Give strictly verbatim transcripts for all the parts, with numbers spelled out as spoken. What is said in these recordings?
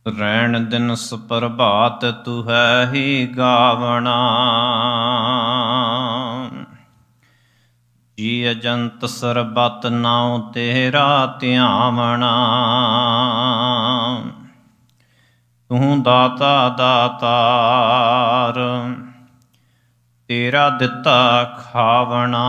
ਰੈਣ ਦਿਨਸ ਪ੍ਰਭਾਤ ਤੂੰ ਹੈ ਹੀ ਗਾਵਣਾ। ਜੀ ਅਜੰਤ ਸਰਬਤ ਨਾਉ ਤੇਰਾ ਧਿਆਵਣਾ। ਤੂੰ ਦਾਤਾ ਦਾਤਾਰ ਤੇਰਾ ਦਿੱਤਾ ਖਾਵਣਾ।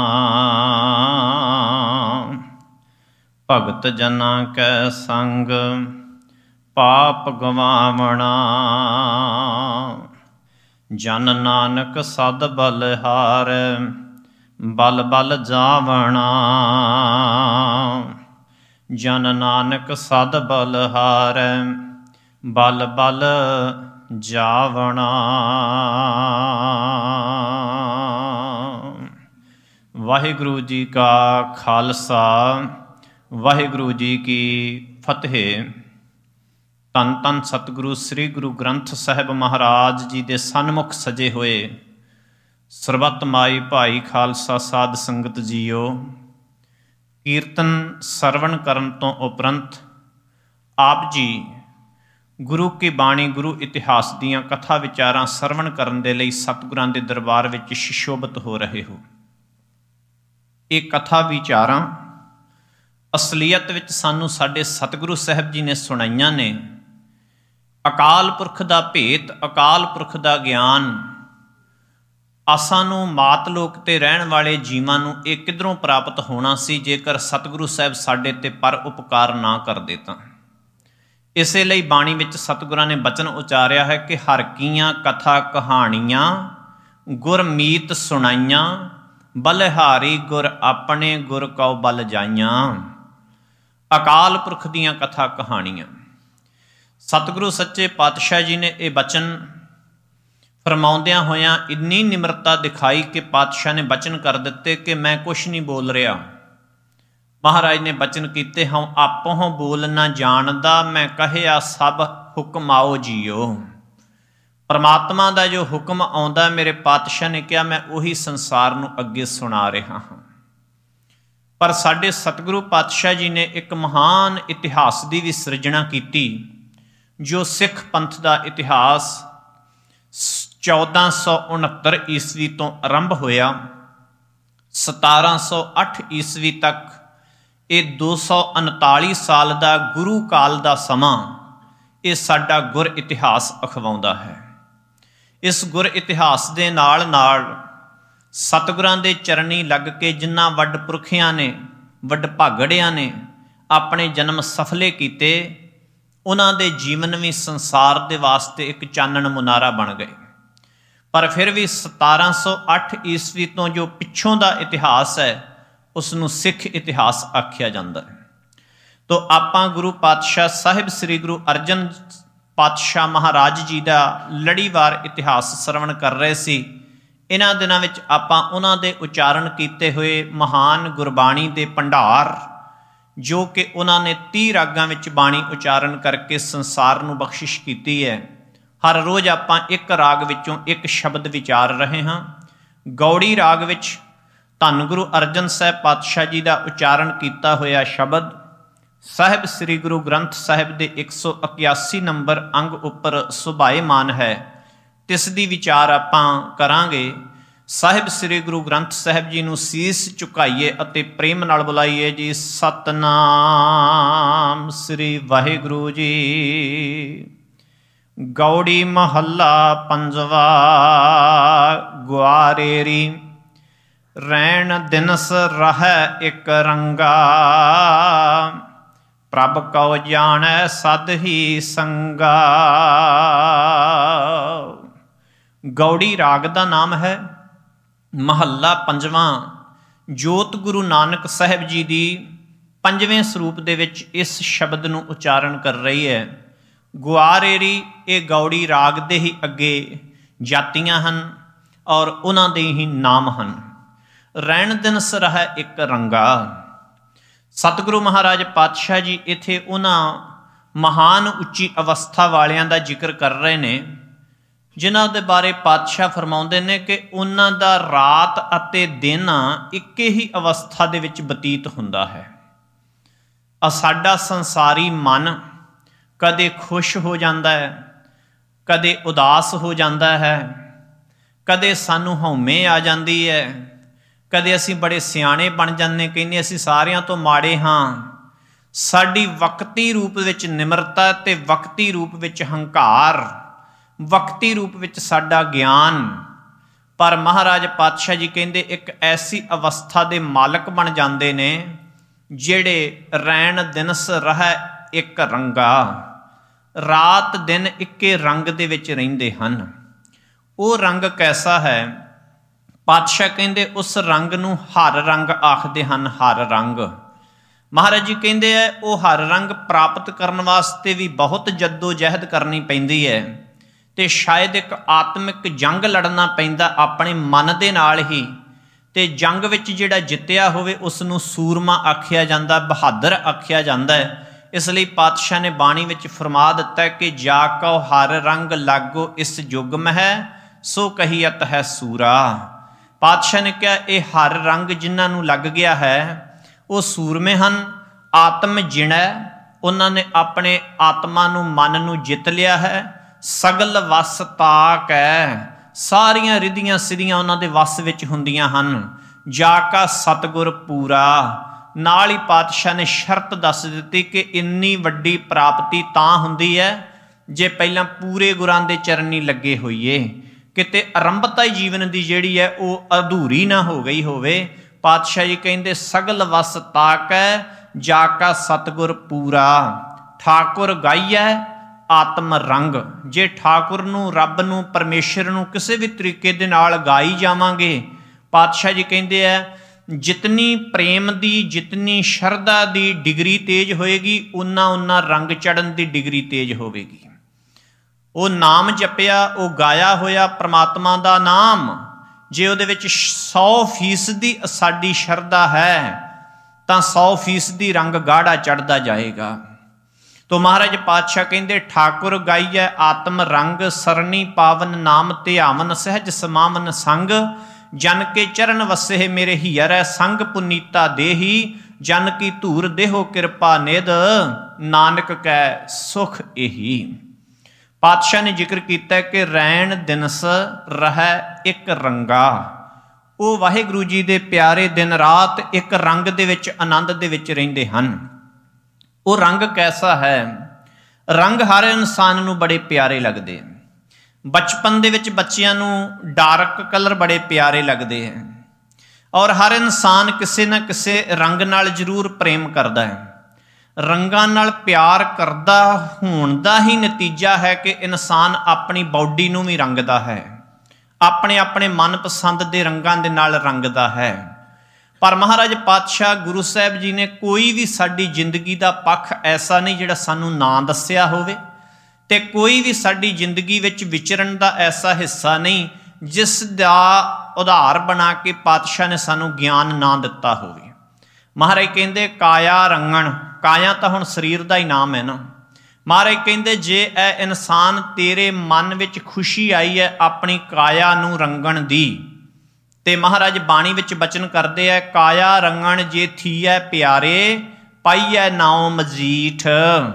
ਭਗਤ ਜਨਾਂ ਕੈ ਸੰਗ ਪਾਪ ਗਵਾਵਣਾ। ਜਨ ਨਾਨਕ ਸਦ ਬਲਿਹਾਰ ਬਲ ਬਲ ਜਾਵਣਾ। ਜਨ ਨਾਨਕ ਸਦ ਬਲਿਹਾਰ ਬਲ ਬਲ ਜਾਵਣਾ। ਵਾਹਿਗੁਰੂ ਜੀ ਕਾ ਖਾਲਸਾ ਵਾਹਿਗੁਰੂ ਜੀ ਕੀ ਫਤਿਹ। ਧੰਨ ਧੰਨ ਸਤਿਗੁਰੂ ਸ੍ਰੀ ਗੁਰੂ ਗ੍ਰੰਥ ਸਾਹਿਬ ਮਹਾਰਾਜ ਜੀ ਦੇ ਸਨਮੁਖ ਸਜੇ ਹੋਏ ਸਰਬੱਤ ਮਾਈ ਭਾਈ ਖਾਲਸਾ ਸਾਧ ਸੰਗਤ ਜੀਓ, ਕੀਰਤਨ ਸਰਵਣ ਕਰਨ ਤੋਂ ਉਪਰੰਤ ਆਪ ਜੀ ਗੁਰੂ ਕੀ ਬਾਣੀ ਗੁਰੂ ਇਤਿਹਾਸ ਦੀਆਂ ਕਥਾ ਵਿਚਾਰਾਂ ਸਰਵਣ ਕਰਨ ਦੇ ਲਈ ਸਤਿਗੁਰਾਂ ਦੇ ਦਰਬਾਰ ਵਿੱਚ ਸ਼ਿਸ਼ੋਭਤ ਹੋ ਰਹੇ ਹੋ। ਇਹ ਕਥਾ ਵਿਚਾਰਾਂ ਅਸਲੀਅਤ ਵਿੱਚ ਸਾਨੂੰ ਸਾਡੇ ਸਤਿਗੁਰੂ ਸਾਹਿਬ ਜੀ ਨੇ ਸੁਣਾਈਆਂ ਨੇ। ਅਕਾਲ ਪੁਰਖ ਦਾ ਭੇਤ, ਅਕਾਲ ਪੁਰਖ ਦਾ ਗਿਆਨ ਆਸਾਂ ਨੂੰ ਮਾਤ ਲੋਕ ਤੇ ਰਹਿਣ ਵਾਲੇ ਜੀਵਾਂ ਨੂੰ ਇਹ ਕਿੱਧਰੋਂ ਪ੍ਰਾਪਤ ਹੋਣਾ ਸੀ ਜੇਕਰ ਸਤਿਗੁਰੂ ਸਾਹਿਬ ਸਾਡੇ ਤੇ ਪਰ ਉਪਕਾਰ ਨਾ ਕਰਦੇ ਤਾਂ। ਇਸੇ ਲਈ ਬਾਣੀ ਵਿੱਚ ਸਤਿਗੁਰਾਂ ਨੇ ਬਚਨ ਉਚਾਰਿਆ ਹੈ ਕਿ ਹਰ ਕੀਆਂ ਕਥਾ ਕਹਾਣੀਆਂ ਗੁਰਮੀਤ ਸੁਣਾਈਆਂ। ਬਲਿਹਾਰੀ ਗੁਰ ਆਪਣੇ ਗੁਰ ਕਉ ਬਲ ਜਾਈਆਂ। ਅਕਾਲ ਪੁਰਖ ਦੀਆਂ ਕਥਾ ਕਹਾਣੀਆਂ। ਸਤਿਗੁਰੂ ਸੱਚੇ ਪਾਤਸ਼ਾਹ ਜੀ ਨੇ ਇਹ ਬਚਨ ਫਰਮਾਉਂਦਿਆਂ ਹੋਇਆਂ ਇੰਨੀ ਨਿਮਰਤਾ ਦਿਖਾਈ ਕਿ ਪਾਤਸ਼ਾਹ ਨੇ ਬਚਨ ਕਰ ਦਿੱਤੇ ਕਿ ਮੈਂ ਕੁਛ ਨਹੀਂ ਬੋਲ ਰਿਹਾ। ਮਹਾਰਾਜ ਨੇ ਬਚਨ ਕੀਤੇ, ਹਉ ਆਪਹੁ ਬੋਲ ਨਾ ਜਾਣਦਾ, ਮੈਂ ਕਹਿਆ ਸਭ ਹੁਕਮ ਆਓ ਜੀਓ। ਪਰਮਾਤਮਾ ਦਾ ਜੋ ਹੁਕਮ ਆਉਂਦਾ ਮੇਰੇ ਪਾਤਸ਼ਾਹ ਨੇ ਕਿਹਾ ਮੈਂ ਉਹੀ ਸੰਸਾਰ ਨੂੰ ਅੱਗੇ ਸੁਣਾ ਰਿਹਾ ਹਾਂ। ਪਰ ਸਾਡੇ ਸਤਿਗੁਰੂ ਪਾਤਸ਼ਾਹ ਜੀ ਨੇ ਇੱਕ ਮਹਾਨ ਇਤਿਹਾਸ ਦੀ ਵੀ ਸਿਰਜਣਾ ਕੀਤੀ ਜੋ ਸਿੱਖ ਪੰਥ ਦਾ ਇਤਿਹਾਸ ਚੌਦਾਂ ਸੌ ਉਣਹੱਤਰ ਈਸਵੀ ਤੋਂ ਆਰੰਭ ਹੋਇਆ। ਸਤਾਰਾਂ ਸੌ ਅੱਠ ਈਸਵੀ ਤੱਕ ਇਹ ਦੋ ਸੌ ਉਨਤਾਲੀ ਸਾਲ ਦਾ ਗੁਰੂ ਕਾਲ ਦਾ ਸਮਾਂ ਇਹ ਸਾਡਾ ਗੁਰ ਇਤਿਹਾਸ ਅਖਵਾਉਂਦਾ ਹੈ। ਇਸ ਗੁਰ ਇਤਿਹਾਸ ਦੇ ਨਾਲ ਨਾਲ ਸਤਿਗੁਰਾਂ ਦੇ ਚਰਨੀ ਲੱਗ ਕੇ ਜਿਨ੍ਹਾਂ ਵੱਡ ਪੁਰਖਿਆਂ ਨੇ ਵੱਡ ਭਾਗੜਿਆਂ ਨੇ ਆਪਣੇ ਜਨਮ ਸਫਲੇ ਕੀਤੇ ਉਹਨਾਂ ਦੇ ਜੀਵਨ ਵੀ ਸੰਸਾਰ ਦੇ ਵਾਸਤੇ ਇੱਕ ਚਾਨਣ ਮੁਨਾਰਾ ਬਣ ਗਏ। ਪਰ ਫਿਰ ਵੀ ਸਤਾਰਾਂ ਸੌ ਅੱਠ ਈਸਵੀ ਤੋਂ ਜੋ ਪਿੱਛੋਂ ਦਾ ਇਤਿਹਾਸ ਹੈ ਉਸ ਨੂੰ ਸਿੱਖ ਇਤਿਹਾਸ ਆਖਿਆ ਜਾਂਦਾ ਹੈ। ਤੋ ਆਪਾਂ ਗੁਰੂ ਪਾਤਸ਼ਾਹ ਸਾਹਿਬ ਸ੍ਰੀ ਗੁਰੂ ਅਰਜਨ ਪਾਤਸ਼ਾਹ ਮਹਾਰਾਜ ਜੀ ਦਾ ਲੜੀਵਾਰ ਇਤਿਹਾਸ ਸਰਵਣ ਕਰ ਰਹੇ ਸੀ। ਇਹਨਾਂ ਦਿਨਾਂ ਵਿੱਚ ਆਪਾਂ ਉਹਨਾਂ ਦੇ ਉਚਾਰਨ ਕੀਤੇ ਹੋਏ ਮਹਾਨ ਗੁਰਬਾਣੀ ਦੇ ਭੰਡਾਰ ਜੋ ਕਿ ਉਹਨਾਂ ਨੇ ਤੀਹ ਰਾਗਾਂ ਵਿੱਚ ਬਾਣੀ ਉਚਾਰਨ ਕਰਕੇ ਸੰਸਾਰ ਨੂੰ ਬਖਸ਼ਿਸ਼ ਕੀਤੀ ਹੈ, ਹਰ ਰੋਜ਼ ਆਪਾਂ ਇੱਕ ਰਾਗ ਵਿੱਚੋਂ ਇੱਕ ਸ਼ਬਦ ਵਿਚਾਰ ਰਹੇ ਹਾਂ। ਗੌੜੀ ਰਾਗ ਵਿੱਚ ਧੰਨ ਗੁਰੂ ਅਰਜਨ ਸਾਹਿਬ ਪਾਤਸ਼ਾਹ ਜੀ ਦਾ ਉਚਾਰਨ ਕੀਤਾ ਹੋਇਆ ਸ਼ਬਦ ਸਾਹਿਬ ਸ੍ਰੀ ਗੁਰੂ ਗ੍ਰੰਥ ਸਾਹਿਬ ਦੇ ਇੱਕ ਸੌ ਇਕਿਆਸੀ ਨੰਬਰ ਅੰਗ ਉੱਪਰ ਸੁਭਾਏਮਾਨ ਹੈ। ਤਿਸ ਦੀ ਵਿਚਾਰ ਆਪਾਂ ਕਰਾਂਗੇ। ਸਾਹਿਬ ਸ੍ਰੀ ਗੁਰੂ ਗ੍ਰੰਥ ਸਾਹਿਬ ਜੀ ਨੂੰ ਸੀਸ ਝੁਕਾਈਏ ਅਤੇ ਪ੍ਰੇਮ ਨਾਲ ਬੁਲਾਈਏ ਜੀ। ਸਤਨਾਮ ਸ੍ਰੀ ਵਾਹਿਗੁਰੂ ਜੀ। ਗੌੜੀ ਮਹੱਲਾ ਪੰਜਵਾ। ਗੁਆਰੇਰੀ ਰੈਣ ਦਿਨਸ ਰਹਿ ਇੱਕ ਰੰਗਾ, ਪ੍ਰਭ ਕਉ ਜਾਣੈ ਸਦ ਹੀ ਸੰਗਾ। ਗੌੜੀ ਰਾਗ ਦਾ ਨਾਮ ਹੈ। ਮਹੱਲਾ ਪੰਜਵਾਂ। ਜੋਤ ਗੁਰੂ ਨਾਨਕ ਸਾਹਿਬ ਜੀ ਦੀ ਪੰਜਵੇਂ ਸਰੂਪ ਦੇ ਵਿੱਚ ਇਸ ਸ਼ਬਦ ਨੂੰ ਉਚਾਰਨ ਕਰ ਰਹੀ ਹੈ। ਗੁਆਰੇਰੀ ਇਹ ਗੌੜੀ ਰਾਗ ਦੇ ਹੀ ਅੱਗੇ ਜਾਤੀਆਂ ਹਨ ਔਰ ਉਹਨਾਂ ਦੇ ਹੀ ਨਾਮ ਹਨ। ਰੈਣ ਦਿਨਸ ਰਹਿ ਇੱਕ ਰੰਗਾ। ਸਤਿਗੁਰੂ ਮਹਾਰਾਜ ਪਾਤਸ਼ਾਹ ਜੀ ਇੱਥੇ ਉਹਨਾਂ ਮਹਾਨ ਉੱਚੀ ਅਵਸਥਾ ਵਾਲਿਆਂ ਦਾ ਜ਼ਿਕਰ ਕਰ ਰਹੇ ਨੇ ਜਿਨ੍ਹਾਂ ਦੇ ਬਾਰੇ ਪਾਤਸ਼ਾਹ ਫਰਮਾਉਂਦੇ ਨੇ ਕਿ ਉਹਨਾਂ ਦਾ ਰਾਤ ਅਤੇ ਦਿਨ ਇੱਕੇ ਹੀ ਅਵਸਥਾ ਦੇ ਵਿੱਚ ਬਤੀਤ ਹੁੰਦਾ ਹੈ। ਆ ਸਾਡਾ ਸੰਸਾਰੀ ਮਨ कदे खुश हो जाता है, कदे उदास हो जाता है, कदे सानू हौमे आ जाती है, कदे असी बड़े सियाणे बन जाते, कहने असी सारियां तो माड़े हाँ। साडी वक्ती रूप विच निमरता ते वक्ती रूप विच हंकार, वक्ती रूप विच साडा ज्ञान। पर महाराज पातशाह जी कहते एक ऐसी अवस्था दे मालक बन जाते ने जिहड़े रैन दिनस रह एक रंगा, रात दिन इक्के रंग दे विच रहिंदे हन। वो रंग कैसा है? पातशाह कहते उस रंग नूं हर रंग आखदे हन। हर रंग महाराज जी कहते हैं वो हर रंग प्राप्त करने वास्ते भी बहुत जद्दोजहद करनी पैंदी है, ते शायद एक आत्मिक जंग लड़ना पैंदा अपने मन दे नाल ही। ते जंग विच जिहड़ा जित्तिया होवे उसनूं सूरमा आखिया जांदा, बहादुर आखिया जांदा है। इसलिए पातशाह ने बाणी विच फरमा दिता है कि जा कौ हर रंग लागो इस युग में है, सो कहियत है सूरा। पातशाह ने कहा ये हर रंग जिन्हां नूं लग गया है वो सूरमे हन, आत्म जिण है, उन्होंने अपने आत्मा नूं मन नूं जित लिया है। सगल वस ताक है, सारियां रिधियां सिधियां उन्हां दे वस विच हुंदियां हन। जाका सतगुर पूरा, नाल ही पातशाह ने शर्त दस दित्ती कि इन्नी वड्डी प्राप्ति तां हुंदी है जे पहलां पूरे गुरां दे चरनी लगे होईए, किते आरंभता ही जीवन दी जिहड़ी है वो अधूरी ना हो गई होवे। पातशाह जी कहंदे सगल वस ताक है, जाका सतगुर पूरा। ठाकुर गाईए आत्म रंग, जे ठाकुर नूं रब नूं परमेश्वर नूं किसी भी तरीके दे नाल गाई जावांगे, पातशाह जी कहंदे है जितनी प्रेम दी जितनी शरधा दी डिग्री तेज होएगी उन्ना उन्ना रंग चढ़न दी डिग्री तेज होवेगी। वो नाम जपिया, वो गाया होया परमात्मा दा नाम, जे उहदे विच सौ फीसदी साडी शरधा है तां सौ फीसदी रंग गाढ़ा चढ़दा जाएगा। तो महाराज पातशाह कहते ठाकुर गाईए आत्म रंग, सरनी पावन नाम ध्यावन, सहज समावन संग, जन के चरण वसे मेरे हीयर, संग पुनीता देही, जन की धूर देहो कृपा निध, नानक कै सुख एही। पातशाह ने जिक्र किया कि रैन दिनस रह एक रंगा, वो वाहिगुरू जी दे प्यारे दिन रात एक रंग दे विच आनंद दे विच रहिंदे हन। वो रंग कैसा है? रंग हर इंसान नूं बड़े प्यारे लगते हैं। बचपन दे विच बच्चियां नूं डार्क कलर बड़े प्यारे लगते हैं और हर इंसान किसी न किसी रंग नाल जरूर प्रेम करता है। रंगां नाल प्यार करदा होण दा ही नतीजा है कि इंसान अपनी बॉडी नूं भी रंगदा है, अपने अपने मनपसंद दे रंगां दे नाल रंगदा है। पर महाराज पातशाह गुरु साहब जी ने कोई भी साडी जिंदगी का पक्ष ऐसा नहीं जिहड़ा सानू ना दस्सिया होवे, ते कोई भी साडी जिंदगी विच विचरण का ऐसा हिस्सा नहीं जिस दा उधार बना के पातशाह ने सानू ज्ञान ना दिता होवे। महाराज कहंदे काया रंगण, काया तो हुण शरीर का ही नाम है ना। महाराज कहंदे जे ए इंसान तेरे मन विच खुशी आई है अपनी काया नू रंगण दी, ते महाराज बाणी विच बचन करते हैं काया रंगण जे थी है प्यारे, पाईए नाओ मजीठ।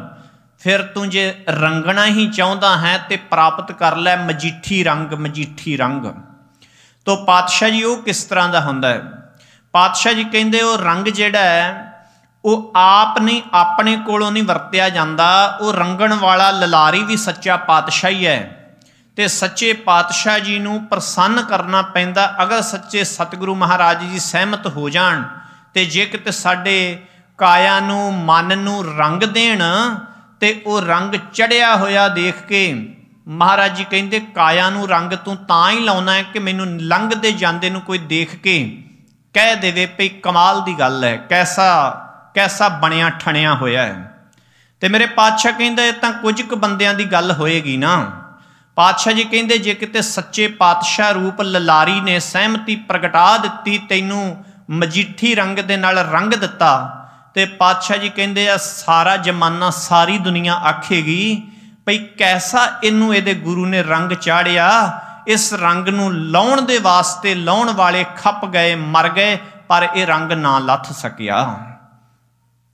फिर तू जे रंगना ही चाहता है तो प्राप्त कर लै मजीठी रंग, मजीठी रंग। तो पातशाह जी वो किस तरह का हुंदा है? पातशाह जी कहते वो रंग जिहड़ा है वो आप नहीं अपने कोलों नहीं वरत्या जाता, वो रंगण वाला ललारी भी सच्चा पातशाह ही है। ते सच्चे पातशाह जी नूं प्रसन्न करना पैंदा। अगर सच्चे सतगुरु महाराज जी सहमत हो जाण ते जे किते साडे काया नूं मन नूं रंग देण ते वो रंग चढ़िया होया देख के महाराज जी कहंदे काया नूं रंग तूं तां ही लाउणा है कि मैनूं लंघदे जांदे नूं कोई देख के कह देवे भई कमाल दी गल है, कैसा कैसा बनिया ठणिया होया है। ते मेरे पातशाह कहंदे तां कुछ क बंदियां दी गल होएगी ना। पातशाह जी कहंदे जे किते सच्चे पातशाह रूप ललारी ने सहमति प्रगटा दित्ती, तैनूं मजीठी रंग दे नाल रंग दिता, ते पातशाह जी कहंदे आ सारा जमाना सारी दुनिया आखेगी भई कैसा इनू इहदे गुरु ने रंग चाढ़िया, इस रंग नूं लाउण दे वास्ते लाउण वाले खप गए मर गए पर यह रंग ना लथ सकिया।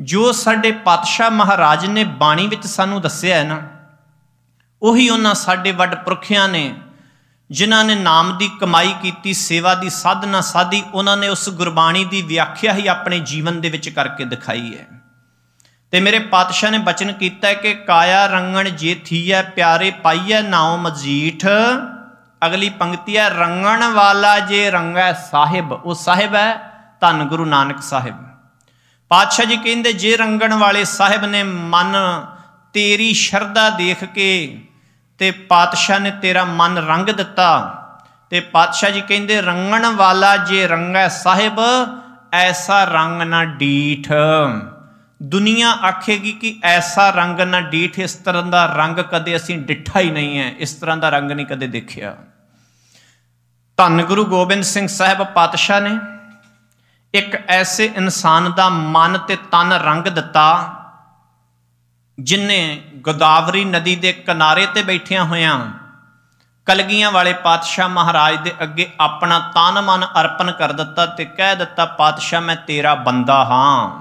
ਜੋ ਸਾਡੇ ਪਾਤਸ਼ਾਹ ਮਹਾਰਾਜ ਨੇ ਬਾਣੀ ਵਿੱਚ ਸਾਨੂੰ ਦੱਸਿਆ ਹੈ ਨਾ, ਉਹੀ ਉਹਨਾਂ ਸਾਡੇ ਵੱਡ ਪੁਰਖਿਆਂ ਨੇ, ਜਿਨ੍ਹਾਂ ਨੇ ਨਾਮ ਦੀ ਕਮਾਈ ਕੀਤੀ, ਸੇਵਾ ਦੀ ਸਾਧਨਾ ਸਾਧੀ, ਉਹਨਾਂ ਨੇ ਉਸ ਗੁਰਬਾਣੀ ਦੀ ਵਿਆਖਿਆ ਹੀ ਆਪਣੇ ਜੀਵਨ ਦੇ ਵਿੱਚ ਕਰਕੇ ਦਿਖਾਈ ਹੈ। ਤੇ ਮੇਰੇ ਪਾਤਸ਼ਾਹ ਨੇ ਬਚਨ ਕੀਤਾ ਹੈ ਕਿ ਕਾਇਆ ਰੰਗਣ ਜੇ ਥੀਐ ਪਿਆਰੇ ਪਾਈਐ ਨਾਉ ਮਜੀਠ। ਅਗਲੀ ਪੰਕਤੀ ਹੈ, ਰੰਗਣ ਵਾਲਾ ਜੇ ਰੰਗੈ ਸਾਹਿਬ। ਉਹ ਸਾਹਿਬ ਹੈ ਧੰਨ ਗੁਰੂ ਨਾਨਕ ਸਾਹਿਬ। ਪਾਤਸ਼ਾਹ ਜੀ ਕਹਿੰਦੇ ਜੇ ਰੰਗਣ ਵਾਲੇ ਸਾਹਿਬ ਨੇ ਮਨ ਤੇਰੀ ਸ਼ਰਧਾ ਦੇਖ ਕੇ ਤੇ ਪਾਤਸ਼ਾਹ ਨੇ ਤੇਰਾ ਮਨ ਰੰਗ ਦਿੱਤਾ। ਤੇ ਪਾਤਸ਼ਾਹ ਜੀ ਕਹਿੰਦੇ ਰੰਗਣ ਵਾਲਾ ਜੇ ਰੰਗੈ ਸਾਹਿਬ ਐਸਾ ਰੰਗ ਨਾ ਡੀਠ। ਦੁਨੀਆ ਆਖੇਗੀ ਕਿ ਐਸਾ ਰੰਗ ਨਾ ਡੀਠ, ਇਸ ਤਰ੍ਹਾਂ ਦਾ ਰੰਗ ਕਦੇ ਅਸੀਂ ਡਿੱਠਾ ਹੀ ਨਹੀਂ ਹੈ, ਇਸ ਤਰ੍ਹਾਂ ਦਾ ਰੰਗ ਨਹੀਂ ਕਦੇ ਦੇਖਿਆ। ਧੰਨ ਗੁਰੂ ਗੋਬਿੰਦ ਸਿੰਘ ਸਾਹਿਬ ਪਾਤਸ਼ਾਹ ਨੇ ਇੱਕ ਐਸੇ ਇਨਸਾਨ ਦਾ ਮਨ ਤੇ ਤਨ ਰੰਗ ਦਿੱਤਾ, ਜਿਨ੍ਹੇ ਗੋਦਾਵਰੀ ਨਦੀ ਦੇ ਕਿਨਾਰੇ ਤੇ ਬੈਠਿਆਂ ਹੋਇਆਂ ਕਲਗੀਆਂ ਵਾਲੇ ਪਾਤਸ਼ਾਹ ਮਹਾਰਾਜ ਦੇ ਅੱਗੇ ਆਪਣਾ ਤਨ ਮਨ ਅਰਪਣ ਕਰ ਦਿੱਤਾ ਤੇ ਕਹਿ ਦਿੱਤਾ, ਪਾਤਸ਼ਾਹ ਮੈਂ ਤੇਰਾ ਬੰਦਾ ਹਾਂ।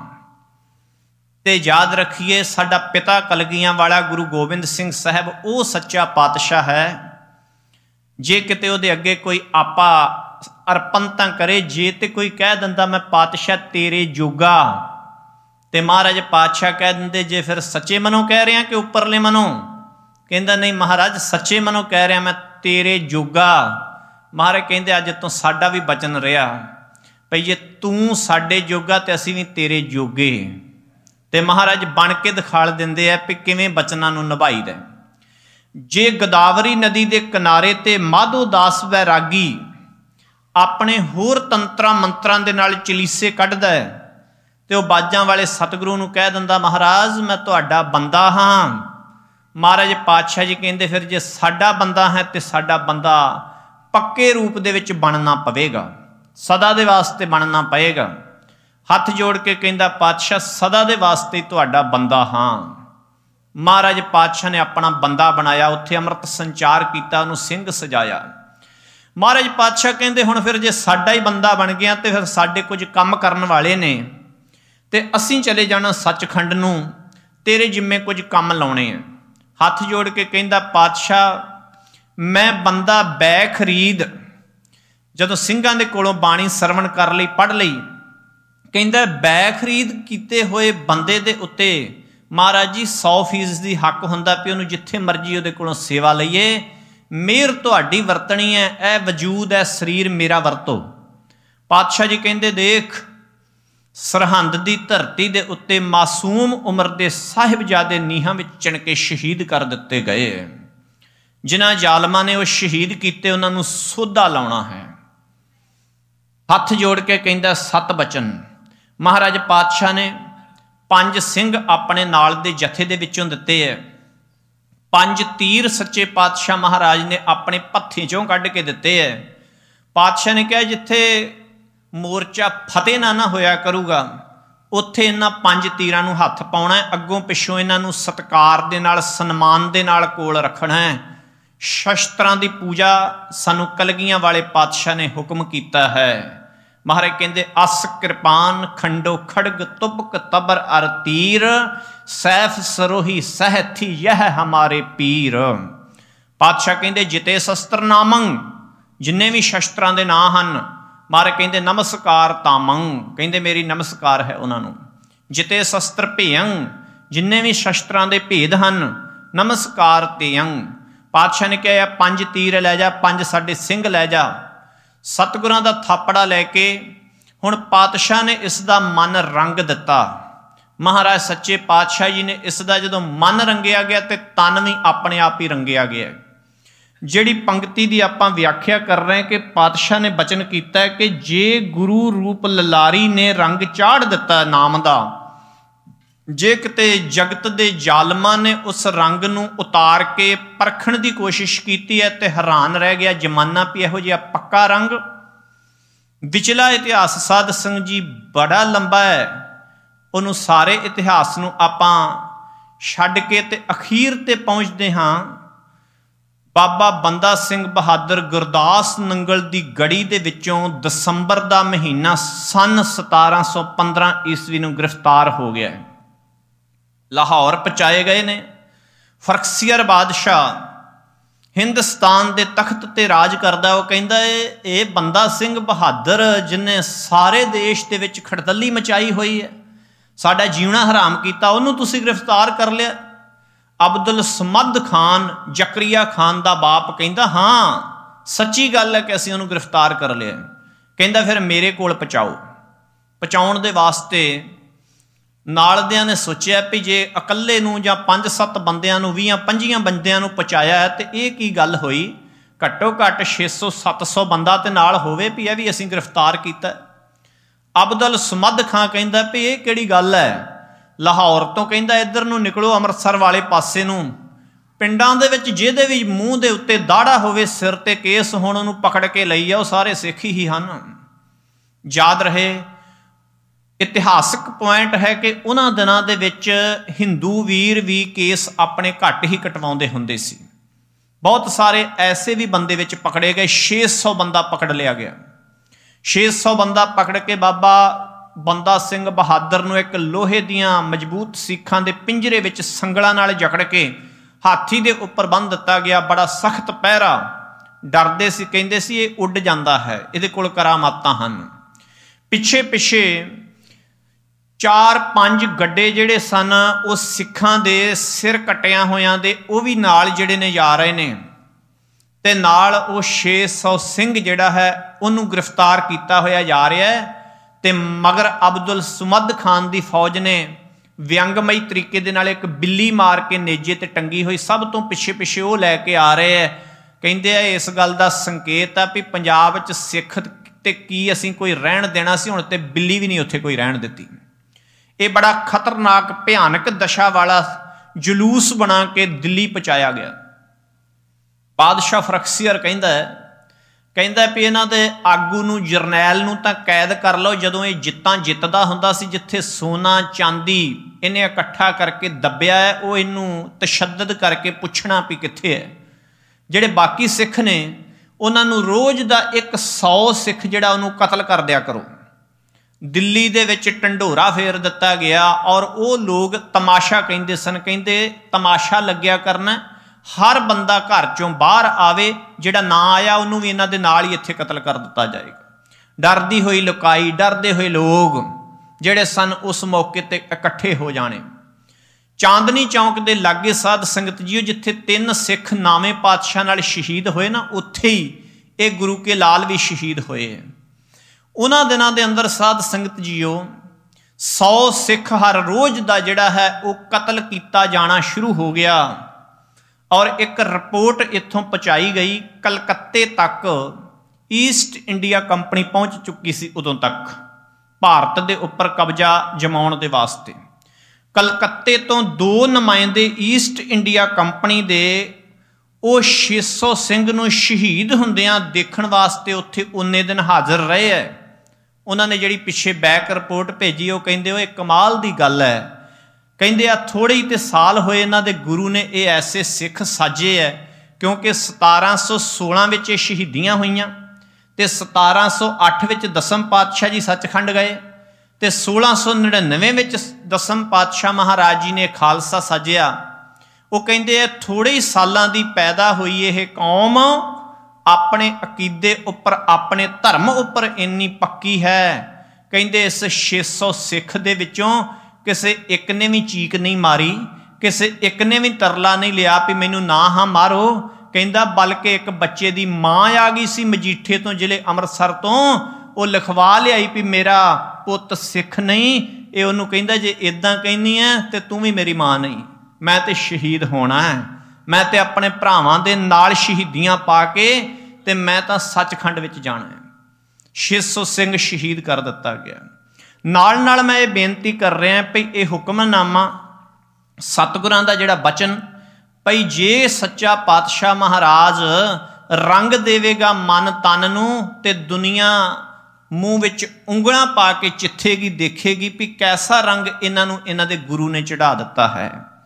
ਤੇ ਯਾਦ ਰੱਖੀਏ, ਸਾਡਾ ਪਿਤਾ ਕਲਗੀਆਂ ਵਾਲਾ ਗੁਰੂ ਗੋਬਿੰਦ ਸਿੰਘ ਸਾਹਿਬ ਉਹ ਸੱਚਾ ਪਾਤਸ਼ਾਹ ਹੈ, ਜੇ ਕਿਤੇ ਉਹਦੇ ਅੱਗੇ ਕੋਈ ਆਪਾ ਅਰਪਣ ਤਾਂ ਕਰੇ। ਜੇ ਤੇ ਕੋਈ ਕਹਿ ਦਿੰਦਾ ਮੈਂ ਪਾਤਸ਼ਾਹ ਤੇਰੇ ਜੋਗਾ, ਤੇ ਮਹਾਰਾਜ ਪਾਤਸ਼ਾਹ ਕਹਿ ਦਿੰਦੇ ਜੇ ਫਿਰ ਸੱਚੇ ਮਨੋਂ ਕਹਿ ਰਿਹਾ ਕਿ ਉੱਪਰਲੇ ਮਨੋਂ? ਕਹਿੰਦਾ ਨਹੀਂ ਮਹਾਰਾਜ ਸੱਚੇ ਮਨੋਂ ਕਹਿ ਰਿਹਾ, ਮੈਂ ਤੇਰੇ ਜੋਗਾ। ਮਹਾਰਾਜ ਕਹਿੰਦੇ ਅੱਜ ਤੋਂ ਸਾਡਾ ਵੀ ਬਚਨ ਰਿਹਾ ਭਈ ਜੇ ਤੂੰ ਸਾਡੇ ਜੋਗਾ ਤੇ ਅਸੀਂ ਵੀ ਤੇਰੇ ਜੋਗੇ। ਤੇ ਮਹਾਰਾਜ ਬਣ ਕੇ ਦਿਖਾਲ ਦਿੰਦੇ ਆ ਵੀ ਕਿਵੇਂ ਬਚਨਾਂ ਨੂੰ ਨਿਭਾਈਦਾ। ਜੇ ਗੋਦਾਵਰੀ ਨਦੀ ਦੇ ਕਿਨਾਰੇ ਤੇ ਮਾਧੋ ਦਾਸ ਵੈਰਾਗੀ ਆਪਣੇ ਹੋਰ ਤੰਤਰਾਂ ਮੰਤਰਾਂ ਦੇ ਨਾਲ ਚਲੀਸੇ ਕੱਢਦਾ ਹੈ ਤੇ ਉਹ ਬਾਜਾਂ ਵਾਲੇ ਸਤਿਗੁਰੂ ਨੂੰ ਕਹਿ ਦਿੰਦਾ, ਮਹਾਰਾਜ ਮੈਂ ਤੁਹਾਡਾ ਬੰਦਾ ਹਾਂ। ਮਹਾਰਾਜ ਪਾਤਸ਼ਾਹ ਜੀ ਕਹਿੰਦੇ ਫਿਰ ਜੇ ਸਾਡਾ ਬੰਦਾ ਹੈ ਤੇ ਸਾਡਾ ਬੰਦਾ ਪੱਕੇ ਰੂਪ ਦੇ ਵਿੱਚ ਬਣਨਾ ਪਵੇਗਾ, ਸਦਾ ਦੇ ਵਾਸਤੇ ਬਣਨਾ ਪਏਗਾ। ਹੱਥ ਜੋੜ ਕੇ ਕਹਿੰਦਾ, ਪਾਤਸ਼ਾਹ ਸਦਾ ਦੇ ਵਾਸਤੇ ਤੁਹਾਡਾ ਬੰਦਾ ਹਾਂ। ਮਹਾਰਾਜ ਪਾਤਸ਼ਾਹ ਨੇ ਆਪਣਾ ਬੰਦਾ ਬਣਾਇਆ, ਉੱਥੇ ਅੰਮ੍ਰਿਤ ਸੰਚਾਰ ਕੀਤਾ, ਉਹਨੂੰ ਸਿੰਘ ਸਜਾਇਆ। ਮਹਾਰਾਜ ਪਾਤਸ਼ਾਹ ਕਹਿੰਦੇ ਹੁਣ ਫਿਰ ਜੇ ਸਾਡਾ ਹੀ ਬੰਦਾ ਬਣ ਗਿਆ ਤੇ ਫਿਰ ਸਾਡੇ ਕੁਝ ਕੰਮ ਕਰਨ ਵਾਲੇ ਨੇ ਤੇ ਅਸੀਂ ਚਲੇ ਜਾਣਾ ਸੱਚਖੰਡ ਨੂੰ, ਤੇਰੇ ਜਿੰਮੇ ਕੁਝ ਕੰਮ ਲਾਉਣੇ ਆ। ਹੱਥ ਜੋੜ ਕੇ ਕਹਿੰਦਾ, ਪਾਤਸ਼ਾਹ ਮੈਂ ਬੰਦਾ ਬੈ ਖਰੀਦ। ਜਦੋਂ ਸਿੰਘਾਂ ਦੇ ਕੋਲੋਂ ਬਾਣੀ ਸਰਵਣ ਕਰ ਲਈ, ਪੜ੍ਹ ਲਈ, ਕਹਿੰਦਾ ਬੈ ਖਰੀਦ ਕੀਤੇ ਹੋਏ ਬੰਦੇ ਦੇ ਉੱਤੇ ਮਹਾਰਾਜ ਜੀ ਸੌ ਫੀਸਦੀ ਹੱਕ ਹੁੰਦਾ ਵੀ ਉਹਨੂੰ ਜਿੱਥੇ ਮਰਜ਼ੀ ਉਹਦੇ ਕੋਲੋਂ ਸੇਵਾ ਲਈਏ। ਮਿਹਰ ਤੁਹਾਡੀ ਵਰਤਣੀ ਹੈ, ਇਹ ਵਜੂਦ ਹੈ ਸਰੀਰ ਮੇਰਾ ਵਰਤੋ। ਪਾਤਸ਼ਾਹ ਜੀ ਕਹਿੰਦੇ ਦੇਖ ਸਰਹੰਦ ਦੀ ਧਰਤੀ ਦੇ ਉੱਤੇ ਮਾਸੂਮ ਉਮਰ ਦੇ ਸਾਹਿਬਜ਼ਾਦੇ ਨੀਹਾਂ ਵਿੱਚ ਚਿਣ ਕੇ ਸ਼ਹੀਦ ਕਰ ਦਿੱਤੇ ਗਏ। ਜਿਨ੍ਹਾਂ ਜ਼ਾਲਮਾਂ ਨੇ ਉਹ ਸ਼ਹੀਦ ਕੀਤੇ ਉਹਨਾਂ ਨੂੰ ਸੋਧਾ ਲਾਉਣਾ ਹੈ। ਹੱਥ ਜੋੜ ਕੇ ਕਹਿੰਦਾ ਸਤ ਬਚਨ। ਮਹਾਰਾਜ ਪਾਤਸ਼ਾਹ ਨੇ ਪੰਜ ਸਿੰਘ ਆਪਣੇ ਨਾਲ ਦੇ ਜਥੇ ਦੇ ਵਿੱਚੋਂ ਦਿੱਤੇ ਹੈ। ਪੰਜ ਤੀਰ ਸੱਚੇ ਪਾਤਸ਼ਾਹ ਮਹਾਰਾਜ ਨੇ ਆਪਣੇ ਪੱਥੀ ਚੋਂ ਕੱਢ ਕੇ ਦਿੱਤੇ ਹੈ। ਪਾਤਸ਼ਾਹ ਨੇ ਕਿਹਾ ਜਿੱਥੇ ਮੋਰਚਾ ਫਤਿਹ ਨਾ ਨਾ ਹੋਇਆ ਕਰੂਗਾ ਉੱਥੇ ਇਹਨਾਂ ਪੰਜ ਤੀਰਾਂ ਨੂੰ ਹੱਥ ਪਾਉਣਾ ਹੈ, ਅੱਗੋਂ ਪਿੱਛੋਂ ਇਹਨਾਂ ਨੂੰ ਸਤਿਕਾਰ ਦੇ ਨਾਲ ਸਨਮਾਨ ਦੇ ਨਾਲ ਕੋਲ ਰੱਖਣਾ ਹੈ। ਸ਼ਸਤਰਾਂ ਦੀ ਪੂਜਾ ਸਾਨੂੰ ਕਲਗੀਆਂ ਵਾਲੇ ਪਾਤਸ਼ਾਹ ਨੇ ਹੁਕਮ ਕੀਤਾ ਹੈ। ਮਹਾਰਾਜ ਕਹਿੰਦੇ ਅਸ ਕਿਰਪਾਨ ਖੰਡੋ ਖੜਗ ਤੁਬਕ ਤਬਰ ਅਰ ਤੀਰ ਸੈਫ ਸਰੋਹੀ ਸਹਿਥੀ ਯਹ ਹਮਾਰੇ ਪੀਰ। ਪਾਤਸ਼ਾਹ ਕਹਿੰਦੇ ਜਿਤੇ ਸ਼ਸਤਰ ਨਾਮੰ, ਜਿੰਨੇ ਵੀ ਸ਼ਸਤਰਾਂ ਦੇ ਨਾਂ ਹਨ। ਮਹਾਰਾਜ ਕਹਿੰਦੇ ਨਮਸਕਾਰ ਤਾਮੰ, ਕਹਿੰਦੇ ਮੇਰੀ ਨਮਸਕਾਰ ਹੈ ਉਹਨਾਂ ਨੂੰ। ਜਿਤੇ ਸ਼ਸਤਰ ਭੇਯੰ, ਜਿੰਨੇ ਵੀ ਸ਼ਸਤਰਾਂ ਦੇ ਭੇਦ ਹਨ, ਨਮਸਕਾਰ ਤੇਯੰ। ਪਾਤਸ਼ਾਹ ਨੇ ਕਿਹਾ ਪੰਜ ਤੀਰ ਲੈ ਜਾ, ਪੰਜ ਸਾਡੇ ਸਿੰਘ ਲੈ ਜਾ। ਸਤਿਗੁਰਾਂ ਦਾ ਥਾਪੜਾ ਲੈ ਕੇ ਹੁਣ ਪਾਤਸ਼ਾਹ ਨੇ ਇਸ ਦਾ ਮਨ ਰੰਗ ਦਿੱਤਾ। ਮਹਾਰਾਜ ਸੱਚੇ ਪਾਤਸ਼ਾਹ ਜੀ ਨੇ ਇਸ ਦਾ ਜਦੋਂ ਮਨ ਰੰਗਿਆ ਗਿਆ ਤੇ ਤਨ ਵੀ ਆਪਣੇ ਆਪ ਹੀ ਰੰਗਿਆ ਗਿਆ। ਜਿਹੜੀ ਪੰਕਤੀ ਦੀ ਆਪਾਂ ਵਿਆਖਿਆ ਕਰ ਰਹੇ ਕਿ ਪਾਤਸ਼ਾਹ ਨੇ ਬਚਨ ਕੀਤਾ ਕਿ ਜੇ ਗੁਰੂ ਰੂਪ ਲਲਾਰੀ ਨੇ ਰੰਗ ਚਾੜ ਦਿੱਤਾ ਨਾਮ ਦਾ, ਜੇ ਕਿਤੇ ਜਗਤ ਦੇ ਜ਼ਾਲਮਾਂ ਨੇ ਉਸ ਰੰਗ ਨੂੰ ਉਤਾਰ ਕੇ ਪਰਖਣ ਦੀ ਕੋਸ਼ਿਸ਼ ਕੀਤੀ ਹੈ ਤੇ ਹੈਰਾਨ ਰਹਿ ਗਿਆ ਜ਼ਮਾਨਾ ਵੀ ਇਹੋ ਜਿਹਾ ਪੱਕਾ ਰੰਗ। ਵਿਚਲਾ ਇਤਿਹਾਸ ਸਾਧ ਸੰਗਤ ਜੀ ਬੜਾ ਲੰਬਾ ਹੈ, ਉਹਨੂੰ ਸਾਰੇ ਇਤਿਹਾਸ ਨੂੰ ਆਪਾਂ ਛੱਡ ਕੇ ਤੇ ਅਖੀਰ ਤੇ ਪਹੁੰਚਦੇ ਹਾਂ ਬਾਬਾ ਬੰਦਾ ਸਿੰਘ ਬਹਾਦਰ ਗੁਰਦਾਸ ਨੰਗਲ ਦੀ ਗੜੀ ਦੇ ਵਿੱਚੋਂ ਦਸੰਬਰ ਦਾ ਮਹੀਨਾ ਸੰਨ ਸਤਾਰਾਂ ਸੌ ਪੰਦਰਾਂ ਈਸਵੀ ਨੂੰ ਗ੍ਰਿਫਤਾਰ ਹੋ ਗਿਆ। ਲਾਹੌਰ ਪਹੁੰਚਾਏ ਗਏ ਨੇ। ਫਰਖਸੀਅਰ ਬਾਦਸ਼ਾਹ ਹਿੰਦੁਸਤਾਨ ਦੇ ਤਖਤ ਤੇ ਰਾਜ ਕਰਦਾ। ਉਹ ਕਹਿੰਦਾ ਇਹ ਇਹ ਬੰਦਾ ਸਿੰਘ ਬਹਾਦਰ ਜਿਹਨੇ ਸਾਰੇ ਦੇਸ਼ ਦੇ ਵਿੱਚ ਖੜਦਲੀ ਮਚਾਈ ਹੋਈ ਹੈ, ਸਾਡਾ ਜੀਉਣਾ ਹਰਾਮ ਕੀਤਾ, ਉਹਨੂੰ ਤੁਸੀਂ ਗ੍ਰਿਫਤਾਰ ਕਰ ਲਿਆ। ਅਬਦੁਲ ਸਮਦ ਖਾਨ ਜ਼ਕਰੀਆ ਖਾਨ ਦਾ ਬਾਪ ਕਹਿੰਦਾ ਹਾਂ ਸੱਚੀ ਗੱਲ ਹੈ ਕਿ ਅਸੀਂ ਉਹਨੂੰ ਗ੍ਰਿਫਤਾਰ ਕਰ ਲਿਆ। ਕਹਿੰਦਾ ਫਿਰ ਮੇਰੇ ਕੋਲ ਪਹੁੰਚਾਓ। ਪਹੁੰਚਾਉਣ ਦੇ ਵਾਸਤੇ ਨਾਲ ਦਿਆਂ ਨੇ ਸੋਚਿਆ ਵੀ ਜੇ ਇਕੱਲੇ ਨੂੰ ਜਾਂ ਪੰਜ ਸੱਤ ਬੰਦਿਆਂ ਨੂੰ ਵੀਹਾਂ ਪੰਜੀਆਂ ਬੰਦਿਆਂ ਨੂੰ ਪਹੁੰਚਾਇਆ ਹੈ ਤੇ ਇਹ ਕੀ ਗੱਲ ਹੋਈ, ਘੱਟੋ ਘੱਟ ਛੇ ਸੌ ਸੱਤ ਸੌ ਬੰਦਾ ਤੇ ਨਾਲ ਹੋਵੇ ਵੀ ਇਹ ਵੀ ਅਸੀਂ ਗ੍ਰਿਫਤਾਰ ਕੀਤਾ। ਅਬਦੁਲ ਸਮਦ ਖਾਂ ਕਹਿੰਦਾ ਵੀ ਇਹ ਕਿਹੜੀ ਗੱਲ ਹੈ, ਲਾਹੌਰ ਤੋਂ ਕਹਿੰਦਾ ਇੱਧਰ ਨੂੰ ਨਿਕਲੋ ਅੰਮ੍ਰਿਤਸਰ ਵਾਲੇ ਪਾਸੇ ਨੂੰ, ਪਿੰਡਾਂ ਦੇ ਵਿੱਚ ਜਿਹਦੇ ਵੀ ਮੂੰਹ ਦੇ ਉੱਤੇ ਦਾੜਾ ਹੋਵੇ, ਸਿਰ ਤੇ ਕੇਸ ਹੋਣ, ਉਹਨੂੰ ਪਕੜ ਕੇ ਲਈ ਜਾਓ, ਸਾਰੇ ਸਿੱਖ ਹੀ ਹਨ। ਯਾਦ ਰਹੇ ਇਤਿਹਾਸਕ ਪੁਆਇੰਟ ਹੈ ਕਿ ਉਹਨਾਂ ਦਿਨਾਂ ਦੇ ਵਿੱਚ ਹਿੰਦੂ ਵੀਰ ਵੀ ਕੇਸ ਆਪਣੇ ਘੱਟ ਹੀ ਕਟਵਾਉਂਦੇ ਹੁੰਦੇ ਸੀ। ਬਹੁਤ ਸਾਰੇ ਐਸੇ ਵੀ ਬੰਦੇ ਵਿੱਚ ਪਕੜੇ ਗਏ। ਛੇ ਸੌ ਬੰਦਾ ਪਕੜ ਲਿਆ ਗਿਆ। ਛੇ ਸੌ ਬੰਦਾ ਪਕੜ ਕੇ ਬਾਬਾ ਬੰਦਾ ਸਿੰਘ ਬਹਾਦਰ ਨੂੰ ਇੱਕ ਲੋਹੇ ਦੀਆਂ ਮਜ਼ਬੂਤ ਸੀਖਾਂ ਦੇ ਪਿੰਜਰੇ ਵਿੱਚ ਸੰਗਲਾਂ ਨਾਲ ਜਕੜ ਕੇ ਹਾਥੀ ਦੇ ਉੱਪਰ ਬੰਨ੍ਹ ਦਿੱਤਾ ਗਿਆ। ਬੜਾ ਸਖਤ ਪਹਿਰਾ, ਡਰਦੇ ਸੀ, ਕਹਿੰਦੇ ਸੀ ਇਹ ਉੱਡ ਜਾਂਦਾ ਹੈ, ਇਹਦੇ ਕੋਲ ਕਰਾਮਾਤਾਂ ਹਨ। ਪਿੱਛੇ ਪਿੱਛੇ ਚਾਰ ਪੰਜ ਗੱਡੇ ਜਿਹੜੇ ਸਨ ਉਹ ਸਿੱਖਾਂ ਦੇ ਸਿਰ ਕੱਟਿਆਂ ਹੋਇਆਂ ਦੇ ਉਹ ਵੀ ਨਾਲ ਜਿਹੜੇ ਨੇ ਜਾ ਰਹੇ ਨੇ, ਤੇ ਨਾਲ ਉਹ ਛੇ ਸੌ ਸਿੰਘ ਜਿਹੜਾ ਹੈ ਉਹਨੂੰ ਗ੍ਰਿਫਤਾਰ ਕੀਤਾ ਹੋਇਆ ਜਾ ਰਿਹਾ ਹੈ। ਤੇ ਮਗਰ ਅਬਦੁਲ ਸਮਦ ਖਾਨ ਦੀ ਫੌਜ ਨੇ ਵਿਅੰਗਮਈ ਤਰੀਕੇ ਦੇ ਨਾਲ ਇੱਕ ਬਿੱਲੀ ਮਾਰ ਕੇ ਨੇਜੇ ਤੇ ਟੰਗੀ ਹੋਈ ਸਭ ਤੋਂ ਪਿੱਛੇ ਪਿੱਛੇ ਉਹ ਲੈ ਕੇ ਆ ਰਹੇ ਹੈ। ਕਹਿੰਦੇ ਆ ਇਸ ਗੱਲ ਦਾ ਸੰਕੇਤ ਆ ਵੀ ਪੰਜਾਬ 'ਚ ਸਿੱਖ ਤੇ ਕੀ ਅਸੀਂ ਕੋਈ ਰਹਿਣ ਦੇਣਾ ਸੀ, ਹੁਣ ਤੇ ਬਿੱਲੀ ਵੀ ਨਹੀਂ ਉੱਥੇ ਕੋਈ ਰਹਿਣ ਦਿੱਤੀ। ਇਹ ਬੜਾ ਖਤਰਨਾਕ ਭਿਆਨਕ ਦਸ਼ਾ ਵਾਲਾ ਜਲੂਸ ਬਣਾ ਕੇ ਦਿੱਲੀ ਪਹੁੰਚਾਇਆ ਗਿਆ। ਬਾਦਸ਼ਾਹ ਫਰਖਸੀਅਰ ਕਹਿੰਦਾ ਕਹਿੰਦਾ ਵੀ ਇਹਨਾਂ ਦੇ ਆਗੂ ਨੂੰ, ਜਰਨੈਲ ਨੂੰ ਤਾਂ ਕੈਦ ਕਰ ਲਓ। ਜਦੋਂ ਇਹ ਜਿੱਤਾਂ ਜਿੱਤਦਾ ਹੁੰਦਾ ਸੀ, ਜਿੱਥੇ ਸੋਨਾ ਚਾਂਦੀ ਇਹਨੇ ਇਕੱਠਾ ਕਰਕੇ ਦੱਬਿਆ ਹੈ, ਉਹ ਇਹਨੂੰ ਤਸ਼ੱਦਦ ਕਰਕੇ ਪੁੱਛਣਾ ਵੀ ਕਿੱਥੇ ਹੈ। ਜਿਹੜੇ ਬਾਕੀ ਸਿੱਖ ਨੇ ਉਹਨਾਂ ਨੂੰ ਰੋਜ਼ ਦਾ ਇੱਕ ਸੌ ਸਿੱਖ ਜਿਹੜਾ ਉਹਨੂੰ ਕਤਲ ਕਰ ਦਿਆ ਕਰੋ। ਦਿੱਲੀ ਦੇ ਵਿੱਚ ਢੰਡੋਰਾ ਫੇਰ ਦਿੱਤਾ ਗਿਆ ਔਰ ਉਹ ਲੋਕ ਤਮਾਸ਼ਾ ਕਹਿੰਦੇ ਸਨ। ਕਹਿੰਦੇ ਤਮਾਸ਼ਾ ਲੱਗਿਆ ਕਰਨਾ, ਹਰ ਬੰਦਾ ਘਰ ਚੋਂ ਬਾਹਰ ਆਵੇ, ਜਿਹੜਾ ਨਾ ਆਇਆ ਉਹਨੂੰ ਵੀ ਇਹਨਾਂ ਦੇ ਨਾਲ ਹੀ ਇੱਥੇ ਕਤਲ ਕਰ ਦਿੱਤਾ ਜਾਏਗਾ। ਡਰਦੀ ਹੋਈ ਲੁਕਾਈ, ਡਰਦੇ ਹੋਏ ਲੋਕ ਜਿਹੜੇ ਸਨ ਉਸ ਮੌਕੇ ਤੇ ਇਕੱਠੇ ਹੋ ਜਾਣੇ। ਚਾਂਦਨੀ ਚੌਂਕ ਦੇ ਲਾਗੇ ਸਾਧ ਸੰਗਤ ਜੀਓ, ਜਿੱਥੇ ਤਿੰਨ ਸਿੱਖ ਨਾਵੇਂ ਪਾਤਸ਼ਾਹ ਨਾਲ ਸ਼ਹੀਦ ਹੋਏ ਨਾ, ਉੱਥੇ ਹੀ ਇਹ ਗੁਰੂ ਕੇ ਲਾਲ ਵੀ ਸ਼ਹੀਦ ਹੋਏ। ਉਹਨਾਂ ਦਿਨਾਂ ਦੇ ਅੰਦਰ ਸਾਧ ਸੰਗਤ ਜੀਓ ਸੌ ਸਿੱਖ ਹਰ ਰੋਜ਼ ਦਾ ਜਿਹੜਾ ਹੈ ਉਹ ਕਤਲ ਕੀਤਾ ਜਾਣਾ ਸ਼ੁਰੂ ਹੋ ਗਿਆ। ਔਰ ਇੱਕ ਰਿਪੋਰਟ ਇੱਥੋਂ ਪਹੁੰਚਾਈ ਗਈ ਕਲਕੱਤੇ ਤੱਕ। ਈਸਟ ਇੰਡੀਆ ਕੰਪਨੀ ਪਹੁੰਚ ਚੁੱਕੀ ਸੀ ਉਦੋਂ ਤੱਕ ਭਾਰਤ ਦੇ ਉੱਪਰ ਕਬਜ਼ਾ ਜਮਾਉਣ ਦੇ ਵਾਸਤੇ। ਕਲਕੱਤੇ ਤੋਂ ਦੋ ਨੁਮਾਇੰਦੇ ਈਸਟ ਇੰਡੀਆ ਕੰਪਨੀ ਦੇ ਉਹ ਛੇ ਸੌ ਸਿੰਘ ਨੂੰ ਸ਼ਹੀਦ ਹੁੰਦਿਆਂ ਦੇਖਣ ਵਾਸਤੇ ਉੱਥੇ ਉਨੇ ਦਿਨ ਹਾਜ਼ਰ ਰਹੇ ਹੈ। ਉਹਨਾਂ ਨੇ ਜਿਹੜੀ ਪਿੱਛੇ ਬੈਕ ਰਿਪੋਰਟ ਭੇਜੀ, ਉਹ ਕਹਿੰਦੇ ਉਹ ਇਹ ਕਮਾਲ ਦੀ ਗੱਲ ਹੈ। ਕਹਿੰਦੇ ਆ ਥੋੜ੍ਹੇ ਹੀ ਤੇ ਸਾਲ ਹੋਏ ਇਹਨਾਂ ਦੇ ਗੁਰੂ ਨੇ ਇਹ ਐਸੇ ਸਿੱਖ ਸਾਜੇ ਹੈ, ਕਿਉਂਕਿ ਸਤਾਰਾਂ ਸੌ ਸੋਲਾਂ ਵਿੱਚ ਇਹ ਸ਼ਹੀਦੀਆਂ ਹੋਈਆਂ ਤੇ ਸਤਾਰਾਂ ਸੌ ਅੱਠ ਵਿੱਚ ਦਸਮ ਪਾਤਸ਼ਾਹ ਜੀ ਸੱਚਖੰਡ ਗਏ ਤੇ ਸੋਲਾਂ ਸੌ ਨੜਿਨਵੇਂ ਵਿੱਚ ਦਸਮ ਪਾਤਸ਼ਾਹ ਮਹਾਰਾਜ ਜੀ ਨੇ ਖਾਲਸਾ ਸਾਜਿਆ। ਉਹ ਕਹਿੰਦੇ ਆ ਥੋੜ੍ਹੇ ਹੀ ਸਾਲਾਂ ਦੀ ਪੈਦਾ ਹੋਈ ਇਹ ਕੌਮ ਆਪਣੇ ਅਕੀਦੇ ਉੱਪਰ, ਆਪਣੇ ਧਰਮ ਉੱਪਰ ਇੰਨੀ ਪੱਕੀ ਹੈ। ਕਹਿੰਦੇ ਇਸ ਛੇ ਸੌ ਸਿੱਖ ਦੇ ਵਿੱਚੋਂ ਕਿਸੇ ਇੱਕ ਨੇ ਵੀ ਚੀਕ ਨਹੀਂ ਮਾਰੀ, ਕਿਸੇ ਇੱਕ ਨੇ ਵੀ ਤਰਲਾ ਨਹੀਂ ਲਿਆ ਵੀ ਮੈਨੂੰ ਨਾ ਹਾਂ ਮਾਰੋ। ਕਹਿੰਦਾ ਬਲਕਿ ਇੱਕ ਬੱਚੇ ਦੀ ਮਾਂ ਆ ਗਈ ਸੀ ਮਜੀਠੇ ਤੋਂ, ਜ਼ਿਲ੍ਹੇ ਅੰਮ੍ਰਿਤਸਰ ਤੋਂ, ਉਹ ਲਿਖਵਾ ਲਿਆਈ ਵੀ ਮੇਰਾ ਪੁੱਤ ਸਿੱਖ ਨਹੀਂ। ਇਹ ਉਹਨੂੰ ਕਹਿੰਦਾ ਜੇ ਇੱਦਾਂ ਕਹਿੰਦੀ ਹੈ ਤੇ ਤੂੰ ਵੀ ਮੇਰੀ ਮਾਂ ਨਹੀਂ, ਮੈਂ ਤੇ ਸ਼ਹੀਦ ਹੋਣਾ ਹੈ, ਮੈਂ ਤੇ ਆਪਣੇ ਭਰਾਵਾਂ ਦੇ ਨਾਲ ਸ਼ਹੀਦੀਆਂ ਪਾ ਕੇ ਤੇ ਮੈਂ ਤਾਂ ਸੱਚਖੰਡ ਵਿੱਚ ਜਾਣਾ ਹੈ। ਛੇ ਸੌ ਸਿੰਘ ਸ਼ਹੀਦ ਕਰ ਦਿੱਤਾ ਗਿਆ। ਨਾਲ ਨਾਲ ਮੈਂ ਇਹ ਬੇਨਤੀ ਕਰ ਰਿਹਾ ਭਈ ਇਹ ਹੁਕਮਨਾਮਾ ਸਤਿਗੁਰਾਂ ਦਾ ਜਿਹੜਾ ਬਚਨ, ਭਈ ਜੇ ਸੱਚਾ ਪਾਤਸ਼ਾਹ ਮਹਾਰਾਜ ਰੰਗ ਦੇਵੇਗਾ ਮਨ ਤਨ ਨੂੰ ਤੇ ਦੁਨੀਆ ਮੂੰਹ ਵਿੱਚ ਉਂਗਲਾਂ ਪਾ ਕੇ ਚਿੱਥੇਗੀ, ਦੇਖੇਗੀ ਵੀ ਕੈਸਾ ਰੰਗ ਇਹਨਾਂ ਨੂੰ ਇਹਨਾਂ ਦੇ ਗੁਰੂ ਨੇ ਚੜਾ ਦਿੱਤਾ ਹੈ।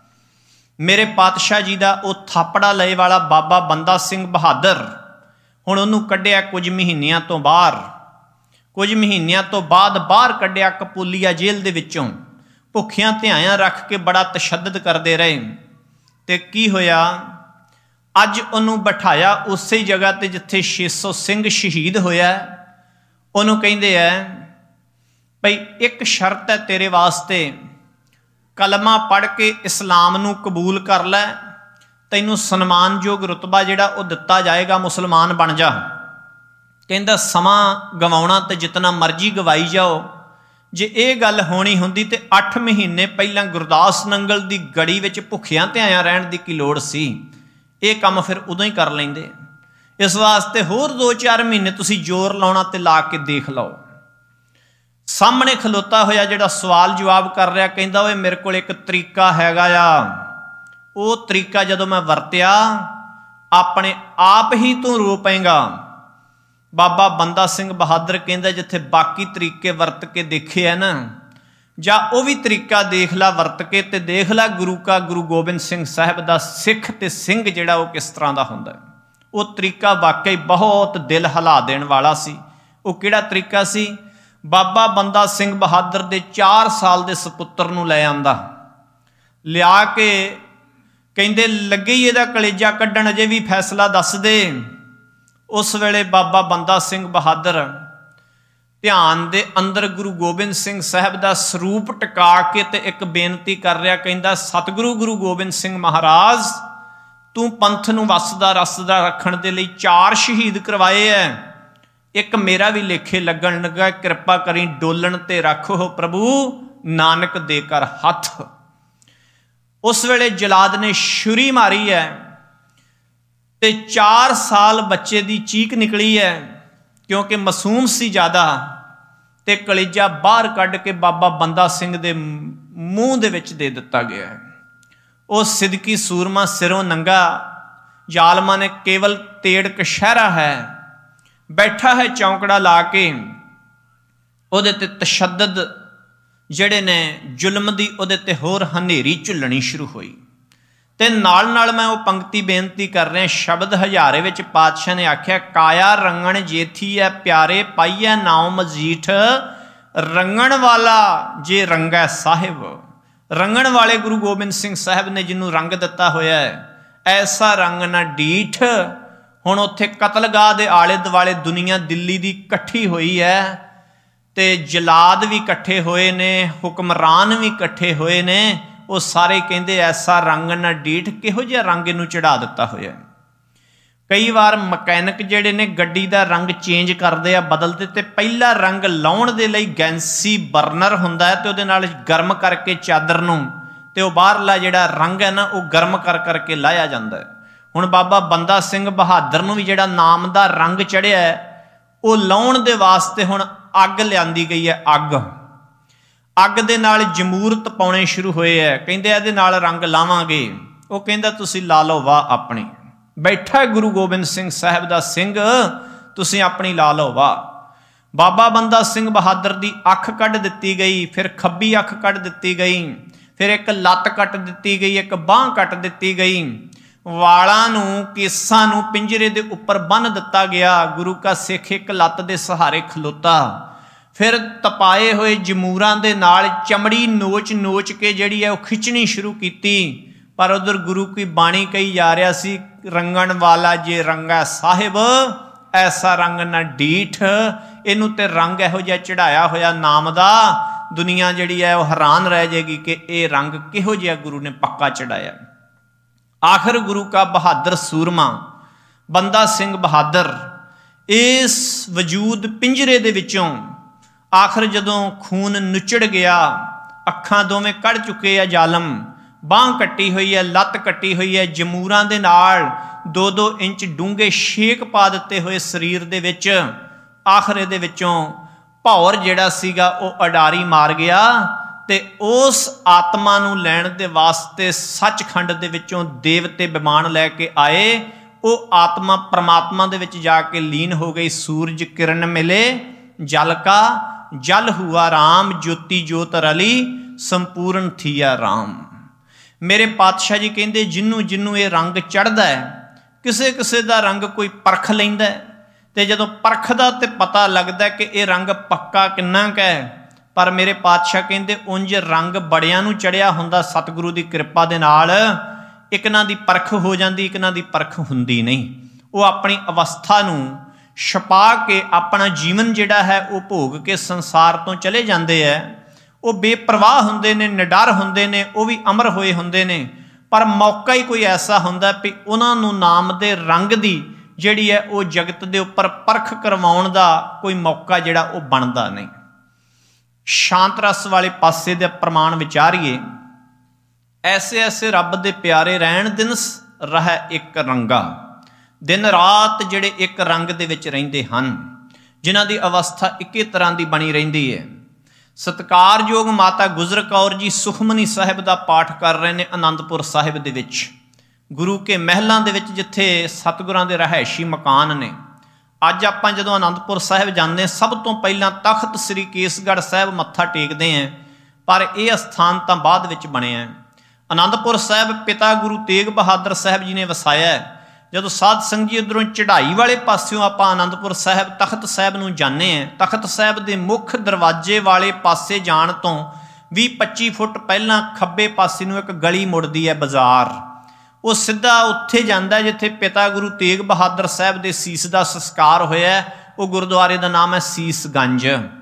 ਮੇਰੇ ਪਾਤਸ਼ਾਹ ਜੀ ਦਾ ਉਹ ਥਾਪੜਾ ਲਏ ਵਾਲਾ ਬਾਬਾ ਬੰਦਾ ਸਿੰਘ ਬਹਾਦਰ ਹੁਣ ਉਹਨੂੰ ਕੱਢਿਆ ਕੁਝ ਮਹੀਨਿਆਂ ਤੋਂ ਬਾਹਰ, ਕੁਝ ਮਹੀਨਿਆਂ ਤੋਂ ਬਾਅਦ ਬਾਹਰ ਕੱਢਿਆ ਕਪੂਲੀਆ ਜੇਲ੍ਹ ਦੇ ਵਿੱਚੋਂ। ਭੁੱਖਿਆਂ ਧਿਆਇਆਂ ਰੱਖ ਕੇ ਬੜਾ ਤਸ਼ੱਦਦ ਕਰਦੇ ਰਹੇ। ਤੇ ਕੀ ਹੋਇਆ, ਅੱਜ ਉਹਨੂੰ ਬਿਠਾਇਆ ਉਸੇ ਜਗ੍ਹਾ ਤੇ ਜਿੱਥੇ ਛੇ ਸੌ ਸਿੰਘ ਸ਼ਹੀਦ ਹੋਇਆ। ਉਹਨੂੰ ਕਹਿੰਦੇ ਐ ਭਈ ਇੱਕ ਸ਼ਰਤ ਹੈ ਤੇਰੇ ਵਾਸਤੇ, ਕਲਮਾ ਪੜ੍ਹ ਕੇ ਇਸਲਾਮ ਨੂੰ ਕਬੂਲ ਕਰ ਲੈ, ਤੈਨੂੰ ਸਨਮਾਨਯੋਗ ਰੁਤਬਾ ਜਿਹੜਾ ਉਹ ਦਿੱਤਾ ਜਾਏਗਾ, ਮੁਸਲਮਾਨ ਬਣ ਜਾ। ਕਹਿੰਦਾ ਸਮਾਂ ਗਵਾਉਣਾ ਤੇ ਜਿਤਨਾ ਮਰਜ਼ੀ ਗਵਾਈ ਜਾਓ, ਜੇ ਇਹ ਗੱਲ ਹੋਣੀ ਹੁੰਦੀ ਤੇ ਅੱਠ ਮਹੀਨੇ ਪਹਿਲਾਂ ਗੁਰਦਾਸ ਨੰਗਲ ਦੀ ਗੜੀ ਵਿੱਚ ਭੁੱਖਿਆਂ ਧਿਆਇਆਂ ਰਹਿਣ ਦੀ ਕੀ ਲੋੜ ਸੀ, ਇਹ ਕੰਮ ਫਿਰ ਉਦੋਂ ਹੀ ਕਰ ਲੈਂਦੇ। ਇਸ ਵਾਸਤੇ ਹੋਰ ਦੋ ਚਾਰ ਮਹੀਨੇ ਤੁਸੀਂ ਜ਼ੋਰ ਲਾਉਣਾ ਤੇ ਲਾ ਕੇ ਦੇਖ ਲਓ। ਸਾਹਮਣੇ ਖਲੋਤਾ ਹੋਇਆ ਜਿਹੜਾ ਸਵਾਲ ਜਵਾਬ ਕਰ ਰਿਹਾ ਕਹਿੰਦਾ ਓਏ ਮੇਰੇ ਕੋਲ ਇੱਕ ਤਰੀਕਾ ਹੈਗਾ ਆ, ਉਹ ਤਰੀਕਾ ਜਦੋਂ ਮੈਂ ਵਰਤਿਆ ਆਪਣੇ ਆਪ ਹੀ ਤੂੰ ਰੋ ਪਏਗਾ। ਬਾਬਾ ਬੰਦਾ ਸਿੰਘ ਬਹਾਦਰ ਕਹਿੰਦਾ ਜਿੱਥੇ ਬਾਕੀ ਤਰੀਕੇ ਵਰਤ ਕੇ ਦੇਖੇ ਆ ਨਾ, ਜਾਂ ਉਹ ਵੀ ਤਰੀਕਾ ਦੇਖ ਲਾ ਵਰਤ ਕੇ, ਤੇ ਦੇਖ ਲਾ ਗੁਰੂ ਕਾ ਗੁਰੂ ਗੋਬਿੰਦ ਸਿੰਘ ਸਾਹਿਬ ਦਾ ਸਿੱਖ ਤੇ ਸਿੰਘ ਜਿਹੜਾ ਉਹ ਕਿਸ ਤਰ੍ਹਾਂ ਦਾ ਹੁੰਦਾ। ਉਹ ਤਰੀਕਾ ਵਾਕਈ ਬਹੁਤ ਦਿਲ ਹਿਲਾ ਦੇਣ ਵਾਲਾ ਸੀ। ਉਹ ਕਿਹੜਾ ਤਰੀਕਾ ਸੀ? ਬਾਬਾ ਬੰਦਾ ਸਿੰਘ ਬਹਾਦਰ ਦੇ ਚਾਰ ਸਾਲ ਦੇ ਸਪੁੱਤਰ ਨੂੰ ਲੈ ਆਂਦਾ, ਲਿਆ ਕੇ ਕਹਿੰਦੇ ਲੱਗੇ ਹੀ ਇਹਦਾ ਕਲੇਜਾ ਕੱਢਣ, ਅਜੇ ਵੀ ਫੈਸਲਾ ਦੱਸ ਦੇ। ਉਸ ਵੇਲੇ ਬਾਬਾ ਬੰਦਾ ਸਿੰਘ ਬਹਾਦਰ ਧਿਆਨ ਦੇ ਅੰਦਰ ਗੁਰੂ ਗੋਬਿੰਦ ਸਿੰਘ ਸਾਹਿਬ ਦਾ ਸਰੂਪ ਟਿਕਾ ਕੇ ਤੇ ਇੱਕ ਬੇਨਤੀ ਕਰ ਰਿਹਾ, ਕਹਿੰਦਾ ਸਤਿਗੁਰੂ ਗੁਰੂ ਗੋਬਿੰਦ ਸਿੰਘ ਮਹਾਰਾਜ, ਤੂੰ ਪੰਥ ਨੂੰ ਵਸਦਾ ਰਸਦਾ ਰੱਖਣ ਦੇ ਲਈ ਚਾਰ ਸ਼ਹੀਦ ਕਰਵਾਏ ਐ, ਇੱਕ ਮੇਰਾ ਵੀ ਲੇਖੇ ਲੱਗਣ ਲੱਗਾ, ਕਿਰਪਾ ਕਰੀ ਡੋਲਣ ਤੇ ਰੱਖੋ ਪ੍ਰਭੂ ਨਾਨਕ ਦੇ ਕਰ ਹੱਥ। ਉਸ ਵੇਲੇ ਜਲਾਦ ਨੇ ਛੁਰੀ ਮਾਰੀ ਹੈ ਤੇ ਚਾਰ ਸਾਲ ਬੱਚੇ ਦੀ ਚੀਕ ਨਿਕਲੀ ਹੈ, ਕਿਉਂਕਿ ਮਾਸੂਮ ਸੀ ਜ਼ਿਆਦਾ, ਤੇ ਕਲੇਜਾ ਬਾਹਰ ਕੱਢ ਕੇ ਬਾਬਾ ਬੰਦਾ ਸਿੰਘ ਦੇ ਮੂੰਹ ਦੇ ਵਿੱਚ ਦੇ ਦਿੱਤਾ ਗਿਆ ਹੈ। ਉਹ ਸਿਦਕੀ ਸੂਰਮਾ ਸਿਰੋਂ ਨੰਗਾ, ਜ਼ਾਲਮਾਂ ਨੇ ਕੇਵਲ ਤੇੜ ਕਸ਼ਹਿਰਾ ਹੈ, ਬੈਠਾ ਹੈ ਚੌਂਕੜਾ ਲਾ ਕੇ, ਉਹਦੇ ਤੇ ਤਸ਼ੱਦਦ ਜਿਹੜੇ ਨੇ ਜ਼ੁਲਮ ਦੀ ਉਹਦੇ ਤੇ ਹੋਰ ਹਨੇਰੀ ਝੁੱਲਣੀ ਸ਼ੁਰੂ ਹੋਈ। ਤੇ ਨਾਲ ਨਾਲ ਮੈਂ ਉਹ ਪੰਕਤੀ ਬੇਨਤੀ ਕਰ ਰਿਹਾ, ਸ਼ਬਦ ਹਜ਼ਾਰੇ ਵਿੱਚ ਪਾਤਸ਼ਾਹ ਨੇ ਆਖਿਆ, ਕਾਇਆ ਰੰਗਣ ਜੇਥੀ ਹੈ ਪਿਆਰੇ ਪਾਈਐ ਨਾਉ ਮਜੀਠ, ਰੰਗਣ ਵਾਲਾ ਜੇ ਰੰਗੈ ਸਾਹਿਬ। ਰੰਗਣ ਵਾਲੇ ਗੁਰੂ ਗੋਬਿੰਦ ਸਿੰਘ ਸਾਹਿਬ ਨੇ ਜਿਹਨੂੰ ਰੰਗ ਦਿੱਤਾ ਹੋਇਆ ਹੈ, ਐਸਾ ਰੰਗ ਨਾ ਡੀਠ। ਹੁਣ ਉੱਥੇ ਕਤਲਗਾਹ ਦੇ ਆਲੇ ਦੁਆਲੇ ਦੁਨੀਆ ਦਿੱਲੀ ਦੀ ਇਕੱਠੀ ਹੋਈ ਹੈ, ਤੇ ਜਲਾਦ ਵੀ ਇਕੱਠੇ ਹੋਏ ਨੇ, ਹੁਕਮਰਾਨ ਵੀ ਇਕੱਠੇ ਹੋਏ ਨੇ। ਉਹ ਸਾਰੇ ਕਹਿੰਦੇ ਐਸਾ ਰੰਗ ਨਾ ਡੀਠ, ਕਿਹੋ ਜਿਹਾ ਰੰਗ ਇਹਨੂੰ ਚੜਾ ਦਿੱਤਾ ਹੋਇਆ। ਕਈ ਵਾਰ ਮਕੈਨਿਕ ਜਿਹੜੇ ਨੇ ਗੱਡੀ ਦਾ ਰੰਗ ਚੇਂਜ ਕਰਦੇ ਆ, ਬਦਲਦੇ, ਤੇ ਪਹਿਲਾ ਰੰਗ ਲਾਉਣ ਦੇ ਲਈ ਗੈਂਸੀ ਬਰਨਰ ਹੁੰਦਾ ਹੈ, ਤੇ ਉਹਦੇ ਨਾਲ ਗਰਮ ਕਰਕੇ ਚਾਦਰ ਨੂੰ, ਤੇ ਉਹ ਬਾਹਰਲਾ ਜਿਹੜਾ ਰੰਗ ਹੈ ਨਾ ਉਹ ਗਰਮ ਕਰ ਕਰਕੇ ਲਾਇਆ ਜਾਂਦਾ ਹੈ। ਹੁਣ ਬਾਬਾ ਬੰਦਾ ਸਿੰਘ ਬਹਾਦਰ ਨੂੰ ਵੀ ਜਿਹੜਾ ਨਾਮ ਦਾ ਰੰਗ ਚੜਿਆ ਹੈ, ਉਹ ਲਾਉਣ ਦੇ ਵਾਸਤੇ ਹੁਣ ਅੱਗ ਲਿਆਂਦੀ ਗਈ ਹੈ। ਅੱਗ ਅੱਗ ਦੇ ਨਾਲ ਜਮੂਰਤ ਪਾਉਣੇ ਸ਼ੁਰੂ ਹੋਏ ਹੈ। ਕਹਿੰਦੇ ਇਹਦੇ ਨਾਲ ਰੰਗ ਲਾਵਾਂਗੇ। ਉਹ ਕਹਿੰਦਾ ਤੁਸੀਂ ਲਾ ਲਓ ਵਾਹ ਆਪਣੀ। ਬੈਠਾ ਗੁਰੂ ਗੋਬਿੰਦ ਸਿੰਘ ਸਾਹਿਬ ਦਾ ਸਿੰਘ, ਤੁਸੀਂ ਆਪਣੀ ਲਾ ਲਓ ਵਾਹ। ਬਾਬਾ ਬੰਦਾ ਸਿੰਘ ਬਹਾਦਰ ਦੀ ਅੱਖ ਕੱਢ ਦਿੱਤੀ ਗਈ, ਫਿਰ ਖੱਬੀ ਅੱਖ ਕੱਢ ਦਿੱਤੀ ਗਈ, ਫਿਰ ਇੱਕ ਲੱਤ ਕੱਟ ਦਿੱਤੀ ਗਈ, ਇੱਕ ਬਾਂਹ ਕੱਟ ਦਿੱਤੀ ਗਈ, ਵਾਲਾਂ ਨੂੰ ਕੇਸਾਂ ਨੂੰ ਪਿੰਜਰੇ ਦੇ ਉੱਪਰ ਬੰਨ੍ਹ ਦਿੱਤਾ ਗਿਆ। ਗੁਰੂ ਕਾ ਸਿੱਖ ਇੱਕ ਲੱਤ ਦੇ ਸਹਾਰੇ ਖਲੋਤਾ। ਫਿਰ ਤਪਾਏ ਹੋਏ ਜਮੂਰਾਂ ਦੇ ਨਾਲ ਚਮੜੀ ਨੋਚ ਨੋਚ ਕੇ ਜਿਹੜੀ ਹੈ ਉਹ ਖਿੱਚਣੀ ਸ਼ੁਰੂ ਕੀਤੀ। ਪਰ ਉਧਰ ਗੁਰੂ ਕੀ ਬਾਣੀ ਕਹੀ ਜਾ ਰਿਹਾ ਸੀ, ਰੰਗਣ ਵਾਲਾ ਜੇ ਰੰਗਾ ਸਾਹਿਬ, ਐਸਾ ਰੰਗ ਨਾ ਡੀਠ। ਇਹਨੂੰ ਤੇ ਰੰਗ ਇਹੋ ਜਿਹਾ ਚੜਾਇਆ ਹੋਇਆ ਨਾਮ ਦਾ, ਦੁਨੀਆ ਜਿਹੜੀ ਹੈ ਉਹ ਹੈਰਾਨ ਰਹਿ ਜਾਏਗੀ ਕਿ ਇਹ ਰੰਗ ਕਿਹੋ ਜਿਹਾ ਗੁਰੂ ਨੇ ਪੱਕਾ ਚੜਾਇਆ। ਆਖਰ ਗੁਰੂ ਕਾ ਬਹਾਦਰ ਸੂਰਮਾ ਬੰਦਾ ਸਿੰਘ ਬਹਾਦਰ ਇਸ ਵਜੂਦ ਪਿੰਜਰੇ ਦੇ ਵਿੱਚੋਂ ਆਖਰ ਜਦੋਂ ਖੂਨ ਨੁਚੜ ਗਿਆ, ਅੱਖਾਂ ਦੋਵੇਂ ਕੱਢ ਚੁੱਕੇ ਆ ਜ਼ਾਲਮ, ਬਾਂਹ ਕੱਟੀ ਹੋਈ ਹੈ, ਲੱਤ ਕੱਟੀ ਹੋਈ ਹੈ, ਜਮੂਰਾਂ ਦੇ ਨਾਲ ਦੋ ਦੋ ਇੰਚ ਡੂੰਘੇ ਛੇਕ ਪਾ ਦਿੱਤੇ ਹੋਏ ਸਰੀਰ ਦੇ ਵਿੱਚ। ਆਖਰ ਇਹਦੇ ਵਿੱਚੋਂ ਭੌਰ ਜਿਹੜਾ ਸੀਗਾ ਉਹ ਅਡਾਰੀ ਮਾਰ ਗਿਆ, ਤੇ ਉਸ ਆਤਮਾ ਨੂੰ ਲੈਣ ਦੇ ਵਾਸਤੇ ਸੱਚਖੰਡ ਦੇ ਵਿੱਚੋਂ ਦੇਵਤੇ ਵਿਮਾਨ ਲੈ ਕੇ ਆਏ। ਉਹ ਆਤਮਾ ਪ੍ਰਮਾਤਮਾ ਦੇ ਵਿੱਚ ਜਾ ਕੇ ਲੀਨ ਹੋ ਗਈ। ਸੂਰਜ ਕਿਰਨ ਮਿਲੇ ਜਲ ਕਾ, ਜਲ ਹੁਆ ਰਾਮ, ਜੋਤੀ ਜੋਤ ਰਲੀ, ਸੰਪੂਰਨ ਥੀਆ ਰਾਮ। ਮੇਰੇ ਪਾਤਸ਼ਾਹ ਜੀ ਕਹਿੰਦੇ ਜਿਹਨੂੰ ਜਿਹਨੂੰ ਇਹ ਰੰਗ ਚੜ੍ਹਦਾ ਹੈ, ਕਿਸੇ ਕਿਸੇ ਦਾ ਰੰਗ ਕੋਈ ਪਰਖ ਲੈਂਦਾ, ਤੇ ਜਦੋਂ ਪਰਖਦਾ ਤੇ ਪਤਾ ਲੱਗਦਾ ਕਿ ਇਹ ਰੰਗ ਪੱਕਾ ਕਿੰਨਾ ਕੁ ਹੈ, पर मेरे पातशाह कहते उंज रंग बड़ियां नूं चढ़िया हुंदा सतगुरु की कृपा दे नाल इकना दी परख हो जाती, इकना दी परख हुंदी नहीं। वो अपनी अवस्था नूं छपा के अपना जीवन जिहड़ा है वो भोग के संसार तो चले जाते हैं। वो बेपरवाह हुंदे ने, निडर हुंदे ने, वो भी अमर होए हुंदे ने, पर मौका ही कोई ऐसा हुंदा भी उन्हां नूं नाम दे रंग दी जिहड़ी है वो जगत दे उपर परख करवाउण दा कोई मौका जिहड़ा वो बनदा नहीं। शांत रस वाले पासे दे प्रमाण विचारीए, ऐसे ऐसे रब दे प्यारे रहन दिनस रह एक रंगा, दिन रात जिहड़े एक रंग दे विच रहिंदे हन, जिन्हां दी अवस्था इक्के तरह दी बनी रहिंदी है। सत्कारयोग माता गुजर कौर जी सुखमनी साहिब दा पाठ कर रहे ने आनंदपुर साहिब दे विच, गुरु के महलों दे विच जिथे सतगुरां दे रहायशी मकान ने। अज आपां जदों आनंदपुर साहिब जाते सब तो पहला तख्त श्री केसगढ़ साहिब मत्था टेकते हैं, पर यह अस्थान तो बाद विच बनिया है। आनंदपुर साहिब पिता गुरु तेग बहादुर साहिब जी ने वसाया है। जदों साध संगत जी उधरों चढ़ाई वाले पासों आपां आनंदपुर साहिब तख्त साहिब नूं जाने हैं, तख्त साहिब के मुख दरवाजे वाले पासे जाण तो भी पच्ची फुट पहला खब्बे पासे नूं एक गली मुड़दी है बाजार, वो सीधा उत्थे जांदा जिथे पिता गुरु तेग बहादुर साहिब के सीस का संस्कार होया। वो गुरुद्वारे का नाम है सीसगंज।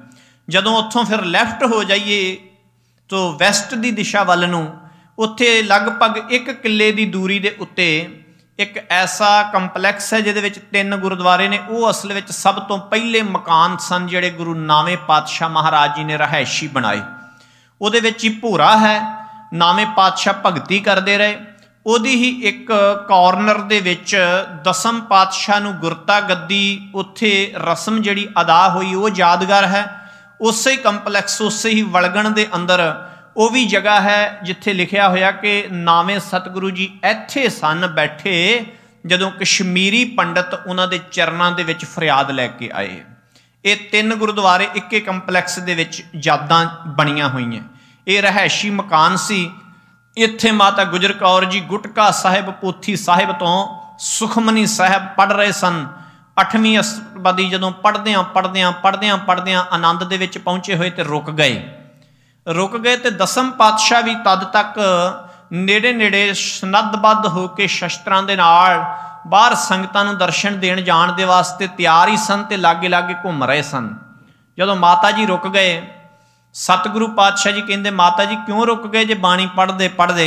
जदों उत्थों फिर लैफ्ट हो जाइए तो वैसट की दिशा वाल नूं, उत्थे लगभग एक किले की दूरी के उत्ते एक ऐसा कंपलैक्स है जिहदे विच तीन गुरुद्वारे ने। वो असल में सब तो पहले मकान सन जिहड़े गुरु नावे पातशाह महाराज जी ने रहायशी बनाए। उहदे विच ही भोरा है, नावे पातशाह भगती करते रहे। ਉਹਦੀ ही एक कॉर्नर ਦੇ ਵਿੱਚ ਦਸਮ ਪਾਤਸ਼ਾਹ ਨੂੰ ਗੁਰਤਾ ਗੱਦੀ ਉੱਥੇ ਰਸਮ ਜਿਹੜੀ ਅਦਾ ਹੋਈ ਉਹ ਯਾਦਗਾਰ ਹੈ। ਉਸੇ ਹੀ ਕੰਪਲੈਕਸ ਉਸੇ ਹੀ ਵਲਗਣ ਦੇ ਅੰਦਰ ਉਹ ਵੀ ਜਗ੍ਹਾ ਹੈ ਜਿੱਥੇ ਲਿਖਿਆ ਹੋਇਆ ਕਿ ਨਾਵੇਂ ਸਤਿਗੁਰੂ ਜੀ ਇੱਥੇ ਸਨ ਬੈਠੇ ਜਦੋਂ ਕਸ਼ਮੀਰੀ ਪੰਡਤ ਉਹਨਾਂ ਦੇ ਚਰਨਾਂ ਦੇ ਵਿੱਚ ਫਰਿਆਦ ਲੈ ਕੇ ਆਏ। ਇਹ ਤਿੰਨ ਗੁਰਦੁਆਰੇ ਇੱਕੇ ਕੰਪਲੈਕਸ ਦੇ ਵਿੱਚ ਯਾਦਾਂ ਬਣੀਆਂ ਹੋਈਆਂ। ਇਹ ਰਹਿائشੀ ਮਕਾਨ ਸੀ। ਇੱਥੇ ਮਾਤਾ ਗੁਜਰ ਕੌਰ ਜੀ ਗੁਟਕਾ ਸਾਹਿਬ ਪੋਥੀ ਸਾਹਿਬ ਤੋਂ ਸੁਖਮਨੀ ਸਾਹਿਬ ਪੜ੍ਹ ਰਹੇ ਸਨ। ਅੱਠਵੀਂ ਅਸ਼ਟਪਦੀ ਜਦੋਂ ਪੜ੍ਹਦਿਆਂ ਪੜ੍ਹਦਿਆਂ ਪੜ੍ਹਦਿਆਂ ਪੜ੍ਹਦਿਆਂ ਆਨੰਦ ਦੇ ਵਿੱਚ ਪਹੁੰਚੇ ਹੋਏ ਤੇ ਰੁਕ ਗਏ ਰੁਕ ਗਏ ਤੇ ਦਸਮ ਪਾਤਸ਼ਾਹ ਵੀ ਤਦ ਤੱਕ ਨੇੜੇ ਨੇੜੇ ਸਨੱਧਬੱਧ ਹੋ ਕੇ ਸ਼ਸਤਰਾਂ ਦੇ ਨਾਲ ਬਾਹਰ ਸੰਗਤਾਂ ਨੂੰ ਦਰਸ਼ਨ ਦੇਣ ਜਾਣ ਦੇ ਵਾਸਤੇ ਤਿਆਰ ਹੀ ਸਨ ਤੇ ਲਾਗੇ ਲਾਗੇ ਘੁੰਮ ਰਹੇ ਸਨ। ਜਦੋਂ ਮਾਤਾ ਜੀ ਰੁਕ ਗਏ, सतगुरु पातशाह जी कहते माता जी क्यों रुक गए जे बाणी पढ़ते पढ़ते?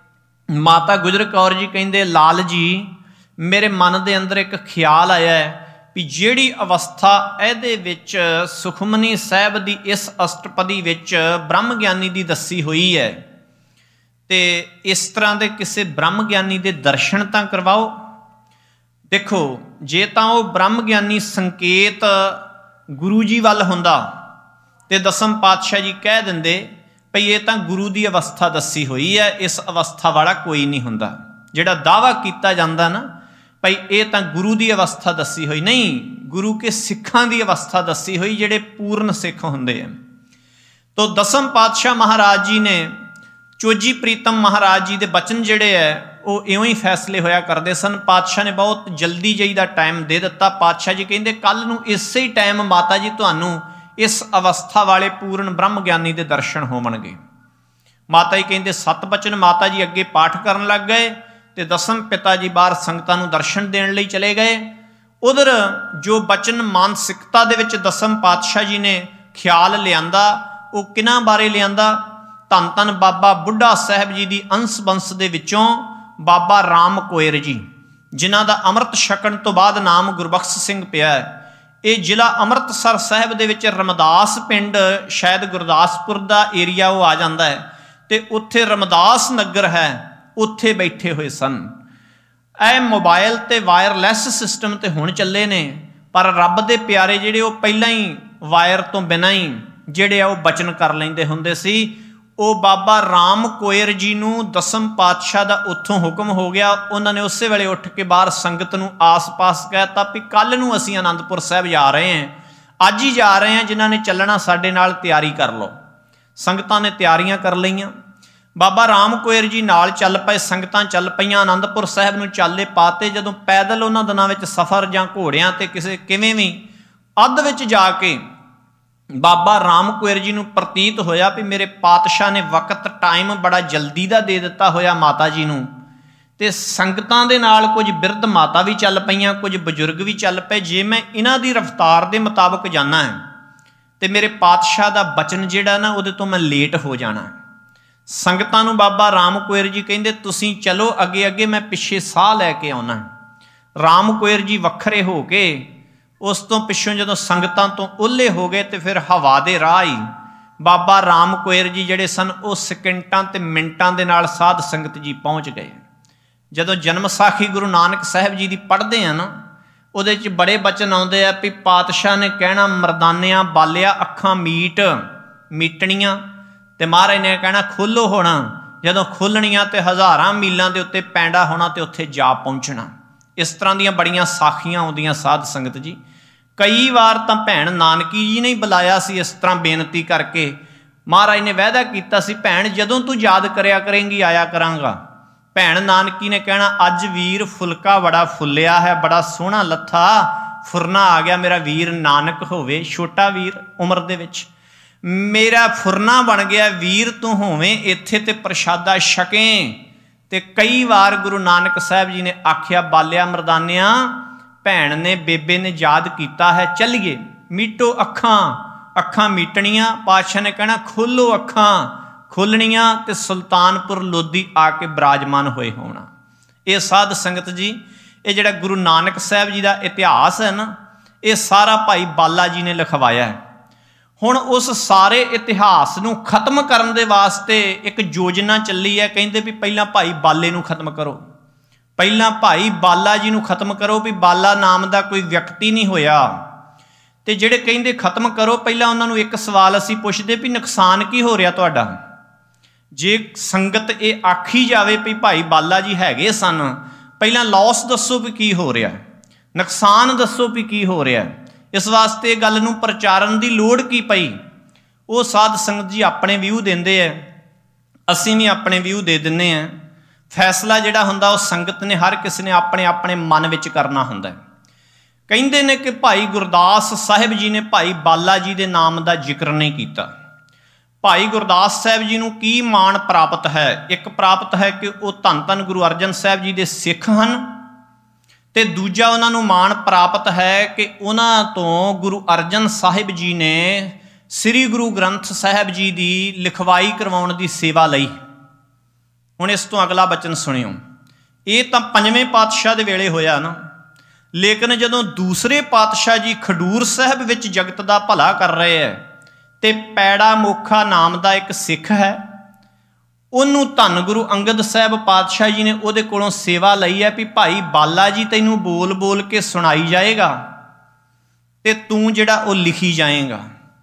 माता गुजर कौर जी कहते लाल जी मेरे मन के अंदर एक ख्याल आया है भी जिहड़ी अवस्था इहदे विच सुखमनी साहिब की इस अष्टपदी विच ब्रह्म ज्ञानी की दसी हुई है ते इस तरह के किसी ब्रह्म ज्ञानी के दर्शन तो करवाओ। देखो जे तां वो ब्रह्म ज्ञानी संकेत गुरु जी वल हुंदा ते दसम पातशाह जी कह देंदे भई ये तां गुरु की अवस्था दसी हुई है, इस अवस्था वाला कोई नहीं हुंदा। जिहड़ा दावा किया जाता ना भई ये तां गुरु की अवस्था दसी हुई, नहीं, गुरु के सिखां की अवस्था दसी हुई जिहड़े पूर्ण सिख हुंदे हैं। तो दसम पातशाह महाराज जी ने चोजी प्रीतम महाराज जी के बचन जिहड़े है वो इवें ही फैसले होया करते सन। पातशाह ने बहुत जल्दी जही का टाइम दे दिता। पातशाह जी कहते कल नूं इसे ही टाइम माता जी तुहानूं इस अवस्था वाले पूर्ण ब्रह्म ज्ञानी के दर्शन होवणगे। माता जी कहते सत बचन माता जी अगे पाठ करन लग गए तो दसम पिता जी बाहर संगतां नूं दर्शन देण लई चले गए। उधर जो बचन मानसिकता दे विच दसम पातशाह जी ने ख्याल लियांदा वो किन्हां बारे लियांदा? धन धन बाबा बुढ़ा साहिब जी की अंश बंश दे विचों बाबा राम कोयर जी जिन्हां दा अमृत छकण तो बाद नाम गुरबख्श सिंह पिया है। ये जिला अमृतसर साहिब दे विच रमदास पिंड शायद गुरदासपुर दा एरिया वो आ जाता है तो उत्थे रमदास नगर है, उत्थे बैठे हुए सन। ए मोबाइल ते वायरलैस सिस्टम तो हुण चले ने, पर रब दे प्यारे जिहड़े वो पहलां ही वायर तो बिना ही जिहड़े आ वो बचन कर लैंदे हुंदे सी। वो बाबा राम कोयर जी नूं दसम पातशाह दा उत्थों हुक्म हो गया। उन्होंने उस वेले उठ के बाहर संगत नूं आस पास कहता भी कल नूं असीं आनंदपुर साहिब जा रहे हैं, अज ही जा रहे हैं, जिन्हां ने चलना साडे नाल तैयारी कर लो। संगतां ने तैयारियां कर लईआं। बाबा राम कोयर जी नाल चल पए, संगतां चल पईआं, आनंदपुर साहिब नूं चाले पाते। जदों पैदल उन्हां दिनां विच सफ़र जां घोड़ियां ते किसे किवें भी अध विच जा के ਬਾਬਾ ਰਾਮ ਕੁਇਰ ਜੀ ਨੂੰ ਪ੍ਰਤੀਤ ਹੋਇਆ ਵੀ ਮੇਰੇ ਪਾਤਸ਼ਾਹ ਨੇ ਵਕਤ ਟਾਈਮ ਬੜਾ ਜਲਦੀ ਦਾ ਦੇ ਦਿੱਤਾ ਹੋਇਆ ਮਾਤਾ ਜੀ ਨੂੰ, ਤੇ ਸੰਗਤਾਂ ਦੇ ਨਾਲ ਕੁਝ ਬਿਰਧ ਮਾਤਾ ਵੀ ਚੱਲ ਪਈਆਂ, ਕੁਝ ਬਜ਼ੁਰਗ ਵੀ ਚੱਲ ਪਏ। ਜੇ ਮੈਂ ਇਹਨਾਂ ਦੀ ਰਫ਼ਤਾਰ ਦੇ ਮੁਤਾਬਕ ਜਾਣਾ ਹੈ ਤੇ ਮੇਰੇ ਪਾਤਸ਼ਾਹ ਦਾ ਬਚਨ ਜਿਹੜਾ ਨਾ ਉਹਦੇ ਤੋਂ ਮੈਂ ਲੇਟ ਹੋ ਜਾਣਾ। ਸੰਗਤਾਂ ਨੂੰ ਬਾਬਾ ਰਾਮ ਕੁਇਰ ਜੀ ਕਹਿੰਦੇ ਤੁਸੀਂ ਚਲੋ ਅੱਗੇ ਅੱਗੇ, ਮੈਂ ਪਿੱਛੇ ਸਾਹ ਲੈ ਕੇ ਆਉਣਾ। ਰਾਮ ਕੁਇਰ ਜੀ ਵੱਖਰੇ ਹੋ ਕੇ ਉਸ ਤੋਂ ਪਿੱਛੋਂ ਜਦੋਂ ਸੰਗਤਾਂ ਤੋਂ ਓਹਲੇ ਹੋ ਗਏ ਤੇ ਫਿਰ ਹਵਾ ਦੇ ਰਾਹ ਹੀ ਬਾਬਾ ਰਾਮ ਕੁਇਰ ਜੀ ਜਿਹੜੇ ਸਨ ਉਹ ਸਕਿੰਟਾਂ ਤੇ ਮਿੰਟਾਂ ਦੇ ਨਾਲ ਸਾਧ ਸੰਗਤ ਜੀ ਪਹੁੰਚ ਗਏ। ਜਦੋਂ ਜਨਮ ਸਾਖੀ ਗੁਰੂ ਨਾਨਕ ਸਾਹਿਬ ਜੀ ਦੀ ਪੜ੍ਹਦੇ ਆ ਨਾ, ਉਹਦੇ 'ਚ ਬੜੇ ਬਚਨ ਆਉਂਦੇ ਆ ਵੀ ਪਾਤਸ਼ਾਹ ਨੇ ਕਹਿਣਾ ਮਰਦਾਨਿਆਂ ਬਾਲਿਆ ਅੱਖਾਂ ਮੀਟ ਮੀਟਣੀਆਂ, ਤੇ ਮਹਾਰਾਜ ਨੇ ਕਹਿਣਾ ਖੋਲੋ ਹੋਣਾ। ਜਦੋਂ ਖੋਲਣੀਆਂ ਤੇ ਹਜ਼ਾਰਾਂ ਮੀਲਾਂ ਦੇ ਉੱਤੇ ਪੈਂਡਾ ਹੋਣਾ ਤੇ ਉੱਥੇ ਜਾ ਪਹੁੰਚਣਾ। ਇਸ ਤਰ੍ਹਾਂ ਦੀਆਂ ਬੜੀਆਂ ਸਾਖੀਆਂ ਆਉਂਦੀਆਂ ਸਾਧ ਸੰਗਤ ਜੀ। ਕਈ ਵਾਰ ਤਾਂ ਭੈਣ ਨਾਨਕੀ ਜੀ ਨੇ ਹੀ ਬੁਲਾਇਆ ਸੀ ਇਸ ਤਰ੍ਹਾਂ ਬੇਨਤੀ ਕਰਕੇ। ਮਹਾਰਾਜ ਨੇ ਵਾਅਦਾ ਕੀਤਾ ਸੀ ਭੈਣ ਜਦੋਂ ਤੂੰ ਯਾਦ ਕਰਿਆ ਕਰੇਂਗੀ ਆਇਆ ਕਰਾਂਗਾ। ਭੈਣ ਨਾਨਕੀ ਨੇ ਕਹਿਣਾ ਅੱਜ ਵੀਰ ਫੁਲਕਾ ਬੜਾ ਫੁੱਲਿਆ ਹੈ, ਬੜਾ ਸੋਹਣਾ ਲੱਥਾ ਫੁਰਨਾ ਆ ਗਿਆ, ਮੇਰਾ ਵੀਰ ਨਾਨਕ ਹੋਵੇ। ਛੋਟਾ ਵੀਰ ਉਮਰ ਦੇ ਵਿੱਚ ਮੇਰਾ ਫੁਰਨਾ ਬਣ ਗਿਆ, ਵੀਰ ਤੂੰ ਹੋਵੇਂ ਇੱਥੇ ਤੇ ਪ੍ਰਸ਼ਾਦਾ ਛਕੇ। ਤੇ ਕਈ ਵਾਰ ਗੁਰੂ ਨਾਨਕ ਸਾਹਿਬ ਜੀ ਨੇ ਆਖਿਆ ਬਾਲਿਆ ਮਰਦਾਨਿਆਂ, ਭੈਣ ਨੇ ਬੇਬੇ ਨੇ ਯਾਦ ਕੀਤਾ ਹੈ, ਚੱਲੀਏ ਮੀਟੋ ਅੱਖਾਂ। ਅੱਖਾਂ ਮੀਟਣੀਆਂ, ਪਾਤਸ਼ਾਹ ਨੇ ਕਹਿਣਾ ਖੋਲੋ ਅੱਖਾਂ, ਖੋਲਣੀਆਂ ਤੇ ਸੁਲਤਾਨਪੁਰ ਲੋਧੀ ਆ ਕੇ ਬਿਰਾਜਮਾਨ ਹੋਏ ਹੋਣਾ। ਇਹ ਸਾਧ ਸੰਗਤ ਜੀ ਇਹ ਜਿਹੜਾ ਗੁਰੂ ਨਾਨਕ ਸਾਹਿਬ ਜੀ ਦਾ ਇਤਿਹਾਸ ਹੈ ਨਾ, ਇਹ ਸਾਰਾ ਭਾਈ ਬਾਲਾ ਜੀ ਨੇ ਲਿਖਵਾਇਆ ਹੈ। ਹੁਣ ਉਸ ਸਾਰੇ ਇਤਿਹਾਸ ਨੂੰ ਖਤਮ ਕਰਨ ਦੇ ਵਾਸਤੇ ਇੱਕ ਯੋਜਨਾ ਚੱਲੀ ਹੈ। ਕਹਿੰਦੇ ਵੀ ਪਹਿਲਾਂ ਭਾਈ ਬਾਲੇ ਨੂੰ ਖਤਮ ਕਰੋ, ਪਹਿਲਾਂ ਭਾਈ ਬਾਲਾ ਜੀ ਨੂੰ ਖਤਮ ਕਰੋ, ਵੀ ਬਾਲਾ ਨਾਮ ਦਾ ਕੋਈ ਵਿਅਕਤੀ ਨਹੀਂ ਹੋਇਆ। ਤੇ ਜਿਹੜੇ ਕਹਿੰਦੇ ਖਤਮ ਕਰੋ, ਪਹਿਲਾਂ ਉਹਨਾਂ ਨੂੰ ਇੱਕ ਸਵਾਲ ਅਸੀਂ ਪੁੱਛਦੇ ਵੀ ਨੁਕਸਾਨ ਕੀ ਹੋ ਰਿਹਾ ਤੁਹਾਡਾ। ਜੇ ਸੰਗਤ ਇਹ ਆਖੀ ਜਾਵੇ ਵੀ ਭਾਈ ਬਾਲਾ ਜੀ ਹੈਗੇ ਸਨ, ਪਹਿਲਾਂ ਲੌਸ ਦੱਸੋ ਵੀ ਕੀ ਹੋ ਰਿਹਾ, ਨੁਕਸਾਨ ਦੱਸੋ ਵੀ ਕੀ ਹੋ ਰਿਹਾ। ਇਸ ਵਾਸਤੇ ਇਹ ਗੱਲ ਨੂੰ ਪ੍ਰਚਾਰਨ ਦੀ ਲੋੜ ਕੀ ਪਈ। ਉਹ ਸਾਧ ਸੰਗਤ ਜੀ ਆਪਣੇ ਵਿਊ ਦਿੰਦੇ ਆ, ਅਸੀਂ ਵੀ ਆਪਣੇ ਵਿਊ ਦੇ ਦਿੰਦੇ ਹਾਂ। ਫੈਸਲਾ ਜਿਹੜਾ ਹੁੰਦਾ ਉਹ ਸੰਗਤ ਨੇ, ਹਰ ਕਿਸੇ ਨੇ ਆਪਣੇ ਆਪਣੇ ਮਨ ਵਿੱਚ ਕਰਨਾ ਹੁੰਦਾ। ਕਹਿੰਦੇ ਨੇ ਕਿ ਭਾਈ ਗੁਰਦਾਸ ਸਾਹਿਬ ਜੀ ਨੇ ਭਾਈ ਬਾਲਾ ਜੀ ਦੇ ਨਾਮ ਦਾ ਜ਼ਿਕਰ ਨਹੀਂ ਕੀਤਾ। ਭਾਈ ਗੁਰਦਾਸ ਸਾਹਿਬ ਜੀ ਨੂੰ ਕੀ ਮਾਣ ਪ੍ਰਾਪਤ ਹੈ? ਇੱਕ ਪ੍ਰਾਪਤ ਹੈ ਕਿ ਉਹ ਧੰਨ ਧੰਨ ਗੁਰੂ ਅਰਜਨ ਸਾਹਿਬ ਜੀ ਦੇ ਸਿੱਖ ਹਨ, ਤੇ ਦੂਜਾ ਉਹਨਾਂ ਨੂੰ ਮਾਣ ਪ੍ਰਾਪਤ ਹੈ ਕਿ ਉਹਨਾਂ ਤੋਂ ਗੁਰੂ ਅਰਜਨ ਸਾਹਿਬ ਜੀ ਨੇ ਸ੍ਰੀ ਗੁਰੂ ਗ੍ਰੰਥ ਸਾਹਿਬ ਜੀ ਦੀ ਲਿਖਵਾਈ ਕਰਵਾਉਣ ਦੀ ਸੇਵਾ ਲਈ। ਹੁਣ ਇਸ ਤੋਂ ਅਗਲਾ ਬਚਨ ਸੁਣਿਓ। ਇਹ ਤਾਂ ਪੰਜਵੇਂ ਪਾਤਸ਼ਾਹ ਦੇ ਵੇਲੇ ਹੋਇਆ ਨਾ, ਲੇਕਿਨ ਜਦੋਂ ਦੂਸਰੇ ਪਾਤਸ਼ਾਹ ਜੀ ਖਡੂਰ ਸਾਹਿਬ ਵਿੱਚ ਜਗਤ ਦਾ ਭਲਾ ਕਰ ਰਹੇ ਹੈ, ਤੇ ਪੈੜਾ ਮੋਖਾ ਨਾਮ ਦਾ ਇੱਕ ਸਿੱਖ ਹੈ, ਉਹਨੂੰ ਧੰਨ ਗੁਰੂ ਅੰਗਦ ਸਾਹਿਬ ਪਾਤਸ਼ਾਹ ਜੀ ਨੇ ਉਹਦੇ ਕੋਲੋਂ ਸੇਵਾ ਲਈ ਹੈ ਵੀ ਭਾਈ ਬਾਲਾ ਜੀ ਤੈਨੂੰ ਬੋਲ ਬੋਲ ਕੇ ਸੁਣਾਈ ਜਾਏਗਾ ਤੇ ਤੂੰ ਜਿਹੜਾ ਉਹ ਲਿਖੀ ਜਾਏਗਾ।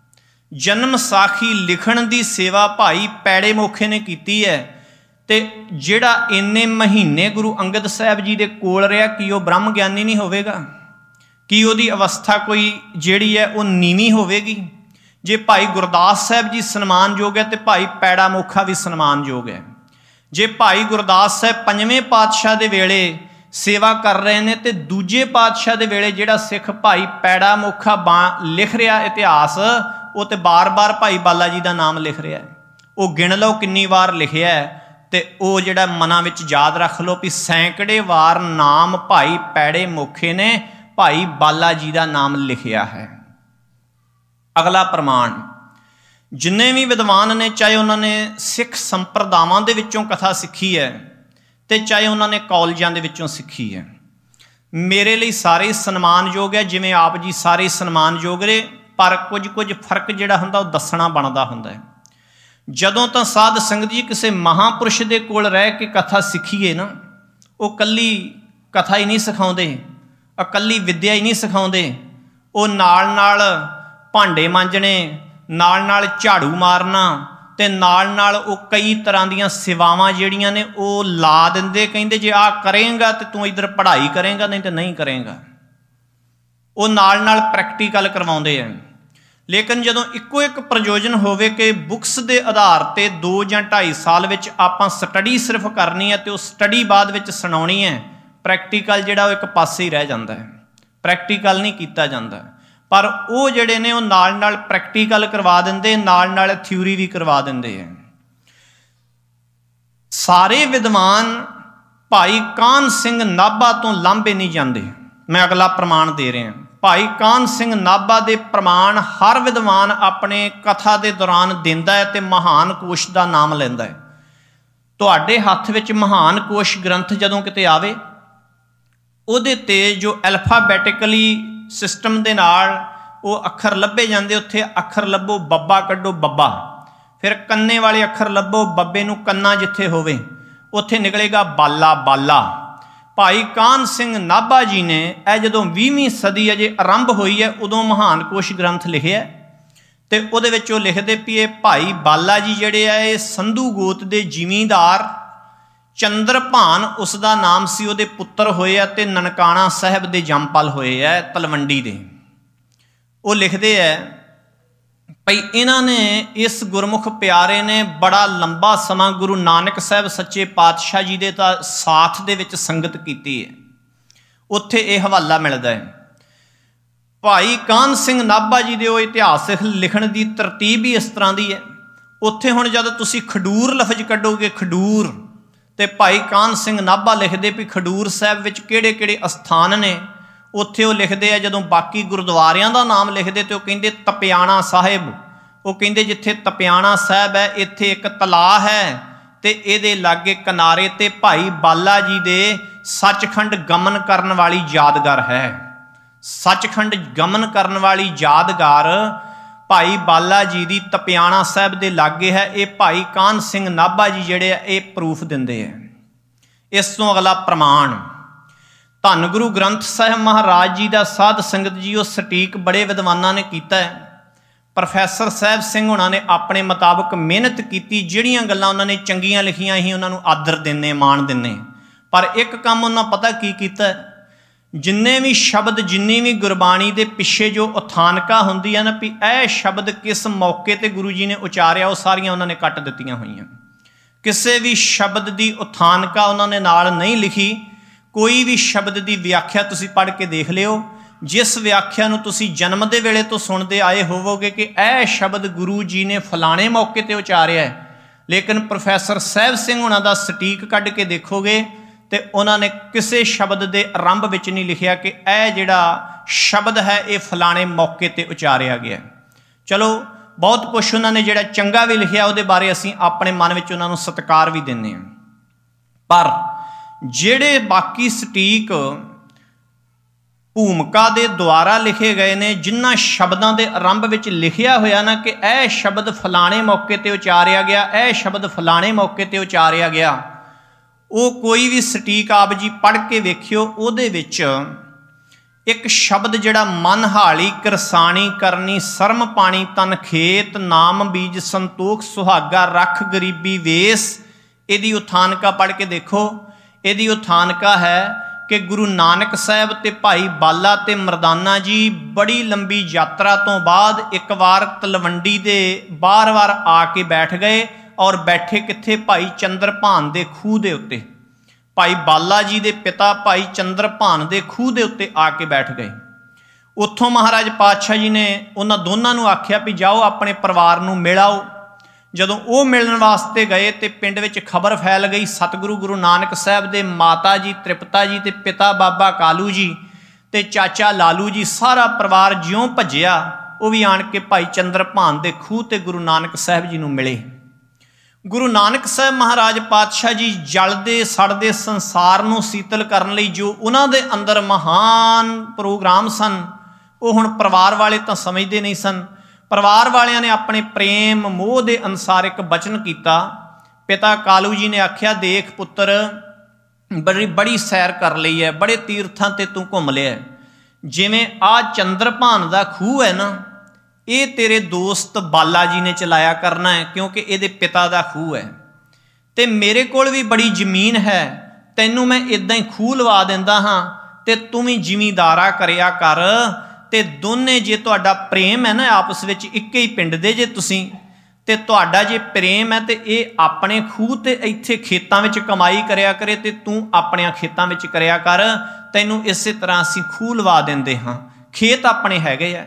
ਜਨਮ ਸਾਖੀ ਲਿਖਣ ਦੀ ਸੇਵਾ ਭਾਈ ਪੈੜੇ ਮੋਖੇ ਨੇ ਕੀਤੀ ਹੈ। ਤੇ ਜਿਹੜਾ ਇੰਨੇ ਮਹੀਨੇ ਗੁਰੂ ਅੰਗਦ ਸਾਹਿਬ ਜੀ ਦੇ ਕੋਲ ਰਿਹਾ, ਕੀ ਉਹ ਬ੍ਰਹਮ ਗਿਆਨੀ ਨਹੀਂ ਹੋਵੇਗਾ? ਕੀ ਉਹਦੀ ਅਵਸਥਾ ਕੋਈ ਜਿਹੜੀ ਹੈ ਉਹ ਨੀਵੀਂ ਹੋਵੇਗੀ? ਜੇ ਭਾਈ ਗੁਰਦਾਸ ਸਾਹਿਬ ਜੀ ਸਨਮਾਨਯੋਗ ਹੈ ਤੇ ਭਾਈ ਪੈੜਾ ਮੋਖਾ ਵੀ ਸਨਮਾਨਯੋਗ ਹੈ। ਜੇ ਭਾਈ ਗੁਰਦਾਸ ਸਾਹਿਬ ਪੰਜਵੇਂ ਪਾਤਸ਼ਾਹ ਦੇ ਵੇਲੇ ਸੇਵਾ ਕਰ ਰਹੇ ਨੇ ਤੇ ਦੂਜੇ ਪਾਤਸ਼ਾਹ ਦੇ ਵੇਲੇ ਜਿਹੜਾ ਸਿੱਖ ਭਾਈ ਪੈੜਾ ਮੋਖਾ ਬਾ ਲਿਖ ਰਿਹਾ ਇਤਿਹਾਸ, ਉਹ ਤੇ ਬਾਰ-ਬਾਰ ਭਾਈ ਬਾਲਾ ਜੀ ਦਾ ਨਾਮ ਲਿਖ ਰਿਹਾ। ਉਹ ਗਿਣ ਲਓ ਕਿੰਨੀ ਵਾਰ ਲਿਖਿਆ, ਤੇ ਉਹ ਜਿਹੜਾ ਮਨਾਂ ਵਿੱਚ ਯਾਦ ਰੱਖ ਲਓ ਵੀ ਸੈਂਕੜੇ ਵਾਰ ਨਾਮ ਭਾਈ ਪੈੜੇ ਮੋਖੇ ਨੇ ਭਾਈ ਬਾਲਾ ਜੀ ਦਾ ਨਾਮ ਲਿਖਿਆ ਹੈ। ਅਗਲਾ ਪ੍ਰਮਾਣ, ਜਿੰਨੇ ਵੀ ਵਿਦਵਾਨ ਨੇ, ਚਾਹੇ ਉਹਨਾਂ ਨੇ ਸਿੱਖ ਸੰਪਰਦਾਵਾਂ ਦੇ ਵਿੱਚੋਂ ਕਥਾ ਸਿੱਖੀ ਹੈ ਤੇ ਚਾਹੇ ਉਹਨਾਂ ਨੇ ਕਾਲਜਾਂ ਦੇ ਵਿੱਚੋਂ ਸਿੱਖੀ ਹੈ, ਮੇਰੇ ਲਈ ਸਾਰੇ ਸਨਮਾਨਯੋਗ ਹੈ, ਜਿਵੇਂ ਆਪ ਜੀ ਸਾਰੇ ਸਨਮਾਨਯੋਗ ਨੇ। ਪਰ ਕੁਝ ਕੁਝ ਫਰਕ ਜਿਹੜਾ ਹੁੰਦਾ ਉਹ ਦੱਸਣਾ ਬਣਦਾ ਹੁੰਦਾ ਹੈ। ਜਦੋਂ ਤਾਂ ਸਾਧ ਸੰਗਤ ਜੀ ਕਿਸੇ ਮਹਾਂਪੁਰਸ਼ ਦੇ ਕੋਲ ਰਹਿ ਕੇ ਕਥਾ ਸਿੱਖੀਏ ਨਾ, ਉਹ ਕੱਲੀ ਕਥਾ ਹੀ ਨਹੀਂ ਸਿਖਾਉਂਦੇ, ਇਕੱਲੀ ਵਿੱਦਿਆ ਹੀ ਨਹੀਂ ਸਿਖਾਉਂਦੇ, ਉਹ ਨਾਲ ਨਾਲ ਭਾਂਡੇ ਮਾਂਜਣੇ, ਨਾਲ ਨਾਲ ਝਾੜੂ ਮਾਰਨਾ, ਤੇ ਨਾਲ ਨਾਲ ਉਹ ਕਈ ਤਰ੍ਹਾਂ ਦੀਆਂ ਸੇਵਾਵਾਂ ਜਿਹੜੀਆਂ ਨੇ ਉਹ ਲਾ ਦਿੰਦੇ। ਕਹਿੰਦੇ ਜੇ ਆਹ ਕਰੇਂਗਾ ਤੇ ਤੂੰ ਇੱਧਰ ਪੜ੍ਹਾਈ ਕਰੇਂਗਾ, ਨਹੀਂ ਤੇ ਨਹੀਂ ਕਰੇਂਗਾ। ਉਹ ਨਾਲ ਨਾਲ ਪ੍ਰੈਕਟੀਕਲ ਕਰਵਾਉਂਦੇ ਆ। ਲੇਕਿਨ ਜਦੋਂ ਇੱਕੋ ਇੱਕ ਪ੍ਰਯੋਜਨ ਹੋਵੇ ਕਿ ਬੁੱਕਸ ਦੇ ਆਧਾਰ 'ਤੇ ਦੋ ਜਾਂ ਢਾਈ ਸਾਲ ਵਿੱਚ ਆਪਾਂ ਸਟੱਡੀ ਸਿਰਫ ਕਰਨੀ ਹੈ ਤੇ ਉਹ ਸਟੱਡੀ ਬਾਅਦ ਵਿੱਚ ਸੁਣਾਉਣੀ ਹੈ, ਪ੍ਰੈਕਟੀਕਲ ਜਿਹੜਾ ਉਹ ਇੱਕ ਪਾਸੇ ਹੀ ਰਹਿ ਜਾਂਦਾ ਹੈ, ਪ੍ਰੈਕਟੀਕਲ ਨਹੀਂ ਕੀਤਾ ਜਾਂਦਾ। पर वो जिहड़े ने नाल नाल प्रैक्टिकल करवा देंदे, नाल नाल थ्योरी भी करवा देंदे है। सारे विद्वान भाई कान सिंह नाभा तो लांभे नहीं जाते। मैं अगला प्रमाण दे रहा। भाई कान सिंह नाभा के प्रमाण हर विद्वान अपने कथा के दौरान देंदा है ते महान कोश का नाम लैंदा है। तुहाडे हत्थ विच महान कोश ग्रंथ जदों किते आवे, उहदे ते जो एल्फाबैटिकली सिस्टम दे नाल वो अखर लभे जांदे, उत्थे अखर लभो बब्बा कड्डो बब्बा, फिर कन्ने वाले अखर लभो बब्बे नूं कन्ना जिथे होवे उत्थे निकलेगा बाला बाला। भाई कान सिंह नाभा जी ने यह जदों बीसवीं सदी अजे आरंभ हुई है उदों महान कोश ग्रंथ लिखे है, तो उहदे विच वो लिखदे भी ये भाई बाला जी जिहड़े आ ये संधू गोत दे जिमींदार चंद्रभान उसका नाम सी, उहदे पुत्र होए आ ते ननकाणा साहब दे जमपल होए आ तलवंडी दे। वो लिखदे है भई इन्हां ने इस गुरमुख प्यारे ने बड़ा लंबा समा गुरु नानक साहब सच्चे पातशाह जी दे तां साथ दे विच संगत कीती है। उत्थे यह हवाला मिलदा है। भाई कान सिंह नाभा जी दे इतिहास लिखण दी तरतीब ही इस तरह दी है। उत्थे हुण जद तुसीं खडूर लफज कढोगे खडूर, ते भाई कान सिंह नाभा लिखदे भी खडूर साहब विच किहड़े किहड़े अस्थान ने, उत्थे वो लिखते हैं। जदों बाकी गुरुद्वारियां दा नाम लिखते तो कहते तपियाणा साहिब, वो कहते जिथे तपियाणा साहब है इत्थे एक तलाह है ते इहदे लागे किनारे ते भाई बाला जी दे सचखंड गमन करन वाली यादगार है। सचखंड गमन करन वाली यादगार भाई बाला जी दी तपियाणा साहब दे लागे है। ये भाई कान सिंह नाभा जी जिहड़े ये प्रूफ दिंदे है। इस तों अगला प्रमाण धन गुरु ग्रंथ साहिब महाराज जी का साध संगत जी वो सटीक बड़े विद्वानां ने कीता है। प्रोफैसर साहब सिंह होना ने अपने मुताबिक मेहनत की, जिहड़ियां गल्लां उन्होंने चंगियां लिखियां ही उन्होंने आदर देने मान देने। पर एक काम उन्होंने पता की कीता है, जिन्ने भी शब्द जिन्नी भी गुरबाणी के पिछे जो उथानका होंदी है ना भी यह शब्द किस मौके ते गुरु जी ने उचारिया, वो सारियां उन्होंने कट दित्तियां होईयां। किसी भी शब्द की उथानका उन्होंने नाल नहीं लिखी। कोई भी शब्द की व्याख्या तुसी पढ़ के देख लियो, जिस व्याख्या नूं तुसी जन्म दे वेले तो सुनते आए होवोगे कि यह शब्द गुरु जी ने फलाने मौके ते उचारिया है, लेकिन प्रोफैसर साहब सिंह उन्हां दा सटीक कढ़ के देखोगे तो उन्होंने किसी शब्द के आरंभ विच नहीं लिखिया कि यह जिहड़ा शब्द है ये फलाने मौके ते उचारिया गया। चलो बहुत कुछ उन्होंने जिहड़ा चंगा भी लिखिया उहदे बारे असीं अपने मन विच उन्हां नूं सत्कार भी दिंदे हां। पर ਜਿਹੜੇ बाकी सटीक भूमिका के द्वारा लिखे गए ने, जिन्होंने शब्दों के आरंभ में लिखिया होया ना कि यह शब्द फलाने मौके पर उचारिया गया, यह शब्द फलाने मौके पर उचारिया गया, वो कोई भी सटीक आप जी पढ़ के वेखियो। उहदे विच एक शब्द जिहड़ा मनहाली करसानी करनी सरम पानी तन खेत नाम बीज संतोख सुहागा रख गरीबी वेस, इहदी उथानका पढ़ के देखो। इहदी उथानका है कि गुरु नानक साहब ते भाई बाला ते मरदाना जी बड़ी लंबी यात्रा तो बाद एक बार तलवंडी दे बार बार आके बैठ गए और बैठे कित्थे भाई चंद्रभान दे खूह दे उत्ते। भाई बाला जी दे पिता भाई चंद्रभान दे खूह दे उत्ते आके बैठ गए। उत्थों महाराज पातशाह जी ने उन्हां दोनों नूं आख्या भी जाओ अपने परिवार नूं मिल आओ। जदों वो मिलण वास्ते गए तो पिंड विच खबर फैल गई, सतगुरु गुरु नानक साहब दे माता जी तृप्ता जी ते पिता बाबा कालू जी ते चाचा लालू जी सारा परिवार ज्यों भज्जिया। वो भी आण के भाई चंद्रभान दे खूह ते गुरु नानक साहब जी नूं मिले। गुरु नानक साहब महाराज पातशाह जी जलदे सड़दे संसार नूं शीतल करन लई जो उन्हां दे अंदर महान प्रोग्राम सन, वो हुण परिवार वाले तां समझदे नहीं सन। परिवार वालियां ने अपने प्रेम मोह के अनुसार एक बचन किया। पिता कालू जी ने आख्या देख पुत्र बड़ी बड़ी सैर कर ली है, बड़े तीर्थां ते तू घूम लिया, जिवें आ चंद्रभान दा खूह है ना ये तेरे दोस्त बाला जी ने चलाया करना है, क्योंकि ये पिता दा खूह है। ते मेरे कोल भी बड़ी जमीन है, तैनू मैं इदां ही खूह लवा दिंदा हाँ ते तू भी जिमींदारा करिया कर। ते दोने जे तुहाडा प्रेम है ना आपस विच एक ही पिंड दे जे तुसीं ते तुहाडा जे प्रेम है तो ये अपने खूह ते इत्थे खेतां विच कमाई करिया करे ते तू अपने खेतां विच करिया कर। तैनू इस तरह असीं खूह लवा दिंदे हाँ, खेत अपने हैगे आ।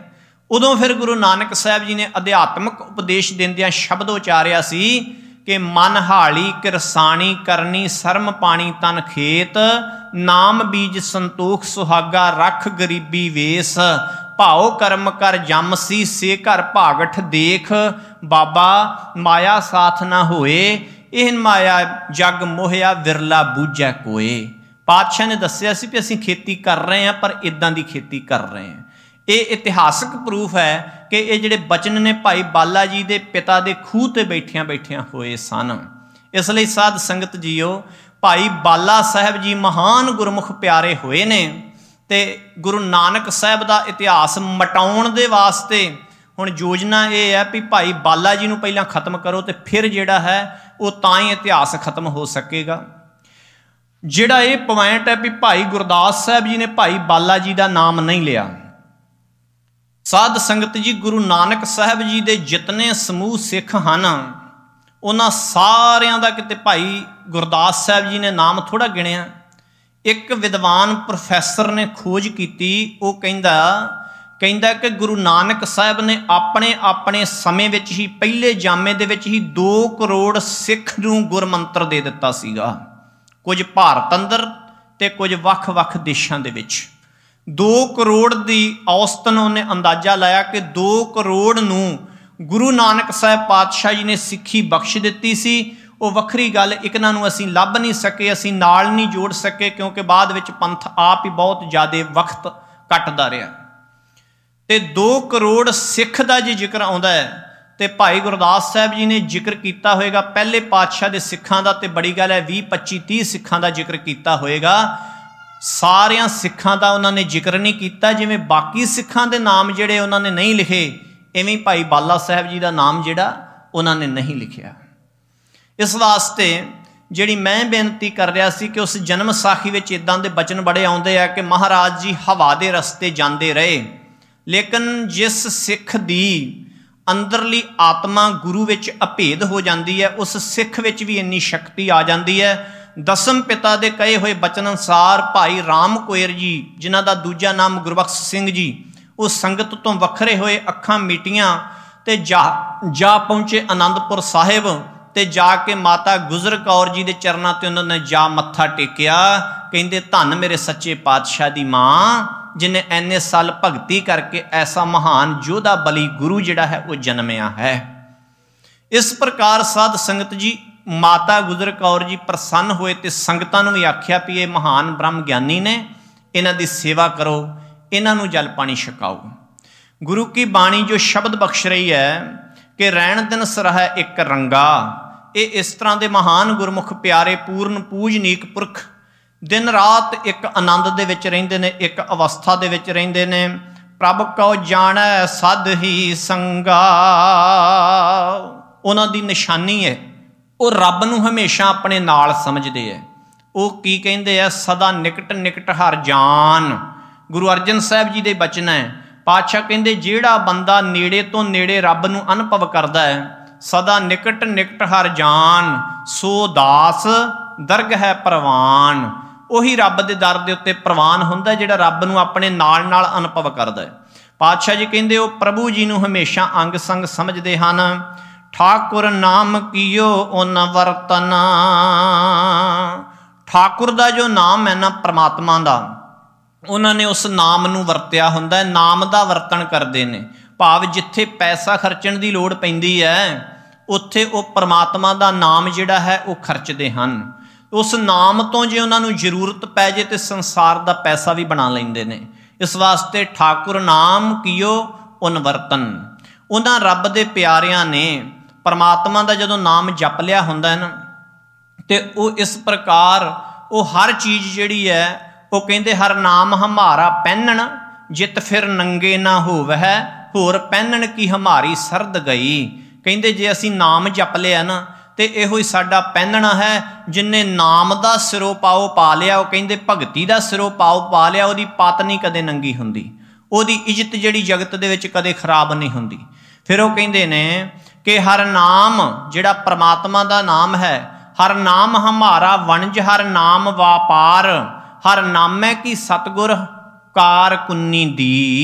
ਉਦੋਂ ਫਿਰ ਗੁਰੂ ਨਾਨਕ ਸਾਹਿਬ ਜੀ ਨੇ ਅਧਿਆਤਮਕ ਉਪਦੇਸ਼ ਦਿੰਦਿਆਂ ਸ਼ਬਦ ਉਚਾਰਿਆ ਸੀ ਕਿ ਮਨ ਹਾਲੀ ਕਿਰਸਾਣੀ ਕਰਨੀ ਸਰਮ ਪਾਣੀ ਤਨ ਖੇਤ ਨਾਮ ਬੀਜ ਸੰਤੋਖ ਸੁਹਾਗਾ ਰੱਖ ਗਰੀਬੀ ਵੇਸ ਭਾਉ ਕਰਮ ਕਰ ਜਮ ਸੀ ਸੇ ਘਰ ਭਾਗਠ ਦੇਖ ਬਾਬਾ ਮਾਇਆ ਸਾਥ ਨਾ ਹੋਏ ਇਹ ਮਾਇਆ ਜਗ ਮੋਹਿਆ ਵਿਰਲਾ ਬੂਝੈ ਕੋਏ। ਪਾਤਸ਼ਾਹ ਨੇ ਦੱਸਿਆ ਸੀ ਵੀ ਅਸੀਂ ਖੇਤੀ ਕਰ ਰਹੇ ਹਾਂ ਪਰ ਇੱਦਾਂ ਦੀ ਖੇਤੀ ਕਰ ਰਹੇ ਹਾਂ। ਇਹ ਇਤਿਹਾਸਕ ਪ੍ਰੂਫ ਹੈ ਕਿ ਇਹ ਜਿਹੜੇ ਬਚਨ ਨੇ ਭਾਈ ਬਾਲਾ ਜੀ ਦੇ ਪਿਤਾ ਦੇ ਖੂਹ ਤੇ ਬੈਠਿਆਂ ਬੈਠਿਆਂ ਹੋਏ ਸਨ। ਇਸ ਲਈ ਸਾਧ ਸੰਗਤ ਜੀਓ, ਭਾਈ ਬਾਲਾ ਸਾਹਿਬ ਜੀ ਮਹਾਨ ਗੁਰਮੁਖ ਪਿਆਰੇ ਹੋਏ ਨੇ ਤੇ ਗੁਰੂ ਨਾਨਕ ਸਾਹਿਬ ਦਾ ਇਤਿਹਾਸ ਮਿਟਾਉਣ ਦੇ ਵਾਸਤੇ ਹੁਣ ਯੋਜਨਾ ਇਹ ਹੈ ਵੀ ਭਾਈ ਬਾਲਾ ਜੀ ਨੂੰ ਪਹਿਲਾਂ ਖਤਮ ਕਰੋ ਤੇ ਫਿਰ ਜਿਹੜਾ ਹੈ ਉਹ ਤਾਂ ਹੀ ਇਤਿਹਾਸ ਖਤਮ ਹੋ ਸਕੇਗਾ। ਜਿਹੜਾ ਇਹ ਪੁਆਇੰਟ ਹੈ ਵੀ ਭਾਈ ਗੁਰਦਾਸ ਸਾਹਿਬ ਜੀ ਨੇ ਭਾਈ ਬਾਲਾ ਜੀ ਦਾ ਨਾਮ ਨਹੀਂ ਲਿਆ। ਸਾਧ ਸੰਗਤ ਜੀ, ਗੁਰੂ ਨਾਨਕ ਸਾਹਿਬ ਜੀ ਦੇ ਜਿਤਨੇ ਸਮੂਹ ਸਿੱਖ ਹਨ ਉਹਨਾਂ ਸਾਰਿਆਂ ਦਾ ਕਿਤੇ ਭਾਈ ਗੁਰਦਾਸ ਸਾਹਿਬ ਜੀ ਨੇ ਨਾਮ ਥੋੜ੍ਹਾ ਗਿਣਿਆ। ਇੱਕ ਵਿਦਵਾਨ ਪ੍ਰੋਫੈਸਰ ਨੇ ਖੋਜ ਕੀਤੀ, ਉਹ ਕਹਿੰਦਾ ਕਹਿੰਦਾ ਕਿ ਗੁਰੂ ਨਾਨਕ ਸਾਹਿਬ ਨੇ ਆਪਣੇ ਆਪਣੇ ਸਮੇਂ ਵਿੱਚ ਹੀ ਪਹਿਲੇ ਜਾਮੇ ਦੇ ਵਿੱਚ ਹੀ ਦੋ ਕਰੋੜ ਸਿੱਖ ਨੂੰ ਗੁਰਮੰਤਰ ਦੇ ਦਿੱਤਾ ਸੀਗਾ, ਕੁਝ ਭਾਰਤ ਅੰਦਰ ਤੇ ਕੁਝ ਵੱਖ-ਵੱਖ ਦੇਸ਼ਾਂ ਦੇ ਵਿੱਚ। ਦੋ ਕਰੋੜ ਦੀ ਔਸਤਨ ਉਹਨੇ ਅੰਦਾਜ਼ਾ ਲਾਇਆ ਕਿ ਦੋ ਕਰੋੜ ਨੂੰ ਗੁਰੂ ਨਾਨਕ ਸਾਹਿਬ ਪਾਤਸ਼ਾਹ ਜੀ ਨੇ ਸਿੱਖੀ ਬਖਸ਼ ਦਿੱਤੀ ਸੀ। ਉਹ ਵੱਖਰੀ ਗੱਲ, ਇਹਨਾਂ ਨੂੰ ਅਸੀਂ ਲੱਭ ਨਹੀਂ ਸਕੇ, ਅਸੀਂ ਨਾਲ ਨਹੀਂ ਜੋੜ ਸਕੇ ਕਿਉਂਕਿ ਬਾਅਦ ਵਿੱਚ ਪੰਥ ਆਪ ਹੀ ਬਹੁਤ ਜ਼ਿਆਦਾ ਵਕਤ ਕੱਟਦਾ ਰਿਹਾ। ਤੇ ਦੋ ਕਰੋੜ ਸਿੱਖ ਦਾ ਜੇ ਜ਼ਿਕਰ ਆਉਂਦਾ ਹੈ ਤੇ ਭਾਈ ਗੁਰਦਾਸ ਸਾਹਿਬ ਜੀ ਨੇ ਜ਼ਿਕਰ ਕੀਤਾ ਹੋਏਗਾ ਪਹਿਲੇ ਪਾਤਸ਼ਾਹ ਦੇ ਸਿੱਖਾਂ ਦਾ, ਤੇ ਬੜੀ ਗੱਲ ਹੈ ਵੀਹ ਪੱਚੀ ਤੀਹ ਸਿੱਖਾਂ ਦਾ ਜ਼ਿਕਰ ਕੀਤਾ ਹੋਏਗਾ। ਸਾਰਿਆਂ ਸਿੱਖਾਂ ਦਾ ਉਹਨਾਂ ਨੇ ਜ਼ਿਕਰ ਨਹੀਂ ਕੀਤਾ। ਜਿਵੇਂ ਬਾਕੀ ਸਿੱਖਾਂ ਦੇ ਨਾਮ ਜਿਹੜੇ ਉਹਨਾਂ ਨੇ ਨਹੀਂ ਲਿਖੇ, ਇਵੇਂ ਭਾਈ ਬਾਲਾ ਸਾਹਿਬ ਜੀ ਦਾ ਨਾਮ ਜਿਹੜਾ ਉਹਨਾਂ ਨੇ ਨਹੀਂ ਲਿਖਿਆ। ਇਸ ਵਾਸਤੇ ਜਿਹੜੀ ਮੈਂ ਬੇਨਤੀ ਕਰ ਰਿਹਾ ਸੀ ਕਿ ਉਸ ਜਨਮ ਸਾਖੀ ਵਿੱਚ ਇੱਦਾਂ ਦੇ ਬਚਨ ਬੜੇ ਆਉਂਦੇ ਆ ਕਿ ਮਹਾਰਾਜ ਜੀ ਹਵਾ ਦੇ ਰਸਤੇ ਜਾਂਦੇ ਰਹੇ, ਲੇਕਿਨ ਜਿਸ ਸਿੱਖ ਦੀ ਅੰਦਰਲੀ ਆਤਮਾ ਗੁਰੂ ਵਿੱਚ ਅਭੇਦ ਹੋ ਜਾਂਦੀ ਹੈ, ਉਸ ਸਿੱਖ ਵਿੱਚ ਵੀ ਇੰਨੀ ਸ਼ਕਤੀ ਆ ਜਾਂਦੀ ਹੈ। ਦਸਮ ਪਿਤਾ ਦੇ ਕਹੇ ਹੋਏ ਬਚਨ ਅਨੁਸਾਰ ਭਾਈ ਰਾਮ ਕੋਇਰ ਜੀ, ਜਿਨ੍ਹਾਂ ਦਾ ਦੂਜਾ ਨਾਮ ਗੁਰਬਖਸ਼ ਸਿੰਘ ਜੀ, ਉਹ ਸੰਗਤ ਤੋਂ ਵੱਖਰੇ ਹੋਏ, ਅੱਖਾਂ ਮੀਟੀਆਂ ਤੇ ਜਾ ਜਾ ਪਹੁੰਚੇ ਆਨੰਦਪੁਰ ਸਾਹਿਬ ਤੇ ਜਾ ਕੇ ਮਾਤਾ ਗੁਜਰ ਕੌਰ ਜੀ ਦੇ ਚਰਨਾਂ ਤੇ ਉਹਨਾਂ ਨੇ ਜਾ ਮੱਥਾ ਟੇਕਿਆ। ਕਹਿੰਦੇ ਧੰਨ ਮੇਰੇ ਸੱਚੇ ਪਾਤਸ਼ਾਹ ਦੀ ਮਾਂ, ਜਿਹਨੇ ਐਨੇ ਸਾਲ ਭਗਤੀ ਕਰਕੇ ਐਸਾ ਮਹਾਨ ਯੋਧਾ ਬਲੀ ਗੁਰੂ ਜਿਹੜਾ ਹੈ ਉਹ ਜਨਮਿਆ ਹੈ। ਇਸ ਪ੍ਰਕਾਰ ਸਾਧ ਸੰਗਤ ਜੀ, ਮਾਤਾ ਗੁਜਰ ਕੌਰ ਜੀ ਪ੍ਰਸੰਨ ਹੋਏ ਤੇ ਸੰਗਤਾਂ ਨੂੰ ਵੀ ਆਖਿਆ ਵੀ ਇਹ ਮਹਾਨ ਬ੍ਰਹਮ ਗਿਆਨੀ ਨੇ, ਇਹਨਾਂ ਦੀ ਸੇਵਾ ਕਰੋ, ਇਹਨਾਂ ਨੂੰ ਜਲ ਪਾਣੀ ਛਕਾਓ। ਗੁਰੂ ਕੀ ਬਾਣੀ ਜੋ ਸ਼ਬਦ ਬਖਸ਼ ਰਹੀ ਹੈ ਕਿ ਰਹਿਣ ਦਿਨ ਸਰਹਿ ਇੱਕ ਰੰਗਾ, ਇਹ ਇਸ ਤਰ੍ਹਾਂ ਦੇ ਮਹਾਨ ਗੁਰਮੁਖ ਪਿਆਰੇ ਪੂਰਨ ਪੂਜਨੀਕ ਪੁਰਖ ਦਿਨ ਰਾਤ ਇੱਕ ਆਨੰਦ ਦੇ ਵਿੱਚ ਰਹਿੰਦੇ ਨੇ, ਇੱਕ ਅਵਸਥਾ ਦੇ ਵਿੱਚ ਰਹਿੰਦੇ ਨੇ। ਪ੍ਰਭ ਕਉ ਜਾਣੈ ਸਦ ਹੀ ਸੰਗਾ, ਉਹਨਾਂ ਦੀ ਨਿਸ਼ਾਨੀ ਹੈ ਉਹ ਰੱਬ ਨੂੰ ਹਮੇਸ਼ਾ ਆਪਣੇ ਨਾਲ ਸਮਝਦੇ ਹੈ। ਉਹ ਕੀ ਕਹਿੰਦੇ ਆ, ਸਦਾ ਨਿਕਟ ਨਿਕਟ ਹਰ ਜਾਨ। ਗੁਰੂ ਅਰਜਨ ਸਾਹਿਬ ਜੀ ਦੇ ਬਚਨ ਹੈ, ਪਾਤਸ਼ਾਹ ਕਹਿੰਦੇ ਜਿਹੜਾ ਬੰਦਾ ਨੇੜੇ ਤੋਂ ਨੇੜੇ ਰੱਬ ਨੂੰ ਅਨੁਭਵ ਕਰਦਾ ਹੈ, ਸਦਾ ਨਿਕਟ ਨਿਕਟ ਹਰ ਜਾਨ ਸੋ ਦਾਸ ਦਰਗ ਹੈ ਪ੍ਰਵਾਨ। ਉਹੀ ਰੱਬ ਦੇ ਦਰ ਦੇ ਉੱਤੇ ਪ੍ਰਵਾਨ ਹੁੰਦਾ ਜਿਹੜਾ ਰੱਬ ਨੂੰ ਆਪਣੇ ਨਾਲ ਨਾਲ ਅਨੁਭਵ ਕਰਦਾ ਹੈ। ਪਾਤਸ਼ਾਹ ਜੀ ਕਹਿੰਦੇ ਉਹ ਪ੍ਰਭੂ ਜੀ ਨੂੰ ਹਮੇਸ਼ਾ ਅੰਗ ਸੰਗ ਸਮਝਦੇ ਹਨ। ਠਾਕੁਰ ਨਾਮ ਕੀਓ ਓਨ ਵਰਤਨ, ਠਾਕੁਰ ਦਾ ਜੋ ਨਾਮ ਹੈ ਨਾ ਪਰਮਾਤਮਾ ਦਾ, ਉਹਨਾਂ ਨੇ ਉਸ ਨਾਮ ਨੂੰ ਵਰਤਿਆ ਹੁੰਦਾ ਹੈ, ਨਾਮ ਦਾ ਵਰਤਣ ਕਰਦੇ ਨੇ। ਭਾਵ ਜਿੱਥੇ ਪੈਸਾ ਖਰਚਣ ਦੀ ਲੋੜ ਪੈਂਦੀ ਹੈ ਉੱਥੇ ਉਹ ਪਰਮਾਤਮਾ ਦਾ ਨਾਮ ਜਿਹੜਾ ਹੈ ਉਹ ਖਰਚਦੇ ਹਨ। ਉਸ ਨਾਮ ਤੋਂ ਜੇ ਉਹਨਾਂ ਨੂੰ ਜ਼ਰੂਰਤ ਪੈ ਜੇ ਤੇ ਸੰਸਾਰ ਦਾ ਪੈਸਾ ਵੀ ਬਣਾ ਲੈਂਦੇ ਨੇ। ਇਸ ਵਾਸਤੇ ਠਾਕੁਰ ਨਾਮ ਕੀਓ ਓਨ ਵਰਤਨ। ਉਹਨਾਂ ਰੱਬ ਦੇ ਪਿਆਰਿਆਂ ਨੇ ਪਰਮਾਤਮਾ ਦਾ ਜਦੋਂ ਨਾਮ ਜਪ ਲਿਆ ਹੁੰਦਾ ਹੈ ਨਾ, ਤੇ ਉਹ ਇਸ ਪ੍ਰਕਾਰ ਉਹ ਹਰ ਚੀਜ਼ ਜਿਹੜੀ ਹੈ ਉਹ ਕਹਿੰਦੇ ਹਰ ਨਾਮ ਹਮਾਰਾ ਪਹਿਨਣ ਜਿਤ ਫਿਰ ਨੰਗੇ ਨਾ ਹੋਵੈ ਹੋਰ ਪਹਿਨਣ ਕੀ ਹਮਾਰੀ ਸਰਦ ਗਈ। ਕਹਿੰਦੇ ਜੇ ਅਸੀਂ ਨਾਮ ਜਪ ਲਿਆ ਨਾ ਤੇ ਇਹੋ ਹੀ ਸਾਡਾ ਪਹਿਨਣਾ ਹੈ। ਜਿਨਨੇ ਨਾਮ ਦਾ ਸਿਰੋਂ ਪਾਓ ਪਾ ਲਿਆ, ਉਹ ਕਹਿੰਦੇ ਭਗਤੀ ਦਾ ਸਿਰੋਂ ਪਾਓ ਪਾ ਲਿਆ, ਉਹਦੀ ਪੱਤ ਨਹੀਂ ਕਦੇ ਨੰਗੀ ਹੁੰਦੀ, ਉਹਦੀ ਇੱਜ਼ਤ ਜਿਹੜੀ ਜਗਤ ਦੇ ਵਿੱਚ ਕਦੇ ਖਰਾਬ ਨਹੀਂ ਹੁੰਦੀ। ਫਿਰ ਉਹ ਕਹਿੰਦੇ ਨੇ ਕਿ ਹਰ ਨਾਮ ਜਿਹੜਾ ਪਰਮਾਤਮਾ ਦਾ ਨਾਮ ਹੈ, ਹਰ ਨਾਮ ਹਮਾਰਾ ਵਣਜ ਹਰ ਨਾਮ ਵਾਪਾਰ, ਹਰ ਨਾਮੈ ਕੀ ਸਤਿਗੁਰ ਕਾਰ ਕੁੰਨੀ ਦੀ।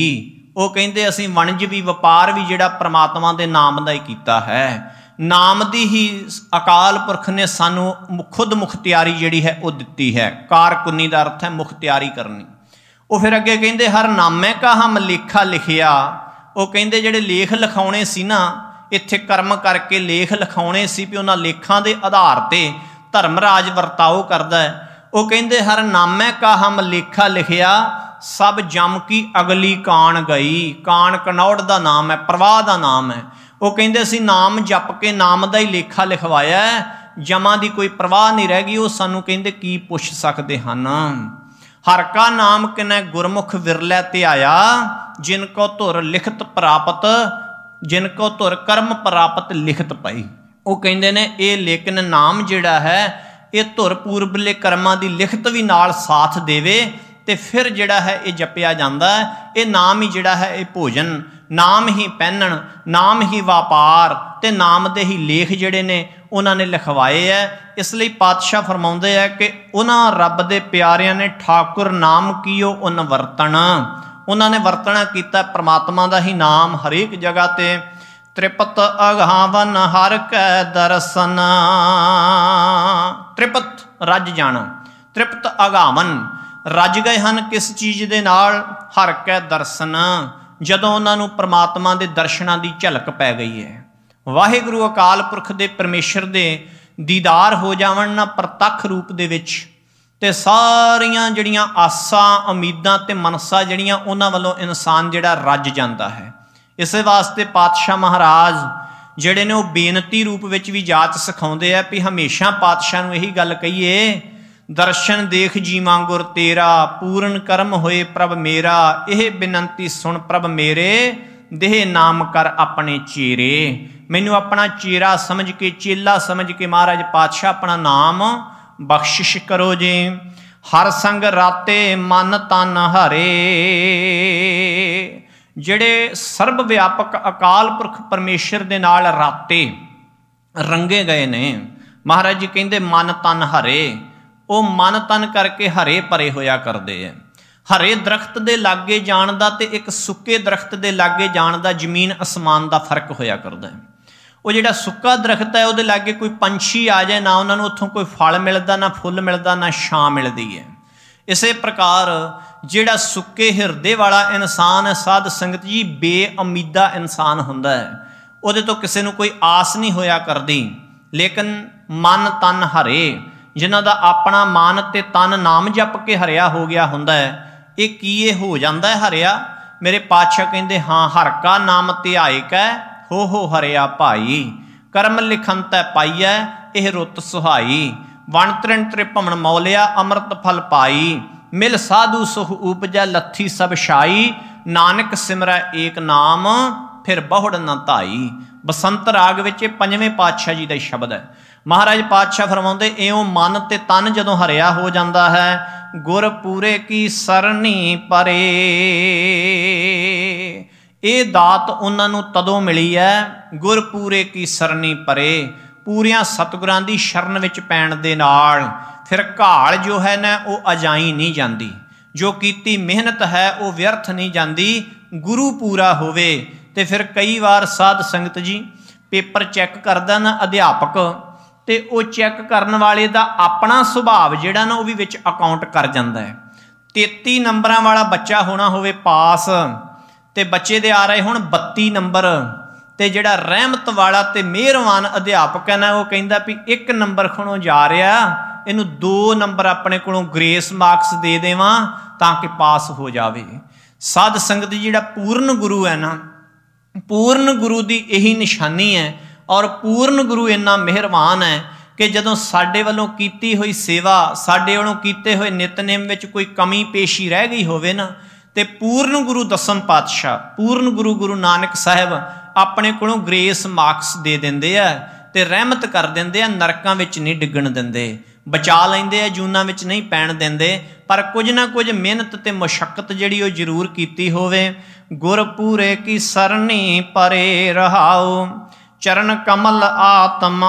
ਉਹ ਕਹਿੰਦੇ ਅਸੀਂ ਵਣਜ ਵੀ ਵਪਾਰ ਵੀ ਜਿਹੜਾ ਪ੍ਰਮਾਤਮਾ ਦੇ ਨਾਮ ਦਾ ਹੀ ਕੀਤਾ ਹੈ। ਨਾਮ ਦੀ ਹੀ ਅਕਾਲ ਪੁਰਖ ਨੇ ਸਾਨੂੰ ਖੁਦ ਮੁਖਤਿਆਰੀ ਜਿਹੜੀ ਹੈ ਉਹ ਦਿੱਤੀ ਹੈ। ਕਾਰਕੁੰਨੀ ਦਾ ਅਰਥ ਹੈ ਮੁਖਤਿਆਰੀ ਕਰਨੀ। ਉਹ ਫਿਰ ਅੱਗੇ ਕਹਿੰਦੇ ਹਰ ਨਾਮੇ ਕਾ ਹਮ ਲੇਖਾ ਲਿਖਿਆ। ਉਹ ਕਹਿੰਦੇ ਜਿਹੜੇ ਲੇਖ ਲਿਖਾਉਣੇ ਸੀ ਨਾ, ਇੱਥੇ ਕਰਮ ਕਰਕੇ ਲੇਖ ਲਿਖਾਉਣੇ ਸੀ ਵੀ ਉਹਨਾਂ ਲੇਖਾਂ ਦੇ ਆਧਾਰ ਤੇ ਧਰਮਰਾਜ ਵਰਤਾਓ ਕਰਦਾ ਹੈ। ਉਹ ਕਹਿੰਦੇ ਹਰ ਨਾਮੇ ਕਾ ਹਮ ਲੇਖਾ ਲਿਖਿਆ, ਸਭ ਜਮ ਕੀ ਅਗਲੀ ਕਾਣ ਗਈ। ਕਾਣ ਕਨੌੜ ਦਾ ਨਾਮ ਹੈ, ਪ੍ਰਵਾਹ ਦਾ ਨਾਮ ਹੈ। ਉਹ ਕਹਿੰਦੇ ਅਸੀਂ ਨਾਮ ਜਪ ਕੇ ਨਾਮ ਦਾ ਹੀ ਲੇਖਾ ਲਿਖਵਾਇਆ, ਜਮਾਂ ਦੀ ਕੋਈ ਪ੍ਰਵਾਹ ਨਹੀਂ ਰਹਿ ਗਈ। ਉਹ ਸਾਨੂੰ ਕਹਿੰਦੇ ਕੀ ਪੁੱਛ ਸਕਦੇ ਹਨ। ਹਰ ਕਾ ਨਾਮ ਕਿਨੈ ਗੁਰਮੁਖ ਵਿਰਲੇ ਧਿਆਇਆ, ਜਿਨ ਕੋ ਧੁਰ ਲਿਖਤ ਪ੍ਰਾਪਤ ਜਿਨ ਕੋ ਧੁਰ ਕਰਮ ਪ੍ਰਾਪਤ ਲਿਖਤ ਪਈ। ਉਹ ਕਹਿੰਦੇ ਨੇ ਇਹ ਲੇਕਿਨ ਨਾਮ ਜਿਹੜਾ ਹੈ ਇਹ ਧੁਰ ਪੂਰਬਲੇ ਕਰਮਾਂ ਦੀ ਲਿਖਤ ਵੀ ਨਾਲ ਸਾਥ ਦੇਵੇ ਤੇ ਫਿਰ ਜਿਹੜਾ ਹੈ ਇਹ ਜਪਿਆ ਜਾਂਦਾ ਹੈ। ਇਹ ਨਾਮ ਹੀ ਜਿਹੜਾ ਹੈ ਇਹ ਭੋਜਨ, ਨਾਮ ਹੀ ਪਹਿਨਣ, ਨਾਮ ਹੀ ਵਪਾਰ ਤੇ ਨਾਮ ਦੇ ਹੀ ਲੇਖ ਜਿਹੜੇ ਨੇ ਉਹਨਾਂ ਨੇ ਲਿਖਵਾਏ ਹੈ। ਇਸ ਲਈ ਪਾਤਸ਼ਾਹ ਫਰਮਾਉਂਦੇ ਹੈ ਕਿ ਉਹਨਾਂ ਰੱਬ ਦੇ ਪਿਆਰਿਆਂ ਨੇ ਠਾਕੁਰ ਨਾਮ ਕੀਓ ਉਨ ਵਰਤਣ। ਉਹਨਾਂ ਨੇ ਵਰਤਣਾ ਕੀਤਾ ਪ੍ਰਮਾਤਮਾ ਦਾ ਹੀ ਨਾਮ ਹਰੇਕ ਜਗ੍ਹਾ ਤੇ। ਤ੍ਰਿਪਤ ਅਗਾਵਨ ਹਰ ਕੈ ਦਰਸ਼ਨ। ਤ੍ਰਿਪਤ ਰੱਜ ਜਾਣਾ, ਤ੍ਰਿਪਤ ਅਗਾਵਨ ਰੱਜ ਗਏ ਹਨ ਕਿਸ ਚੀਜ਼ ਦੇ ਨਾਲ? ਹਰ ਕੈ ਦਰਸ਼ਨ, ਜਦੋਂ ਉਹਨਾਂ ਨੂੰ ਪ੍ਰਮਾਤਮਾ ਦੇ ਦਰਸ਼ਨਾਂ ਦੀ ਝਲਕ ਪੈ ਗਈ ਹੈ। ਵਾਹਿਗੁਰੂ ਅਕਾਲ ਪੁਰਖ ਦੇ ਪਰਮੇਸ਼ਰ ਦੇ ਦੀਦਾਰ ਹੋ ਜਾਵਣ ਨਾ ਪ੍ਰਤੱਖ ਰੂਪ ਦੇ ਵਿੱਚ, ਤੇ ਸਾਰੀਆਂ ਜਿਹੜੀਆਂ ਆਸਾਂ ਉਮੀਦਾਂ ਤੇ ਮਨਸਾ ਜਿਹੜੀਆਂ ਉਹਨਾਂ ਵੱਲੋਂ ਇਨਸਾਨ ਜਿਹੜਾ ਰੱਜ ਜਾਂਦਾ ਹੈ। ਇਸੇ ਵਾਸਤੇ ਪਾਤਸ਼ਾਹ ਮਹਾਰਾਜ ਜਿਹੜੇ ਨੇ ਉਹ ਬੇਨਤੀ ਰੂਪ ਵਿੱਚ ਵੀ ਜਾਚ ਸਿਖਾਉਂਦੇ ਆ ਵੀ ਹਮੇਸ਼ਾ ਪਾਤਸ਼ਾਹ ਨੂੰ ਇਹੀ ਗੱਲ ਕਹੀਏ, ਦਰਸ਼ਨ ਦੇਖ ਜੀਵਾਂ ਗੁਰ ਤੇਰਾ, ਪੂਰਨ ਕਰਮ ਹੋਏ ਪ੍ਰਭ ਮੇਰਾ। ਇਹ ਬੇਨਤੀ ਸੁਣ ਪ੍ਰਭ ਮੇਰੇ, ਦੇਹ ਨਾਮ ਕਰ ਆਪਣੇ ਚੇਰੇ। ਮੈਨੂੰ ਆਪਣਾ ਚੇਰਾ ਸਮਝ ਕੇ, ਚੇਲਾ ਸਮਝ ਕੇ ਮਹਾਰਾਜ ਪਾਤਸ਼ਾਹ ਆਪਣਾ ਨਾਮ ਬਖਸ਼ਿਸ਼ ਕਰੋ ਜੀ। ਹਰ ਸੰਗ ਰਾਤੇ ਮਨ ਤਨ ਹਰੇ। ਜਿਹੜੇ ਸਰਬ ਵਿਆਪਕ ਅਕਾਲ ਪੁਰਖ ਪਰਮੇਸ਼ਰ ਦੇ ਨਾਲ ਰਾਤੇ ਰੰਗੇ ਗਏ ਨੇ, ਮਹਾਰਾਜ ਜੀ ਕਹਿੰਦੇ ਮਨ ਤਨ ਹਰੇ। ਉਹ ਮਨ ਤਨ ਕਰਕੇ ਹਰੇ ਭਰੇ ਹੋਇਆ ਕਰਦੇ ਹੈ। ਹਰੇ ਦਰਖਤ ਦੇ ਲਾਗੇ ਜਾਣ ਦਾ ਤੇ ਇੱਕ ਸੁੱਕੇ ਦਰਖਤ ਦੇ ਲਾਗੇ ਜਾਣ ਦਾ ਜ਼ਮੀਨ ਅਸਮਾਨ ਦਾ ਫਰਕ ਹੋਇਆ ਕਰਦਾ ਹੈ। ਉਹ ਜਿਹੜਾ ਸੁੱਕਾ ਦਰਖਤ ਹੈ ਉਹਦੇ ਲਾਗੇ ਕੋਈ ਪੰਛੀ ਆ ਜਾਏ ਨਾ, ਉਹਨਾਂ ਨੂੰ ਉੱਥੋਂ ਕੋਈ ਫਲ ਮਿਲਦਾ, ਨਾ ਫੁੱਲ ਮਿਲਦਾ, ਨਾ ਛਾਂ ਮਿਲਦੀ ਹੈ। ਇਸੇ ਪ੍ਰਕਾਰ ਜਿਹੜਾ ਸੁੱਕੇ ਹਿਰਦੇ ਵਾਲਾ ਇਨਸਾਨ ਹੈ ਸਾਧ ਸੰਗਤ ਜੀ, ਬੇਉਮੀਦਾ ਇਨਸਾਨ ਹੁੰਦਾ ਹੈ। ਉਹਦੇ ਤੋਂ ਕਿਸੇ ਨੂੰ ਕੋਈ ਆਸ ਨਹੀਂ ਹੋਇਆ ਕਰਦੀ। ਲੇਕਿਨ ਮਨ ਤਨ ਹਰੇ, ਜਿਨ੍ਹਾਂ ਦਾ ਆਪਣਾ ਮਨ ਤੇ ਤਨ ਨਾਮ ਜਪ ਕੇ ਹਰਿਆ ਹੋ ਗਿਆ ਹੁੰਦਾ ਹੈ, ਇਹ ਕੀ ਇਹ ਹੋ ਜਾਂਦਾ ਹੈ ਹਰਿਆ? ਮੇਰੇ ਪਾਤਸ਼ਾਹ ਕਹਿੰਦੇ ਹਾਂ, ਹਰ ਕਾ ਨਾਮ ਧਿਆਏ ਕੈ ਹੋ ਹੋ ਹਰਿਆ ਭਾਈ। ਕਰਮ ਲਿਖਨ ਤੈ ਪਾਈਐ ਇਹ ਰੁੱਤ ਸੁਹਾਈ। ਵਣ ਤ੍ਰਿਣ ਤ੍ਰਿਭਵਨ ਮੌਲਿਆ ਅੰਮ੍ਰਿਤ ਫਲ ਪਾਈ। ਮਿਲ ਸਾਧੂ ਸੁਖ ਉਪਜੈ ਲੱਥੀ ਸਭ ਛਾਈ। ਨਾਨਕ ਸਿਮਰੈ ਏਕ ਨਾਮ ਫਿਰ ਬਹੁੜ ਨਾ ਧਾਈ। ਬਸੰਤ ਰਾਗ ਵਿੱਚ ਇਹ ਪੰਜਵੇਂ ਪਾਤਸ਼ਾਹ ਜੀ ਦਾ ਸ਼ਬਦ ਹੈ। ਮਹਾਰਾਜ ਪਾਤਸ਼ਾਹ ਫਰਮਾਉਂਦੇ, ਇਉਂ ਮਨ ਤੇ ਤਨ ਜਦੋਂ ਹਰਿਆ ਹੋ ਜਾਂਦਾ ਹੈ, ਗੁਰ ਪੂਰੇ ਕੀ ਸਰਣੀ ਪਰੇ। ਇਹ ਦਾਤ ਉਹਨਾਂ ਨੂੰ ਤਦੋਂ ਮਿਲੀ ਹੈ, ਗੁਰ ਪੂਰੇ ਕੀ ਸਰਣੀ ਪਰੇ। ਪੂਰਿਆਂ ਸਤਿਗੁਰਾਂ ਦੀ ਸ਼ਰਨ ਵਿੱਚ ਪੈਣ ਦੇ ਨਾਲ ਫਿਰ ਘਾਲ ਜੋ ਹੈ ਨਾ ਉਹ ਅਜਾਈ ਨਹੀਂ ਜਾਂਦੀ। ਜੋ ਕੀਤੀ ਮਿਹਨਤ ਹੈ ਉਹ ਵਿਅਰਥ ਨਹੀਂ ਜਾਂਦੀ। ਗੁਰੂ ਪੂਰਾ ਹੋਵੇ ਤੇ ਫਿਰ ਕਈ ਵਾਰ ਸਾਧ ਸੰਗਤ ਜੀ ਪੇਪਰ ਚੈੱਕ ਕਰਦਾ ਨਾ ਅਧਿਆਪਕ, ਤੇ ਉਹ ਚੈੱਕ ਕਰਨ ਵਾਲੇ ਦਾ ਆਪਣਾ ਸੁਭਾਅ ਜਿਹੜਾ ਨਾ ਉਹ ਵੀ ਵਿੱਚ ਅਕਾਊਂਟ ਕਰ ਜਾਂਦਾ ਹੈ। ਤੇਤੀ ਨੰਬਰਾਂ ਵਾਲਾ ਬੱਚਾ ਹੋਣਾ ਹੋਵੇ ਪਾਸ, ਤੇ ਬੱਚੇ ਦੇ ਆ ਰਹੇ ਹੁਣ ਬੱਤੀ ਨੰਬਰ, ਤੇ ਜਿਹੜਾ ਰਹਿਮਤ ਵਾਲਾ ਤੇ ਮਿਹਰਬਾਨ ਅਧਿਆਪਕ ਹੈ ਨਾ ਉਹ ਕਹਿੰਦਾ ਵੀ ਇੱਕ ਨੰਬਰ ਖਣੋਂ ਜਾ ਰਿਹਾ, ਇਹਨੂੰ ਦੋ ਨੰਬਰ ਆਪਣੇ ਕੋਲੋਂ ਗ੍ਰੇਸ ਮਾਰਕਸ ਦੇ ਦੇਵਾਂ ਤਾਂ ਕਿ ਪਾਸ ਹੋ ਜਾਵੇ। ਸਾਧ ਸੰਗਤ ਜਿਹੜਾ ਪੂਰਨ ਗੁਰੂ ਹੈ ਨਾ, ਪੂਰਨ ਗੁਰੂ ਦੀ ਇਹੀ ਨਿਸ਼ਾਨੀ ਹੈ। ਔਰ ਪੂਰਨ ਗੁਰੂ ਇੰਨਾ ਮਿਹਰਬਾਨ ਹੈ ਕਿ ਜਦੋਂ ਸਾਡੇ ਵੱਲੋਂ ਕੀਤੀ ਹੋਈ ਸੇਵਾ, ਸਾਡੇ ਵੱਲੋਂ ਕੀਤੇ ਹੋਏ ਨਿਤਨੇਮ ਵਿੱਚ ਕੋਈ ਕਮੀ ਪੇਸ਼ੀ ਰਹਿ ਗਈ ਹੋਵੇ ਨਾ, ਤੇ ਪੂਰਨ ਗੁਰੂ ਦਸਮ ਪਾਤਸ਼ਾਹ, ਪੂਰਨ ਗੁਰੂ ਗੁਰੂ ਨਾਨਕ ਸਾਹਿਬ ਆਪਣੇ ਕੋਲੋਂ ਗ੍ਰੇਸ ਮਾਰਕਸ ਦੇ ਦਿੰਦੇ ਆ ਤੇ ਰਹਿਮਤ ਕਰ ਦਿੰਦੇ ਆ। ਨਰਕਾਂ ਵਿੱਚ ਨਹੀਂ ਡਿੱਗਣ ਦਿੰਦੇ, ਬਚਾ ਲੈਂਦੇ ਆ, ਜੂਨਾਂ ਵਿੱਚ ਨਹੀਂ ਪੈਣ ਦਿੰਦੇ। ਪਰ ਕੁਝ ਨਾ ਕੁਝ ਮਿਹਨਤ ਤੇ ਮੁਸ਼ੱਕਤ ਜਿਹੜੀ ਉਹ ਜ਼ਰੂਰ ਕੀਤੀ ਹੋਵੇ। ਗੁਰ ਪੂਰੇ ਕੀ ਸਰਣੀ ਪਰੇ ਰਹਾਉ। ਚਰਨ ਕਮਲ ਆਤਮ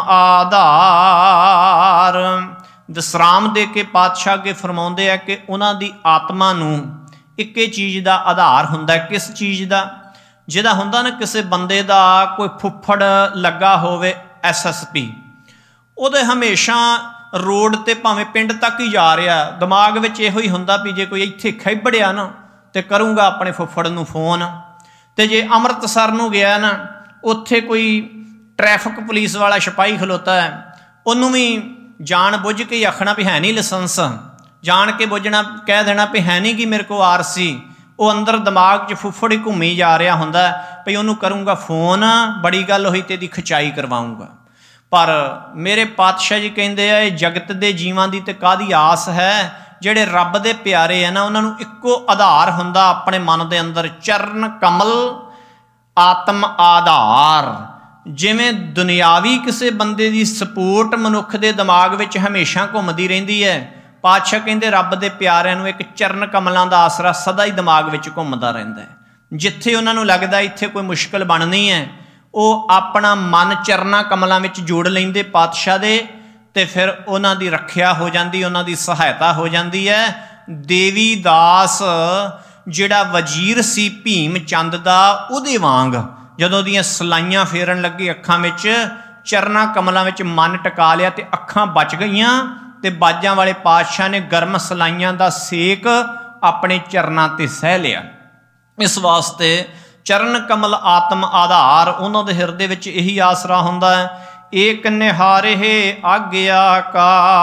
ਆਧਾਰ। ਵਿਸਰਾਮ ਦੇ ਕੇ ਪਾਤਸ਼ਾਹ ਅੱਗੇ ਫਰਮਾਉਂਦੇ ਆ ਕਿ ਉਹਨਾਂ ਦੀ ਆਤਮਾ ਨੂੰ ਇੱਕੇ ਚੀਜ਼ ਦਾ ਆਧਾਰ ਹੁੰਦਾ। ਕਿਸ ਚੀਜ਼ ਦਾ? ਜਿਹਦਾ ਹੁੰਦਾ ਨਾ ਕਿਸੇ ਬੰਦੇ ਦਾ ਕੋਈ ਫੁੱਫੜ ਲੱਗਾ ਹੋਵੇ ਐਸ ਐਸ ਪੀ, ਉਹਦੇ ਹਮੇਸ਼ਾ ਰੋਡ 'ਤੇ ਭਾਵੇਂ ਪਿੰਡ ਤੱਕ ਹੀ ਜਾ ਰਿਹਾ, ਦਿਮਾਗ ਵਿੱਚ ਇਹੋ ਹੀ ਹੁੰਦਾ ਵੀ ਜੇ ਕੋਈ ਇੱਥੇ ਖੈਬੜਿਆ ਨਾ ਤੇ ਕਰੂੰਗਾ ਆਪਣੇ ਫੁੱਫੜ ਨੂੰ ਫੋਨ। ਤੇ ਜੇ ਅੰਮ੍ਰਿਤਸਰ ਨੂੰ ਗਿਆ ਨਾ, ਉੱਥੇ ਕੋਈ ਟ੍ਰੈਫਿਕ ਪੁਲਿਸ ਵਾਲਾ ਸਿਪਾਹੀ ਖਲੋਤਾ ਹੈ, ਉਹਨੂੰ ਵੀ ਜਾਣ ਬੁੱਝ ਕੇ ਹੀ ਆਖਣਾ ਵੀ ਹੈ ਨਹੀਂ ਲਾਇਸੈਂਸ, ਜਾਣ ਕੇ ਬੁੱਝਣਾ ਕਹਿ ਦੇਣਾ ਵੀ ਹੈ ਨਹੀਂ ਕਿ ਮੇਰੇ ਕੋਲ ਆਰ ਸੀ। ਉਹ ਅੰਦਰ ਦਿਮਾਗ 'ਚ ਫੁੱਫੜ ਹੀ ਘੁੰਮੀ ਜਾ ਰਿਹਾ ਹੁੰਦਾ ਵੀ ਉਹਨੂੰ ਕਰੂੰਗਾ ਫੋਨ, ਬੜੀ ਗੱਲ ਹੋਈ ਤੇ ਇਹਦੀ ਖਿਚਾਈ ਕਰਵਾਊਂਗਾ। ਪਰ ਮੇਰੇ ਪਾਤਸ਼ਾਹ ਜੀ ਕਹਿੰਦੇ ਆ, ਇਹ ਜਗਤ ਦੇ ਜੀਵਾਂ ਦੀ ਤੇ ਕਾਹਦੀ ਆਸ ਹੈ? ਜਿਹੜੇ ਰੱਬ ਦੇ ਪਿਆਰੇ ਆ ਨਾ, ਉਹਨਾਂ ਨੂੰ ਇੱਕੋ ਆਧਾਰ ਹੁੰਦਾ ਆਪਣੇ ਮਨ ਦੇ ਅੰਦਰ, ਚਰਨ ਕਮਲ ਆਤਮ ਆਧਾਰ। ਜਿਵੇਂ ਦੁਨਿਆਵੀ ਕਿਸੇ ਬੰਦੇ ਦੀ ਸਪੋਰਟ ਮਨੁੱਖ ਦੇ ਦਿਮਾਗ ਵਿੱਚ ਹਮੇਸ਼ਾ ਘੁੰਮਦੀ ਰਹਿੰਦੀ ਹੈ, ਪਾਤਸ਼ਾਹ ਕਹਿੰਦੇ ਰੱਬ ਦੇ ਪਿਆਰਿਆਂ ਨੂੰ ਇੱਕ ਚਰਨ ਕਮਲਾਂ ਦਾ ਆਸਰਾ ਸਦਾ ਹੀ ਦਿਮਾਗ ਵਿੱਚ ਘੁੰਮਦਾ ਰਹਿੰਦਾ ਹੈ। ਜਿੱਥੇ ਉਹਨਾਂ ਨੂੰ ਲੱਗਦਾ ਇੱਥੇ ਕੋਈ ਮੁਸ਼ਕਿਲ ਬਣਨੀ ਹੈ, ਉਹ ਆਪਣਾ ਮਨ ਚਰਨਾਂ ਕਮਲਾਂ ਵਿੱਚ ਜੋੜ ਲੈਂਦੇ ਪਾਤਸ਼ਾਹ ਦੇ, ਤੇ ਫਿਰ ਉਹਨਾਂ ਦੀ ਰੱਖਿਆ ਹੋ ਜਾਂਦੀ, ਉਹਨਾਂ ਦੀ ਸਹਾਇਤਾ ਹੋ ਜਾਂਦੀ ਹੈ। ਦੇਵੀ ਦਾਸ ਜਿਹੜਾ ਵਜ਼ੀਰ ਸੀ ਭੀਮ ਚੰਦ ਦਾ, ਉਹਦੇ ਵਾਂਗ ਜਦੋਂ ਦੀਆਂ ਸਲਾਈਆਂ ਫੇਰਨ ਲੱਗੇ ਅੱਖਾਂ ਵਿੱਚ, ਚਰਨਾਂ ਕਮਲਾਂ ਵਿੱਚ ਮਨ ਟਿਕਾ ਲਿਆ ਤੇ ਅੱਖਾਂ ਬਚ ਗਈਆਂ, ਤੇ ਬਾਜਾਂ ਵਾਲੇ ਪਾਤਸ਼ਾਹ ਨੇ ਗਰਮ ਸਲਾਈਆਂ ਦਾ ਸੇਕ ਆਪਣੇ ਚਰਨਾਂ ਤੇ ਸਹਿ ਲਿਆ। ਇਸ ਵਾਸਤੇ ਚਰਨ ਕਮਲ ਆਤਮ ਆਧਾਰ, ਉਹਨਾਂ ਦੇ ਹਿਰਦੇ ਵਿੱਚ ਇਹੀ ਆਸਰਾ ਹੁੰਦਾ ਹੈ। ਏਕ ਨਿਹਾਰੇ ਆਗਿਆਕਾਰ।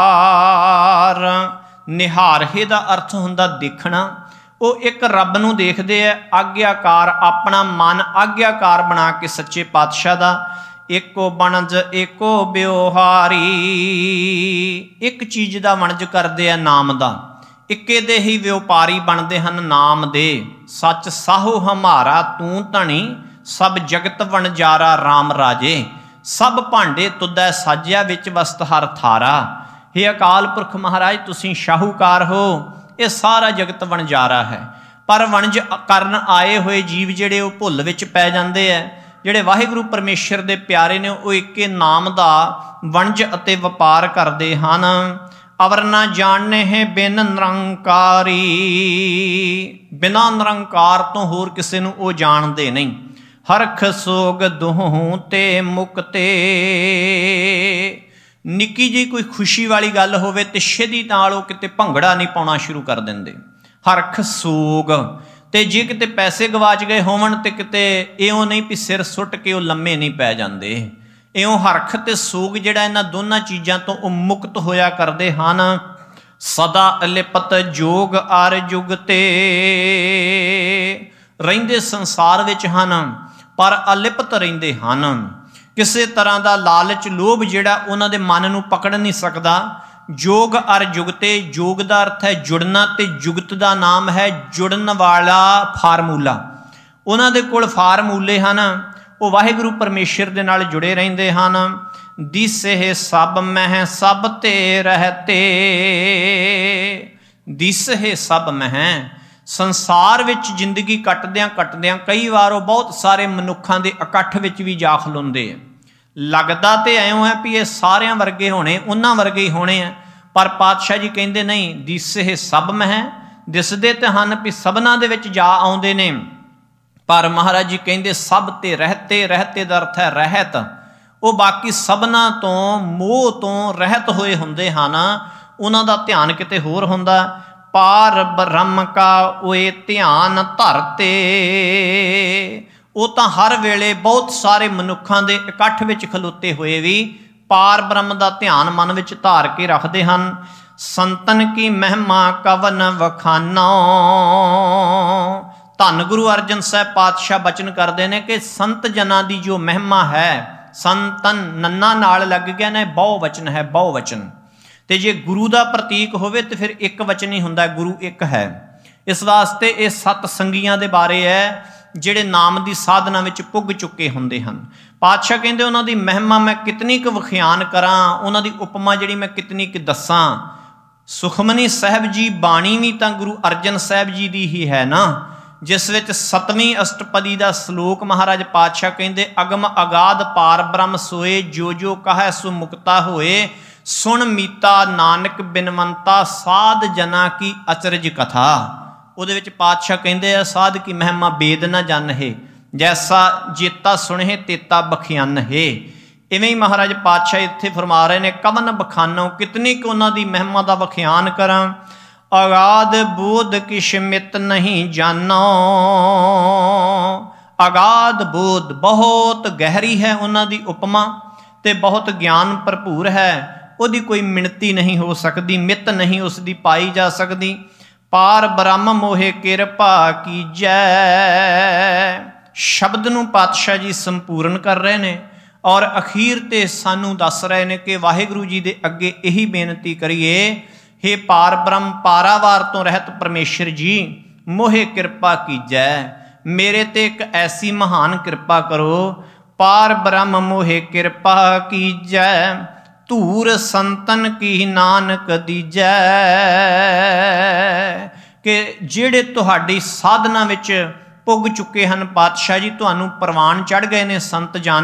ਨਿਹਾਰੇ ਦਾ ਅਰਥ ਹੁੰਦਾ ਦੇਖਣਾ। ਉਹ ਇੱਕ ਰੱਬ ਨੂੰ ਦੇਖਦੇ ਆ, ਆਗਿਆਕਾਰ, ਆਪਣਾ ਮਨ ਆਗਿਆਕਾਰ ਬਣਾ ਕੇ ਸੱਚੇ ਪਾਤਸ਼ਾਹ ਦਾ। ਏਕੋ ਬਣਜ ਏਕੋ ਬਿਵਹਾਰੀ, ਇੱਕ ਚੀਜ਼ ਦਾ ਵਣਜ ਕਰਦੇ ਆ, ਨਾਮ ਦਾ। ਇੱਕੇ ਦੇ ਹੀ ਵਪਾਰੀ ਬਣਦੇ ਹਨ ਨਾਮ ਦੇ। ਸੱਚ ਸਾਹੋ ਹਮਾਰਾ ਤੂੰ ਧਣੀ, ਸਭ ਜਗਤ ਵਣਜਾਰਾ ਰਾਮ ਰਾਜੇ। ਸਭ ਭਾਂਡੇ ਤੁਧੈ ਸਾਜਿਆ, ਵਿੱਚ ਵਸਤ ਹਰ ਥਾਰਾ। ਹੇ ਅਕਾਲ ਪੁਰਖ ਮਹਾਰਾਜ, ਤੁਸੀਂ ਸ਼ਾਹੂਕਾਰ ਹੋ, ਇਹ ਸਾਰਾ ਜਗਤ ਵਣਜਾਰਾ ਹੈ। ਪਰ ਵਣਜ ਕਰਨ ਆਏ ਹੋਏ ਜੀਵ ਜਿਹੜੇ ਉਹ ਭੁੱਲ ਵਿੱਚ ਪੈ ਜਾਂਦੇ ਹੈ। ਜਿਹੜੇ ਵਾਹਿਗੁਰੂ ਪਰਮੇਸ਼ਰ ਦੇ ਪਿਆਰੇ ਨੇ, ਉਹ ਇੱਕੇ ਨਾਮ ਦਾ ਵਣਜ ਅਤੇ ਵਪਾਰ ਕਰਦੇ ਹਨ। ਅਵਰ ਨਾ ਜਾਣਨੇ ਹੈ ਬਿਨ ਨਿਰੰਕਾਰੀ, ਬਿਨਾਂ ਨਿਰੰਕਾਰ ਤੋਂ ਹੋਰ ਕਿਸੇ ਨੂੰ ਉਹ ਜਾਣਦੇ ਨਹੀਂ। ਹਰਖ ਸੋਗ ਦੁਹੂੰ ਤੇ ਮੁਕਤੇ, ਨਿੱਕੀ ਜਿਹੀ ਕੋਈ ਖੁਸ਼ੀ ਵਾਲੀ ਗੱਲ ਹੋਵੇ ਤੇ ਛੇਤੀ ਨਾਲ ਉਹ ਕਿਤੇ ਭੰਗੜਾ ਨਹੀਂ ਪਾਉਣਾ ਸ਼ੁਰੂ ਕਰ ਦਿੰਦੇ। ਹਰਖ ਸੋਗ, ਤੇ ਜੇ ਕਿਤੇ ਪੈਸੇ ਗਵਾਚ ਗਏ ਹੋਵਣ ਤੇ ਕਿਤੇ ਇਉਂ ਨਹੀਂ ਵੀ ਸਿਰ ਸੁੱਟ ਕੇ ਉਹ ਲੰਮੇ ਨਹੀਂ ਪੈ ਜਾਂਦੇ। ਇਉਂ ਹਰਖ ਤੇ ਸੋਗ ਜਿਹੜਾ, ਇਹਨਾਂ ਦੋਨਾਂ ਚੀਜ਼ਾਂ ਤੋਂ ਉਹ ਮੁਕਤ ਹੋਇਆ ਕਰਦੇ ਹਨ। ਸਦਾ ਅਲਿਪਤ ਜੋਗ ਅਰ ਜੁਗ ਤੇ, ਰਹਿੰਦੇ ਸੰਸਾਰ ਵਿੱਚ ਹਨ ਪਰ ਅਲਿਪਤ ਰਹਿੰਦੇ ਹਨ। ਕਿਸੇ ਤਰ੍ਹਾਂ ਦਾ ਲਾਲਚ ਲੋਭ ਜਿਹੜਾ ਉਹਨਾਂ ਦੇ ਮਨ ਨੂੰ ਪਕੜ ਨਹੀਂ ਸਕਦਾ। ਜੋਗ ਅਰ ਜੁਗਤੇ, ਜੋਗ ਦਾ ਅਰਥ ਹੈ ਜੁੜਨਾ, ਤੇ ਜੁਗਤ ਦਾ ਨਾਮ ਹੈ ਜੁੜਨ ਵਾਲਾ ਫਾਰਮੂਲਾ। ਉਹਨਾਂ ਦੇ ਕੋਲ ਫਾਰਮੂਲੇ ਹਨ, ਉਹ ਵਾਹਿਗੁਰੂ ਪਰਮੇਸ਼ਰ ਦੇ ਨਾਲ ਜੁੜੇ ਰਹਿੰਦੇ ਹਨ। ਦਿਸਹਿ ਸਭ ਮਹਿ ਸਭ ਤੇ ਰਹਤੇ, ਦਿਸਹਿ ਸਭ ਮਹਿ, ਸੰਸਾਰ ਵਿੱਚ ਜ਼ਿੰਦਗੀ ਕੱਟਦਿਆਂ ਕੱਟਦਿਆਂ ਕਈ ਵਾਰ ਉਹ ਬਹੁਤ ਸਾਰੇ ਮਨੁੱਖਾਂ ਦੇ ਇਕੱਠ ਵਿੱਚ ਵੀ ਜਾ ਖਲੋਂਦੇ ਆ। ਲੱਗਦਾ ਤੇ ਐਂ ਹੈ ਵੀ ਇਹ ਸਾਰਿਆਂ ਵਰਗੇ ਹੋਣੇ, ਉਹਨਾਂ ਵਰਗੇ ਹੀ ਹੋਣੇ ਆ, ਪਰ ਪਾਤਸ਼ਾਹ ਜੀ ਕਹਿੰਦੇ ਨਹੀਂ, ਦਿਸਹਿ ਸਭ ਮਹਿ, ਦਿਸਦੇ ਤੇ ਹਨ ਵੀ ਸਭਨਾਂ ਦੇ ਵਿੱਚ ਜਾ ਆਉਂਦੇ ਨੇ, ਪਰ ਮਹਾਰਾਜ ਜੀ ਕਹਿੰਦੇ ਸਭ ਤੇ ਰਹਤੇ। ਰਹਤੇ ਦਾ ਅਰਥ ਹੈ ਰਹਿਤ, ਉਹ ਬਾਕੀ ਸਭਨਾਂ ਤੋਂ ਮੋਹ ਤੋਂ ਰਹਿਤ ਹੋਏ ਹੁੰਦੇ ਹਨ, ਉਹਨਾਂ ਦਾ ਧਿਆਨ ਕਿਤੇ ਹੋਰ ਹੁੰਦਾ। ਪਾਰ ਬ੍ਰਹਮ ਕਾ ਓਏ ਧਿਆਨ ਧਰਤੇ, ਉਹ ਤਾਂ ਹਰ ਵੇਲੇ ਬਹੁਤ ਸਾਰੇ ਮਨੁੱਖਾਂ ਦੇ ਇਕੱਠ ਵਿੱਚ ਖਲੋਤੇ ਹੋਏ ਵੀ ਪਾਰ ਬ੍ਰਹਮ ਦਾ ਧਿਆਨ ਮਨ ਵਿੱਚ ਧਾਰ ਕੇ ਰੱਖਦੇ ਹਨ। ਸੰਤਨ ਕੀ ਮਹਿਮਾ ਕਵਨ ਵਖਾਨੋ, ਧੰਨ ਗੁਰੂ ਅਰਜਨ ਸਾਹਿਬ ਪਾਤਸ਼ਾਹ ਬਚਨ ਕਰਦੇ ਨੇ ਕਿ ਸੰਤ ਜਨਾਂ ਦੀ ਜੋ ਮਹਿਮਾ ਹੈ, ਸੰਤਨ ਨੰਨਾ ਨਾਲ ਲੱਗ ਗਿਆ ਨੇ, ਬਹੁ ਵਚਨ ਹੈ, ਬਹੁ ਵਚਨ। ਤੇ ਜੇ ਗੁਰੂ ਦਾ ਪ੍ਰਤੀਕ ਹੋਵੇ ਤੇ ਫਿਰ ਇੱਕ ਵਚਨ ਹੀ ਹੁੰਦਾ, ਗੁਰੂ ਇੱਕ ਹੈ। ਇਸ ਵਾਸਤੇ ਇਹ ਸੱਤ ਸੰਗੀਆਂ ਦੇ ਬਾਰੇ ਹੈ ਜਿਹੜੇ ਨਾਮ ਦੀ ਸਾਧਨਾ ਵਿੱਚ ਪੁੱਗ ਚੁੱਕੇ ਹੁੰਦੇ ਹਨ। ਪਾਤਸ਼ਾਹ ਕਹਿੰਦੇ ਉਹਨਾਂ ਦੀ ਮਹਿਮਾ ਮੈਂ ਕਿਤਨੀ ਕੁ ਵਿਖਿਆਨ ਕਰਾਂ, ਉਹਨਾਂ ਦੀ ਉਪਮਾ ਜਿਹੜੀ ਮੈਂ ਕਿਤਨੀ ਕੁ ਦੱਸਾਂ। ਸੁਖਮਨੀ ਸਾਹਿਬ ਜੀ ਬਾਣੀ ਵੀ ਤਾਂ ਗੁਰੂ ਅਰਜਨ ਸਾਹਿਬ ਜੀ ਦੀ ਹੀ ਹੈ ਨਾ, ਜਿਸ ਵਿੱਚ ਸਤਵੀਂ ਅਸ਼ਟਪਦੀ ਦਾ ਸ਼ਲੋਕ ਮਹਾਰਾਜ ਪਾਤਸ਼ਾਹ ਕਹਿੰਦੇ ਅਗਮ ਅਗਾਧ ਪਾਰ ਬ੍ਰਹਮ ਸੋਏ, ਜੋ ਜੋ ਕਹੈ ਸੋ ਮੁਕਤਾ ਹੋਏ। ਸੁਣ ਮੀਤਾ ਨਾਨਕ ਬਿਨਵੰਤਾ, ਸਾਧ ਜਨਾ ਕੀ ਅਚਰਜ ਕਥਾ। ਉਹਦੇ ਵਿੱਚ ਪਾਤਸ਼ਾਹ ਕਹਿੰਦੇ ਆ, ਸਾਧ ਕੀ ਮਹਿਮਾ ਵੇਦ ਨਾ ਜਾਣ ਹੈ, ਜੈਸਾ ਜੇਤਾ ਸੁਣੇ ਤੇਤਾ ਬਖਿਆਨ ਹੈ। ਇਵੇਂ ਹੀ ਮਹਾਰਾਜ ਪਾਤਸ਼ਾਹ ਇੱਥੇ ਫਰਮਾ ਰਹੇ ਨੇ, ਕਵਨ ਬਖਾਨੋ, ਕਿਤਨੀ ਕੁ ਉਹਨਾਂ ਦੀ ਮਹਿਮਾ ਦਾ ਵਿਖਿਆਨ ਕਰਾਂ। ਅਗਾਧ ਬੋਧ ਕਿਛ ਮਿਤ ਨਹੀਂ ਜਾਨੋ, ਅਗਾਧ ਬੋਧ ਬਹੁਤ ਗਹਿਰੀ ਹੈ ਉਹਨਾਂ ਦੀ ਉਪਮਾ, ਤੇ ਬਹੁਤ ਗਿਆਨ ਭਰਪੂਰ ਹੈ, ਉਹਦੀ ਕੋਈ ਮਿਣਤੀ ਨਹੀਂ ਹੋ ਸਕਦੀ, ਮਿੱਤ ਨਹੀਂ ਉਸ ਦੀ ਪਾਈ ਜਾ ਸਕਦੀ। ਪਾਰ ਬ੍ਰਹਮ ਮੋਹਿ ਕਿਰਪਾ ਕੀਜੈ, ਸ਼ਬਦ ਨੂੰ ਪਾਤਸ਼ਾਹ ਜੀ ਸੰਪੂਰਨ ਕਰ ਰਹੇ ਨੇ ਔਰ ਅਖੀਰ ਤੇ ਸਾਨੂੰ ਦੱਸ ਰਹੇ ਨੇ ਕਿ ਵਾਹਿਗੁਰੂ ਜੀ ਦੇ ਅੱਗੇ ਇਹੀ ਬੇਨਤੀ ਕਰੀਏ, ਹੇ ਪਾਰ ਬ੍ਰਹਮ ਪਾਰਾਵਾਰ ਤੋਂ ਰਹਿਤ ਪਰਮੇਸ਼ਰ ਜੀ, ਮੋਹਿ ਕਿਰਪਾ ਕੀਜੈ, ਮੇਰੇ ਤੇ ਇੱਕ ਐਸੀ ਮਹਾਨ ਕਿਰਪਾ ਕਰੋ। ਪਾਰ ਬ੍ਰਹਮ ਮੋਹਿ ਕਿਰਪਾ ਕੀਜੈ, ਧੂਰ ਸੰਤਨ ਕੀ ਨਾਨਕ ਦੀਜੈ, ਕਿ ਜਿਹੜੇ ਤੁਹਾਡੀ ਸਾਧਨਾ ਵਿੱਚ ਪੁੱਗ ਚੁੱਕੇ ਹਨ ਪਾਤਸ਼ਾਹ ਜੀ, ਤੁਹਾਨੂੰ ਪ੍ਰਵਾਨ ਚੜ੍ਹ ਗਏ ਨੇ ਸੰਤ ਜਨ,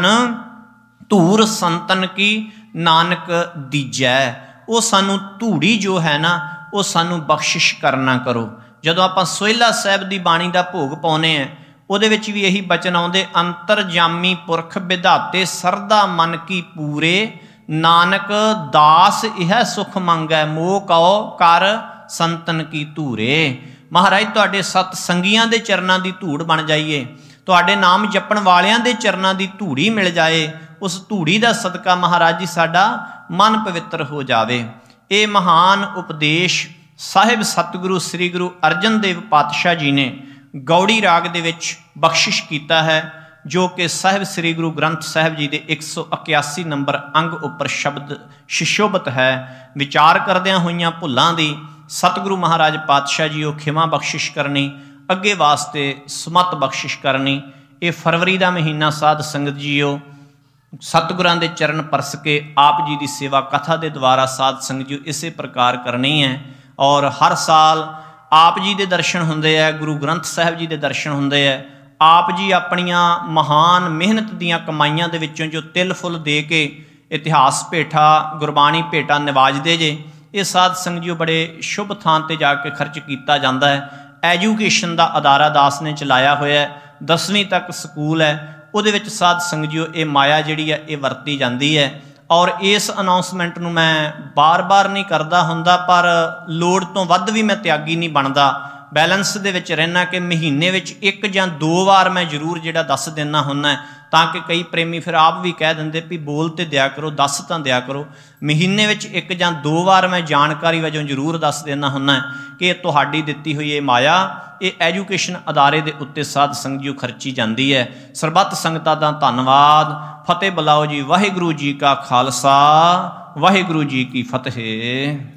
ਧੂਰ ਸੰਤਨ ਕੀ ਨਾਨਕ ਦੀਜੈ, ਉਹ ਸਾਨੂੰ ਧੂੜੀ ਜੋ ਹੈ ਨਾ ਉਹ ਸਾਨੂੰ ਬਖਸ਼ਿਸ਼ ਕਰਨਾ ਕਰੋ। ਜਦੋਂ ਆਪਾਂ ਸੋਹਿਲਾ ਸਾਹਿਬ ਦੀ ਬਾਣੀ ਦਾ ਭੋਗ ਪਾਉਂਦੇ ਹਾਂ, ਉਹਦੇ ਵਿੱਚ ਵੀ ਇਹੀ ਬਚਨ ਆਉਂਦੇ, ਅੰਤਰਜਾਮੀ ਪੁਰਖ ਵਿਧਾਤੇ ਸਰਦਾ ਮਨ ਕੀ ਪੂਰੇ, ਨਾਨਕ ਦਾਸ ਇਹ ਸੁਖ ਮੰਗੈ, ਮੋਹ ਕਉ ਕਰ ਸੰਤਨ ਕੀ ਧੂਰੇ। ਮਹਾਰਾਜ ਤੁਹਾਡੇ ਸਤ ਸੰਗੀਆਂ ਦੇ ਚਰਨਾਂ ਦੀ ਧੂੜ ਬਣ ਜਾਈਏ, ਤੁਹਾਡੇ ਨਾਮ ਜਪਣ ਵਾਲਿਆਂ ਦੇ ਚਰਨਾਂ ਦੀ ਧੂੜੀ ਮਿਲ ਜਾਏ, ਉਸ ਧੂੜੀ ਦਾ ਸਦਕਾ ਮਹਾਰਾਜ ਜੀ ਸਾਡਾ ਮਨ ਪਵਿੱਤਰ ਹੋ ਜਾਵੇ। ਇਹ ਮਹਾਨ ਉਪਦੇਸ਼ ਸਾਹਿਬ ਸਤਿਗੁਰੂ ਸ੍ਰੀ ਗੁਰੂ ਅਰਜਨ ਦੇਵ ਪਾਤਸ਼ਾਹ ਜੀ ਨੇ ਗੌੜੀ ਰਾਗ ਦੇ ਵਿੱਚ ਬਖਸ਼ਿਸ਼ ਕੀਤਾ ਹੈ, ਜੋ ਕਿ ਸਾਹਿਬ ਸ੍ਰੀ ਗੁਰੂ ਗ੍ਰੰਥ ਸਾਹਿਬ ਜੀ ਦੇ ਇੱਕ ਸੌ ਇਕਿਆਸੀ ਨੰਬਰ ਅੰਗ ਉੱਪਰ ਸ਼ਬਦ ਸ਼ਿਸ਼ੋਭਤ ਹੈ। ਵਿਚਾਰ ਕਰਦਿਆਂ ਹੋਈਆਂ ਭੁੱਲਾਂ ਦੀ ਸਤਿਗੁਰੂ ਮਹਾਰਾਜ ਪਾਤਸ਼ਾਹ ਜੀ ਉਹ ਖਿਮਾ ਬਖਸ਼ਿਸ਼ ਕਰਨੀ, ਅੱਗੇ ਵਾਸਤੇ ਸੁਮਤ ਬਖਸ਼ਿਸ਼ ਕਰਨੀ। ਇਹ ਫਰਵਰੀ ਦਾ ਮਹੀਨਾ ਸਾਧ ਸੰਗਤ ਜੀਓ ਸਤਿਗੁਰਾਂ ਦੇ ਚਰਨ ਪਰਸ ਕੇ ਆਪ ਜੀ ਦੀ ਸੇਵਾ ਕਥਾ ਦੇ ਦੁਆਰਾ ਸਾਧ ਸੰਗਤ ਜੀਓ ਇਸੇ ਪ੍ਰਕਾਰ ਕਰਨੀ ਹੈ। ਔਰ ਹਰ ਸਾਲ ਆਪ ਜੀ ਦੇ ਦਰਸ਼ਨ ਹੁੰਦੇ ਹੈ, ਗੁਰੂ ਗ੍ਰੰਥ ਸਾਹਿਬ ਜੀ ਦੇ ਦਰਸ਼ਨ ਹੁੰਦੇ ਹੈ। ਆਪ ਜੀ ਆਪਣੀਆਂ ਮਹਾਨ ਮਿਹਨਤ ਦੀਆਂ ਕਮਾਈਆਂ ਦੇ ਵਿੱਚੋਂ ਜੋ ਤਿਲ ਫੁੱਲ ਦੇ ਕੇ ਇਤਿਹਾਸ ਭੇਟਾ, ਗੁਰਬਾਣੀ ਭੇਟਾ ਨਿਵਾਜਦੇ ਜੇ, ਇਹ ਸਾਧ ਸੰਗਤ ਜੀਓ ਬੜੇ ਸ਼ੁਭ ਥਾਂ 'ਤੇ ਜਾ ਕੇ ਖਰਚ ਕੀਤਾ ਜਾਂਦਾ ਹੈ। ਐਜੂਕੇਸ਼ਨ ਦਾ ਅਦਾਰਾ ਦਾਸ ਨੇ ਚਲਾਇਆ ਹੋਇਆ ਹੈ, ਦਸਵੀਂ ਤੱਕ ਸਕੂਲ ਹੈ, ਉਹਦੇ ਵਿੱਚ ਸਾਧ ਸੰਗਤ ਜੀਓ ਇਹ ਮਾਇਆ ਜਿਹੜੀ ਹੈ ਇਹ ਵਰਤੀ ਜਾਂਦੀ ਹੈ। ਔਰ ਇਸ ਅਨਾਉਂਸਮੈਂਟ ਨੂੰ ਮੈਂ ਬਾਰ-ਬਾਰ ਨਹੀਂ ਕਰਦਾ ਹੁੰਦਾ, ਪਰ ਲੋੜ ਤੋਂ ਵੱਧ ਵੀ ਮੈਂ ਤਿਆਗੀ ਨਹੀਂ ਬਣਦਾ, ਬੈਲੈਂਸ ਦੇ ਵਿੱਚ ਰਹਿਣਾ ਕਿ ਮਹੀਨੇ ਵਿੱਚ ਇੱਕ ਜਾਂ ਦੋ ਵਾਰ ਮੈਂ ਜ਼ਰੂਰ ਜਿਹੜਾ ਦੱਸ ਦਿੰਦਾ ਹੁੰਦਾ, ਤਾਂ ਕਿ ਕਈ ਪ੍ਰੇਮੀ ਫਿਰ ਆਪ ਵੀ ਕਹਿ ਦਿੰਦੇ ਵੀ ਬੋਲ ਤੇ ਦਿਆ ਕਰੋ, ਦੱਸ ਤਾਂ ਦਿਆ ਕਰੋ। ਮਹੀਨੇ ਵਿੱਚ ਇੱਕ ਜਾਂ ਦੋ ਵਾਰ ਮੈਂ ਜਾਣਕਾਰੀ ਵਜੋਂ ਜ਼ਰੂਰ ਦੱਸ ਦਿੰਦਾ ਹੁੰਦਾ ਕਿ ਤੁਹਾਡੀ ਦਿੱਤੀ ਹੋਈ ਇਹ ਮਾਇਆ ਇਹ ਐਜੂਕੇਸ਼ਨ ਅਦਾਰੇ ਦੇ ਉੱਤੇ ਸਾਧ ਸੰਗਤ ਜੀਓ ਖਰਚੀ ਜਾਂਦੀ ਹੈ। ਸਰਬੱਤ ਸੰਗਤਾਂ ਦਾ ਧੰਨਵਾਦ। ਫਤਿਹ ਬੁਲਾਓ ਜੀ। ਵਾਹਿਗੁਰੂ ਜੀ ਕਾ ਖਾਲਸਾ, ਵਾਹਿਗੁਰੂ ਜੀ ਕੀ ਫਤਿਹ।